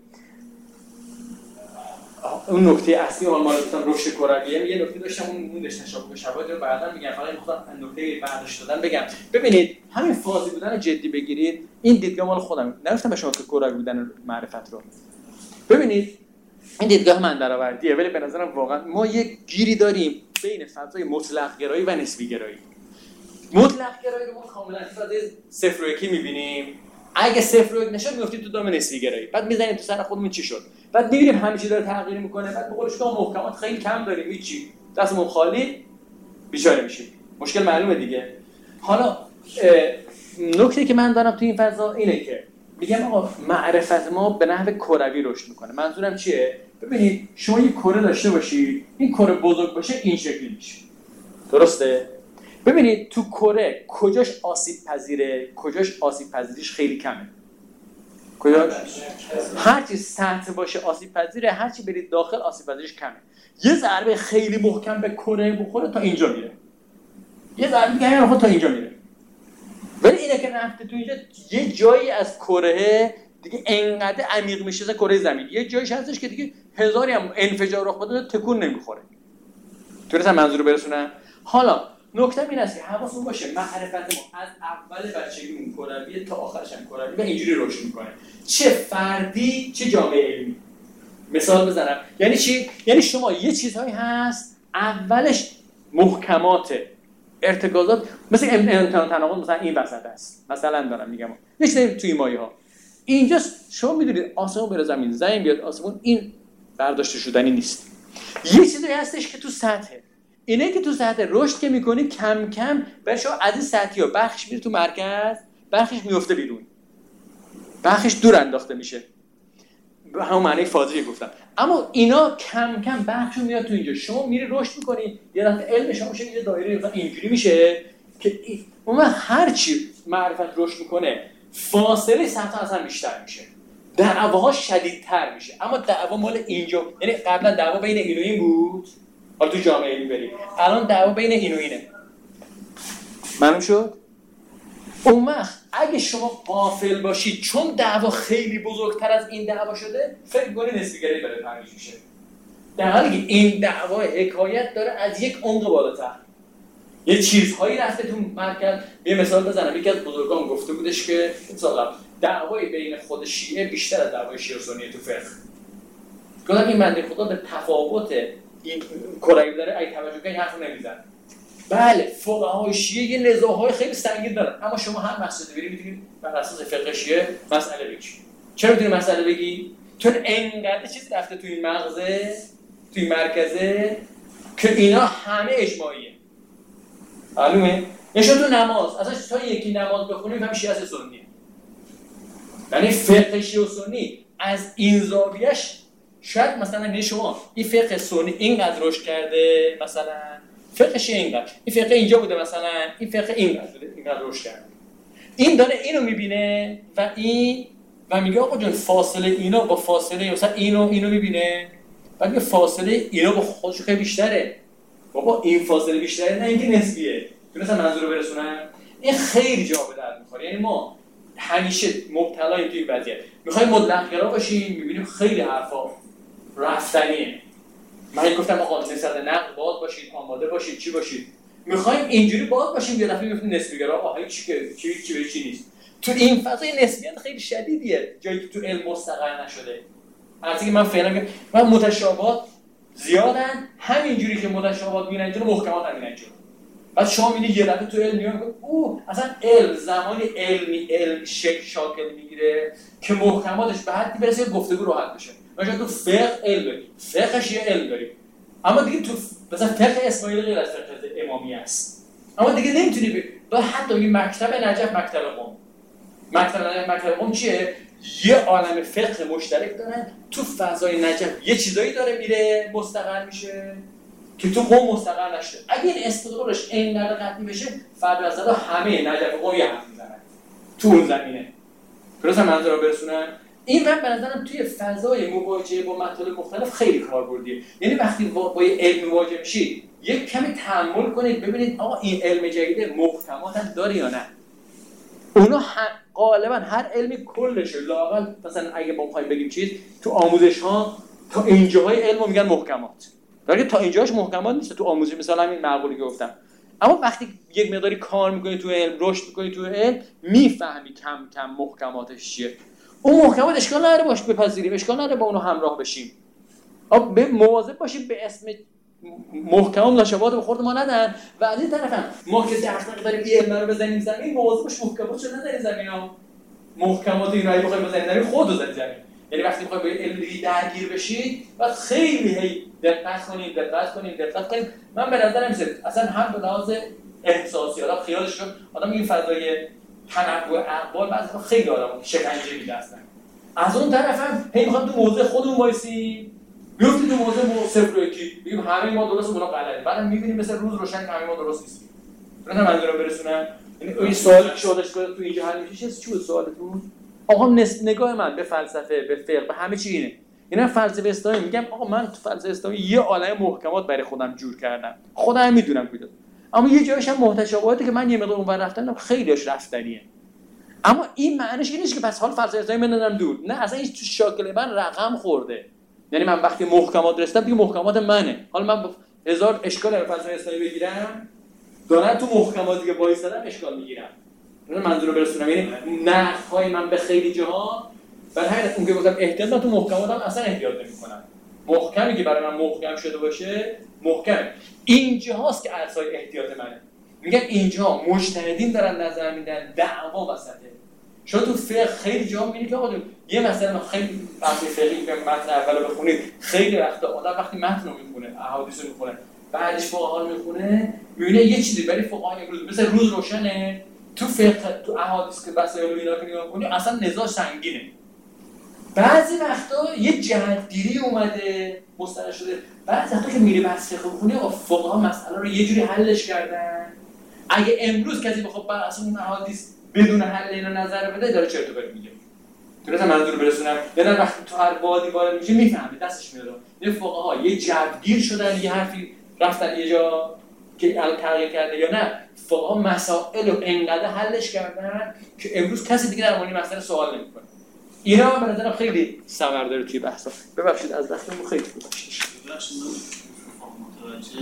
اون نکته اصلی حال ما گفتم رشد کرویه. یه نکته داشتم اون موندش تشابه شواهد رو بعدا میگم، فقط میخوام نکته بعدش دادن بگم. ببینید همین فازی بودن جدی بگیرید، این دیدگاه مال خودم نگفتم به شما که کروی بودن معرفت رو. ببینید این دیدگاه من درآوردیه، ولی به نظرم واقعا ما یک گیری داریم بین فضای مطلق گرایی و نسبی گرایی. مطلق گرایی رو ما کاملا فضای صفر و یکی می‌بینیم. اگه صفر و یک نشه میافتید تو دام نسبی گرایی. بعد می‌زنیم تو سر خودمون چی شد. بعد می‌بینیم همه چی داره تغییر می‌کنه. بعد به قول شما محکمات خیلی کم داریم، هیچی. دستمون خالی بیچاره میشیم. مشکل معلومه دیگه. حالا نکته که من دارم تو این فضا اینه که میگم آقا معرفت ما به نحو کروی رشد می‌کنه. منظورم چیه؟ ببینید شما یک کره داشته باشید، این کره بزرگ باشه این شکلی میشه. درسته؟ ببینید تو کره کجاش آسیب پذیره، کجاش آسیب پذیریش خیلی کمه. کجاش؟ هر چی سطح باشه آسیب پذیره، هر چی برید داخل آسیب پذیریش کمه. یه ضربه خیلی محکم به کره بخوره تا اینجا میره. یه ضربه دیگه هم تا اینجا میره. ولی اینه که رفته تو اینجا یه جایی از کره دیگه انقدر عمیق میشه از کره زمین. یه جایش هستش که دیگه هزاری هم انفجار رخ بده تکون نمیخوره. درسته منظور برسونم؟ حالا نکته این است که حواستون باشه معرفت ما از اول بچگیمون کرویه تا آخرش هم کرویه و اینجوری رشد میکنه. چه فردی چه جامعه علمی. مثال بزنم. یعنی چی؟ یعنی شما یه چیزهایی هست اولش محکمات ارتکازات مثل امتحان تناقض مثلا این وسط است، مثلا دارم میگم میشه توی مایه ها اینجا شما میدونید آسمون بره زمین، زمین بیاد آسمون، این برداشته شدنی نیست. یه چیزی هستش که تو سطحه، اینه که تو سطح رشد که میکنی کم کم برای شما از این سطحی ها بخش میره تو مرکز، بخشش میفته بیرون، بخشش دور انداخته میشه، به همون معنی فازی گفتم. اما اینا کم کم بخشو میاد تو اینجا، شما میری رشد میکنی، یه دفعه علم شما میشه یه دایره مثلا اینجوری میشه که اون هر چی معرفت رشد میکنه فاصله سطح اصلا بیشتر میشه، دعواها شدیدتر میشه. اما دعوا مال اینجا، یعنی قبلا دعوا بین این و این بود، حالا تو جامعه علمی بریم الان دعوا بین این و اینه، معلوم شد؟ اون وقت اگه شما غافل باشید چون دعوا خیلی بزرگتر از این دعوا شده فکر کنید نسبیگری برای ترویج میشه، در حالی که این دعوا حکایت داره از یک عمق بالاتر، یه چیزهایی رفته تو مرکز. یه مثال بزنم، یکی از بزرگان گفته بودش که مثلا دعوای بین خود شیعه بیشتر از دعوای شیعه و سنی تو فقه. گفتم این بنده خدا به تفاوت این کره داره ای توجه کنید حرف نمیزنه. بله فقهای شیعه یه نزاع‌های خیلی سنگین دارن، اما شما هر مسئله بری میتونید بر اساس فقه شیعه مسئله بگی. چرا میتونی مسئله بگی؟ چون انقدر چیزی رفته تو این مغزه، تو این مرکزه که اینا همه اجماعیه. معلومه؟ نشون تو نماز، اصلا تا یکی نماز بخونه میفهمی شیعه از سنیه. یعنی فقه شیعه و سنی از این زاویه‌اش شاید مثلا نه شما این فقه سنی اینقدر رشد کرده، مثلا فقه شیعه اینقدر، این فقه اینجا بوده، مثلا این فقه اینقدر بوده، اینقدر رشد کرده. این داره اینو میبینه و این و میگه آقا جون فاصله اینا با فاصله مثلا اینو اینو میبینه و میگه فاصله اینا با خودش خیلی بیشتره. بابا این فاصله بیشتره، نه اینکه نسبیه. تونستم منظور رو برسونم؟ این خیلی جا به درد میخوره. یعنی ما همیشه مبتلاییم توی این وضعیت، میخوایم مطلق گرا باشیم، میبینیم خیلی حرفا رفتنیه. من گفتم آقا نسبت نقد باز باشید، آماده باشید، چی باشید. میخوایم اینجوری باز باشیم، یه دفعه میگفتیم نسبی گرا، آها چی که چی چی به چی نیست. تو این فضای نسبیت خیلی شدیدیه، جایی که تو علم مستقر نشده. البته که من فعلا میگم من متشابهات زیادن، همینجوری که متشابهات میرن جلو محکمات هم میرن جلو. بعد شما میبینی یه دفعه تو علم میگن اوه اصلا علم زمانی علمی علم شکل شاکل میگیره که محکماتش به حدی برسه گفتگو راحت بشه. مثلا تو فقه علم داری، فقهش یه علم داری، اما دیگه تو مثلا فقه اسماعیلی غیر از فقه امامی است، اما دیگه نمیتونی بی... با حتی این مکتب نجف مکتب قم، مکتب نجف مکتب قم چیه؟ یه عالم فقه مشترک دارن، تو فضای نجف یه چیزایی داره میره مستقر میشه که تو قم مستقر نشده. اگه این استقرارش اینقدر قطعی بشه فرد از نظر همه نجف قم یه حرف میزنن تو اون زمینه. درست منظور رو برسونن. این من به نظرم توی فضای مواجهه با مطالب مختلف خیلی کاربردیه. یعنی وقتی با, با یه علم مواجه میشید یک کمی تأمل کنید ببینید آقا این علم جدید محکمات هم داره یا نه. اونا غالبا هر علمی کلشه، لااقل مثلا اگه ما بخوایم بگیم چیز تو آموزش ها تا اینجاهای علمو میگن محکمات، در تا اینجاش محکمات نیست. تو آموزش مثلا همین معقولی که گفتم، اما وقتی یک مقداری کار میکنی تو علم، رشد میکنی تو علم، میفهمی کم کم محکماتش چیه. اون محکمات اشکال نداره باش بپذیریم، اشکال نداره با اونو همراه بشیم، اما به مواظب باشیم به اسم محکم مشابهات به خورد ما ندن. و از این طرف هم ما که دقیق داریم این علم رو بزنیم زمین، مواظب باش محکمات چه نذاریم زمین ها. محکمات این رو بخوایم بزنیم زمین خودو زدید زمین. یعنی وقتی میخوایم با علم دیگه درگیر بشید بعد خیلی هی دقت کنیم دقت کنیم دقت کنیم. من به نظرم میاد اصلا هم به لحاظ احساسی حالا خیالش رو آدم این فضای تنوع اقوال بعضی خیلی آدم شکنجه میده اصلا. از اون طرف هم هی میخوام تو موضوع خودمون وایسی، میفتیم تو موضوع صفر و یکی بگیم همه ما درست اونا غلطه، بعدم میبینیم مثلا روز روشن که همه ما درست نیستیم. درست منظورم برسونم؟ یعنی این سوالی که شدش تو اینجا حل میشه چیه سوالتون؟ آقا نگاه من به فلسفه، به فقه، به همه چی اینه. اینا فلسفه اسلامی میگم آقا من تو فلسفه اسلامی یه عالمه محکمات برای خودم جور کردم، خودم میدونم کجا، اما یه جایش هم محتشاباتی که من یه مقدار اونور رفتم خیلیش رفتنیه. اما این معنیش این نیست که پس حال فلسفه اسلامی بندازم دور، نه اصلا این تو شاکل من رقم خورده. یعنی من وقتی محکمات رسیدم دیگه محکمات منه. حالا من هزار اشکال از فلسفه اسلامی بگیرم دارن تو محکماتی که وایسادم اشکال میگیرم. من منظور رو برسونم، یعنی نقدهای من به خیلی جاها برای همین اون که گفتم احتیاط من تو محکماتم اصلا احتیاط نمی‌کنم. محکمی که برای من محکم شده باشه محکمه. اینجا هاست که ارزهای احتیاط منه. میگم اینجا مجتهدین دارن نظر میدن، دعوا وسطه. شما تو فقه خیلی جا میبینید که آقا یه مثلا خیلی وقتی فقهی که متن اولو بخونید، خیلی وقتا آدم وقتی متن رو میخونه، احادیث رو میخونه، بعدش فقها رو میخونه، میبینه یه چیزی برای فقها امروز مثل روز روشنه، تو فقه تو احادیث که وسایل و اینا که نگاه کنی اصلا نزاع سنگینه. بعضی وقتا یه جهتگیری اومده مستند شده، بعضی وقتا که میری بحث فقه بخونی آقا فقها مسئله رو یه جوری حلش کردن. اگه امروز کسی بخواد بر اساس اون احادیث بدون حل اینا نظر بده داره چرت و پرت میگه. درسته منظور برسونم؟ یعنی وقتی تو هر وادی وارد میشه میفهمه دستش میاد. یه فقها یه جوگیر شدن، یه حرفی رفتن یه جا که الان تغییر کرده یا نه، فقها مسائل رو انقدر حلش کردن که امروز کسی دیگه در مورد مسئله سوال نمیکنه. اینا هم به نظرم خیلی ثمر داره توی بحثا. ببخشید از وقتمون خیلی گذشت. ببخشید من متوجه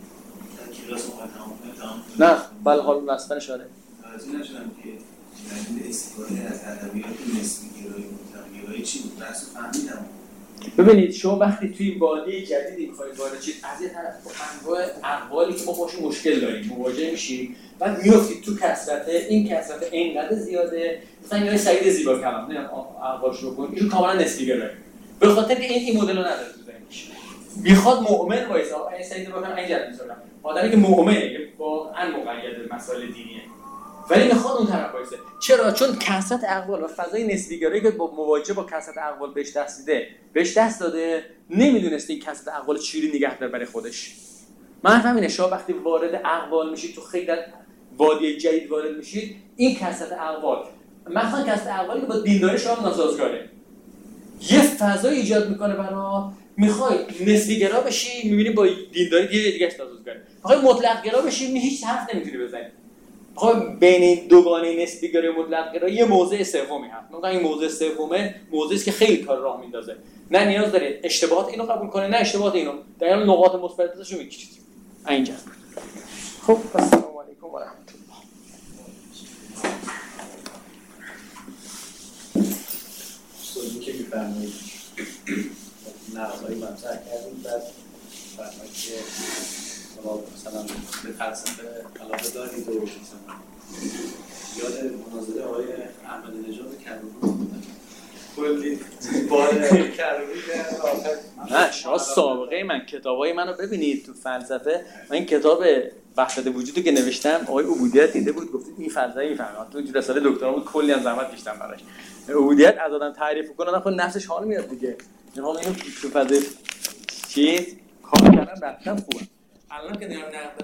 کلاس اومدم تمام. نه بله حال واسطن اشاره. متوجه نشدم که یعنی استفاده از ادبیات نسبی گرایی مطلق گرایی چی بود؟ بحث فهمیدم. ببینید شما وقتی توی این وادی جدیدی می‌خواید وارد شید، از یه طرف با انواع اقوالی که ما باشون مشکل داریم مواجه میشید، بعد میافتید تو کثرت، این کثرت اینقدر زیاده. مثلا یه سعید زیبا کلام نه اقوالش رو بگید، این کاملا نسبی گرایی. به خاطر که این این مدل رو نداره تو ذهنش. میخواد مؤمن وایسه، این سعید رو بگم این جدید می‌ذارم. آدمی که مؤمنه با ان مقید مسائل دینیه. ولی میخواد اون طرف وایسه. چرا؟ چون کثرت اقوال و فضای نسبی‌گرایی که با مواجهه با کثرت اقوال بهش دست دیده، بهش دست داده، نمیدونسته این کثرت اقوال چجوری نگه داره برای خودش. من همینه، شما وقتی وارد اقوال میشید، تو خیلی وادی جدید وارد میشید، این کثرت اقوال، مثلا کثرت اقوالی که با دینداری شما ناسازگاره، یه فضای ایجاد میکنه برای میخوای نسبی‌گرا بشی، میبینی با دینداری یه دیگه ناسازگاره. میخوای مطلق گرا بشی، هیچ حرف نمیتونی بزنی. خب بین این دوگانه نسبی گرایی مطلق گرایی یه موضع سومی هست. مثلا این موضع سومه موضعی است که خیلی کار راه میندازه. نه نیاز داره اشتباهات اینو قبول کنه، نه اشتباهات اینو. در حال نقاط مثبتش رو میگیرید. اینجا. خب السلام علیکم و رحمت الله. سوالی که می‌فرمایید نقضای مطرح کردیم، بعد فرمایید که مثلا به فلسفه علاقه دارید و مثلا یاد مناظره آقای احمد نژاد کربوی کلی بار کربوی نه شما سابقه من کتابای منو ببینید تو فلسفه. من این کتاب وحدت وجودی که نوشتم آقای عبودیت دیده بود، گفت این فلسفه میفهمه. تو رساله دکترا بود، کلی هم زحمت کشیدم براش. عبودیت از آدم تعریف کنه، آدم خود نفسش حال میاد دیگه. میخوام اینو تو فضای چیز کار کردم رفتم خوبه. الان که دارم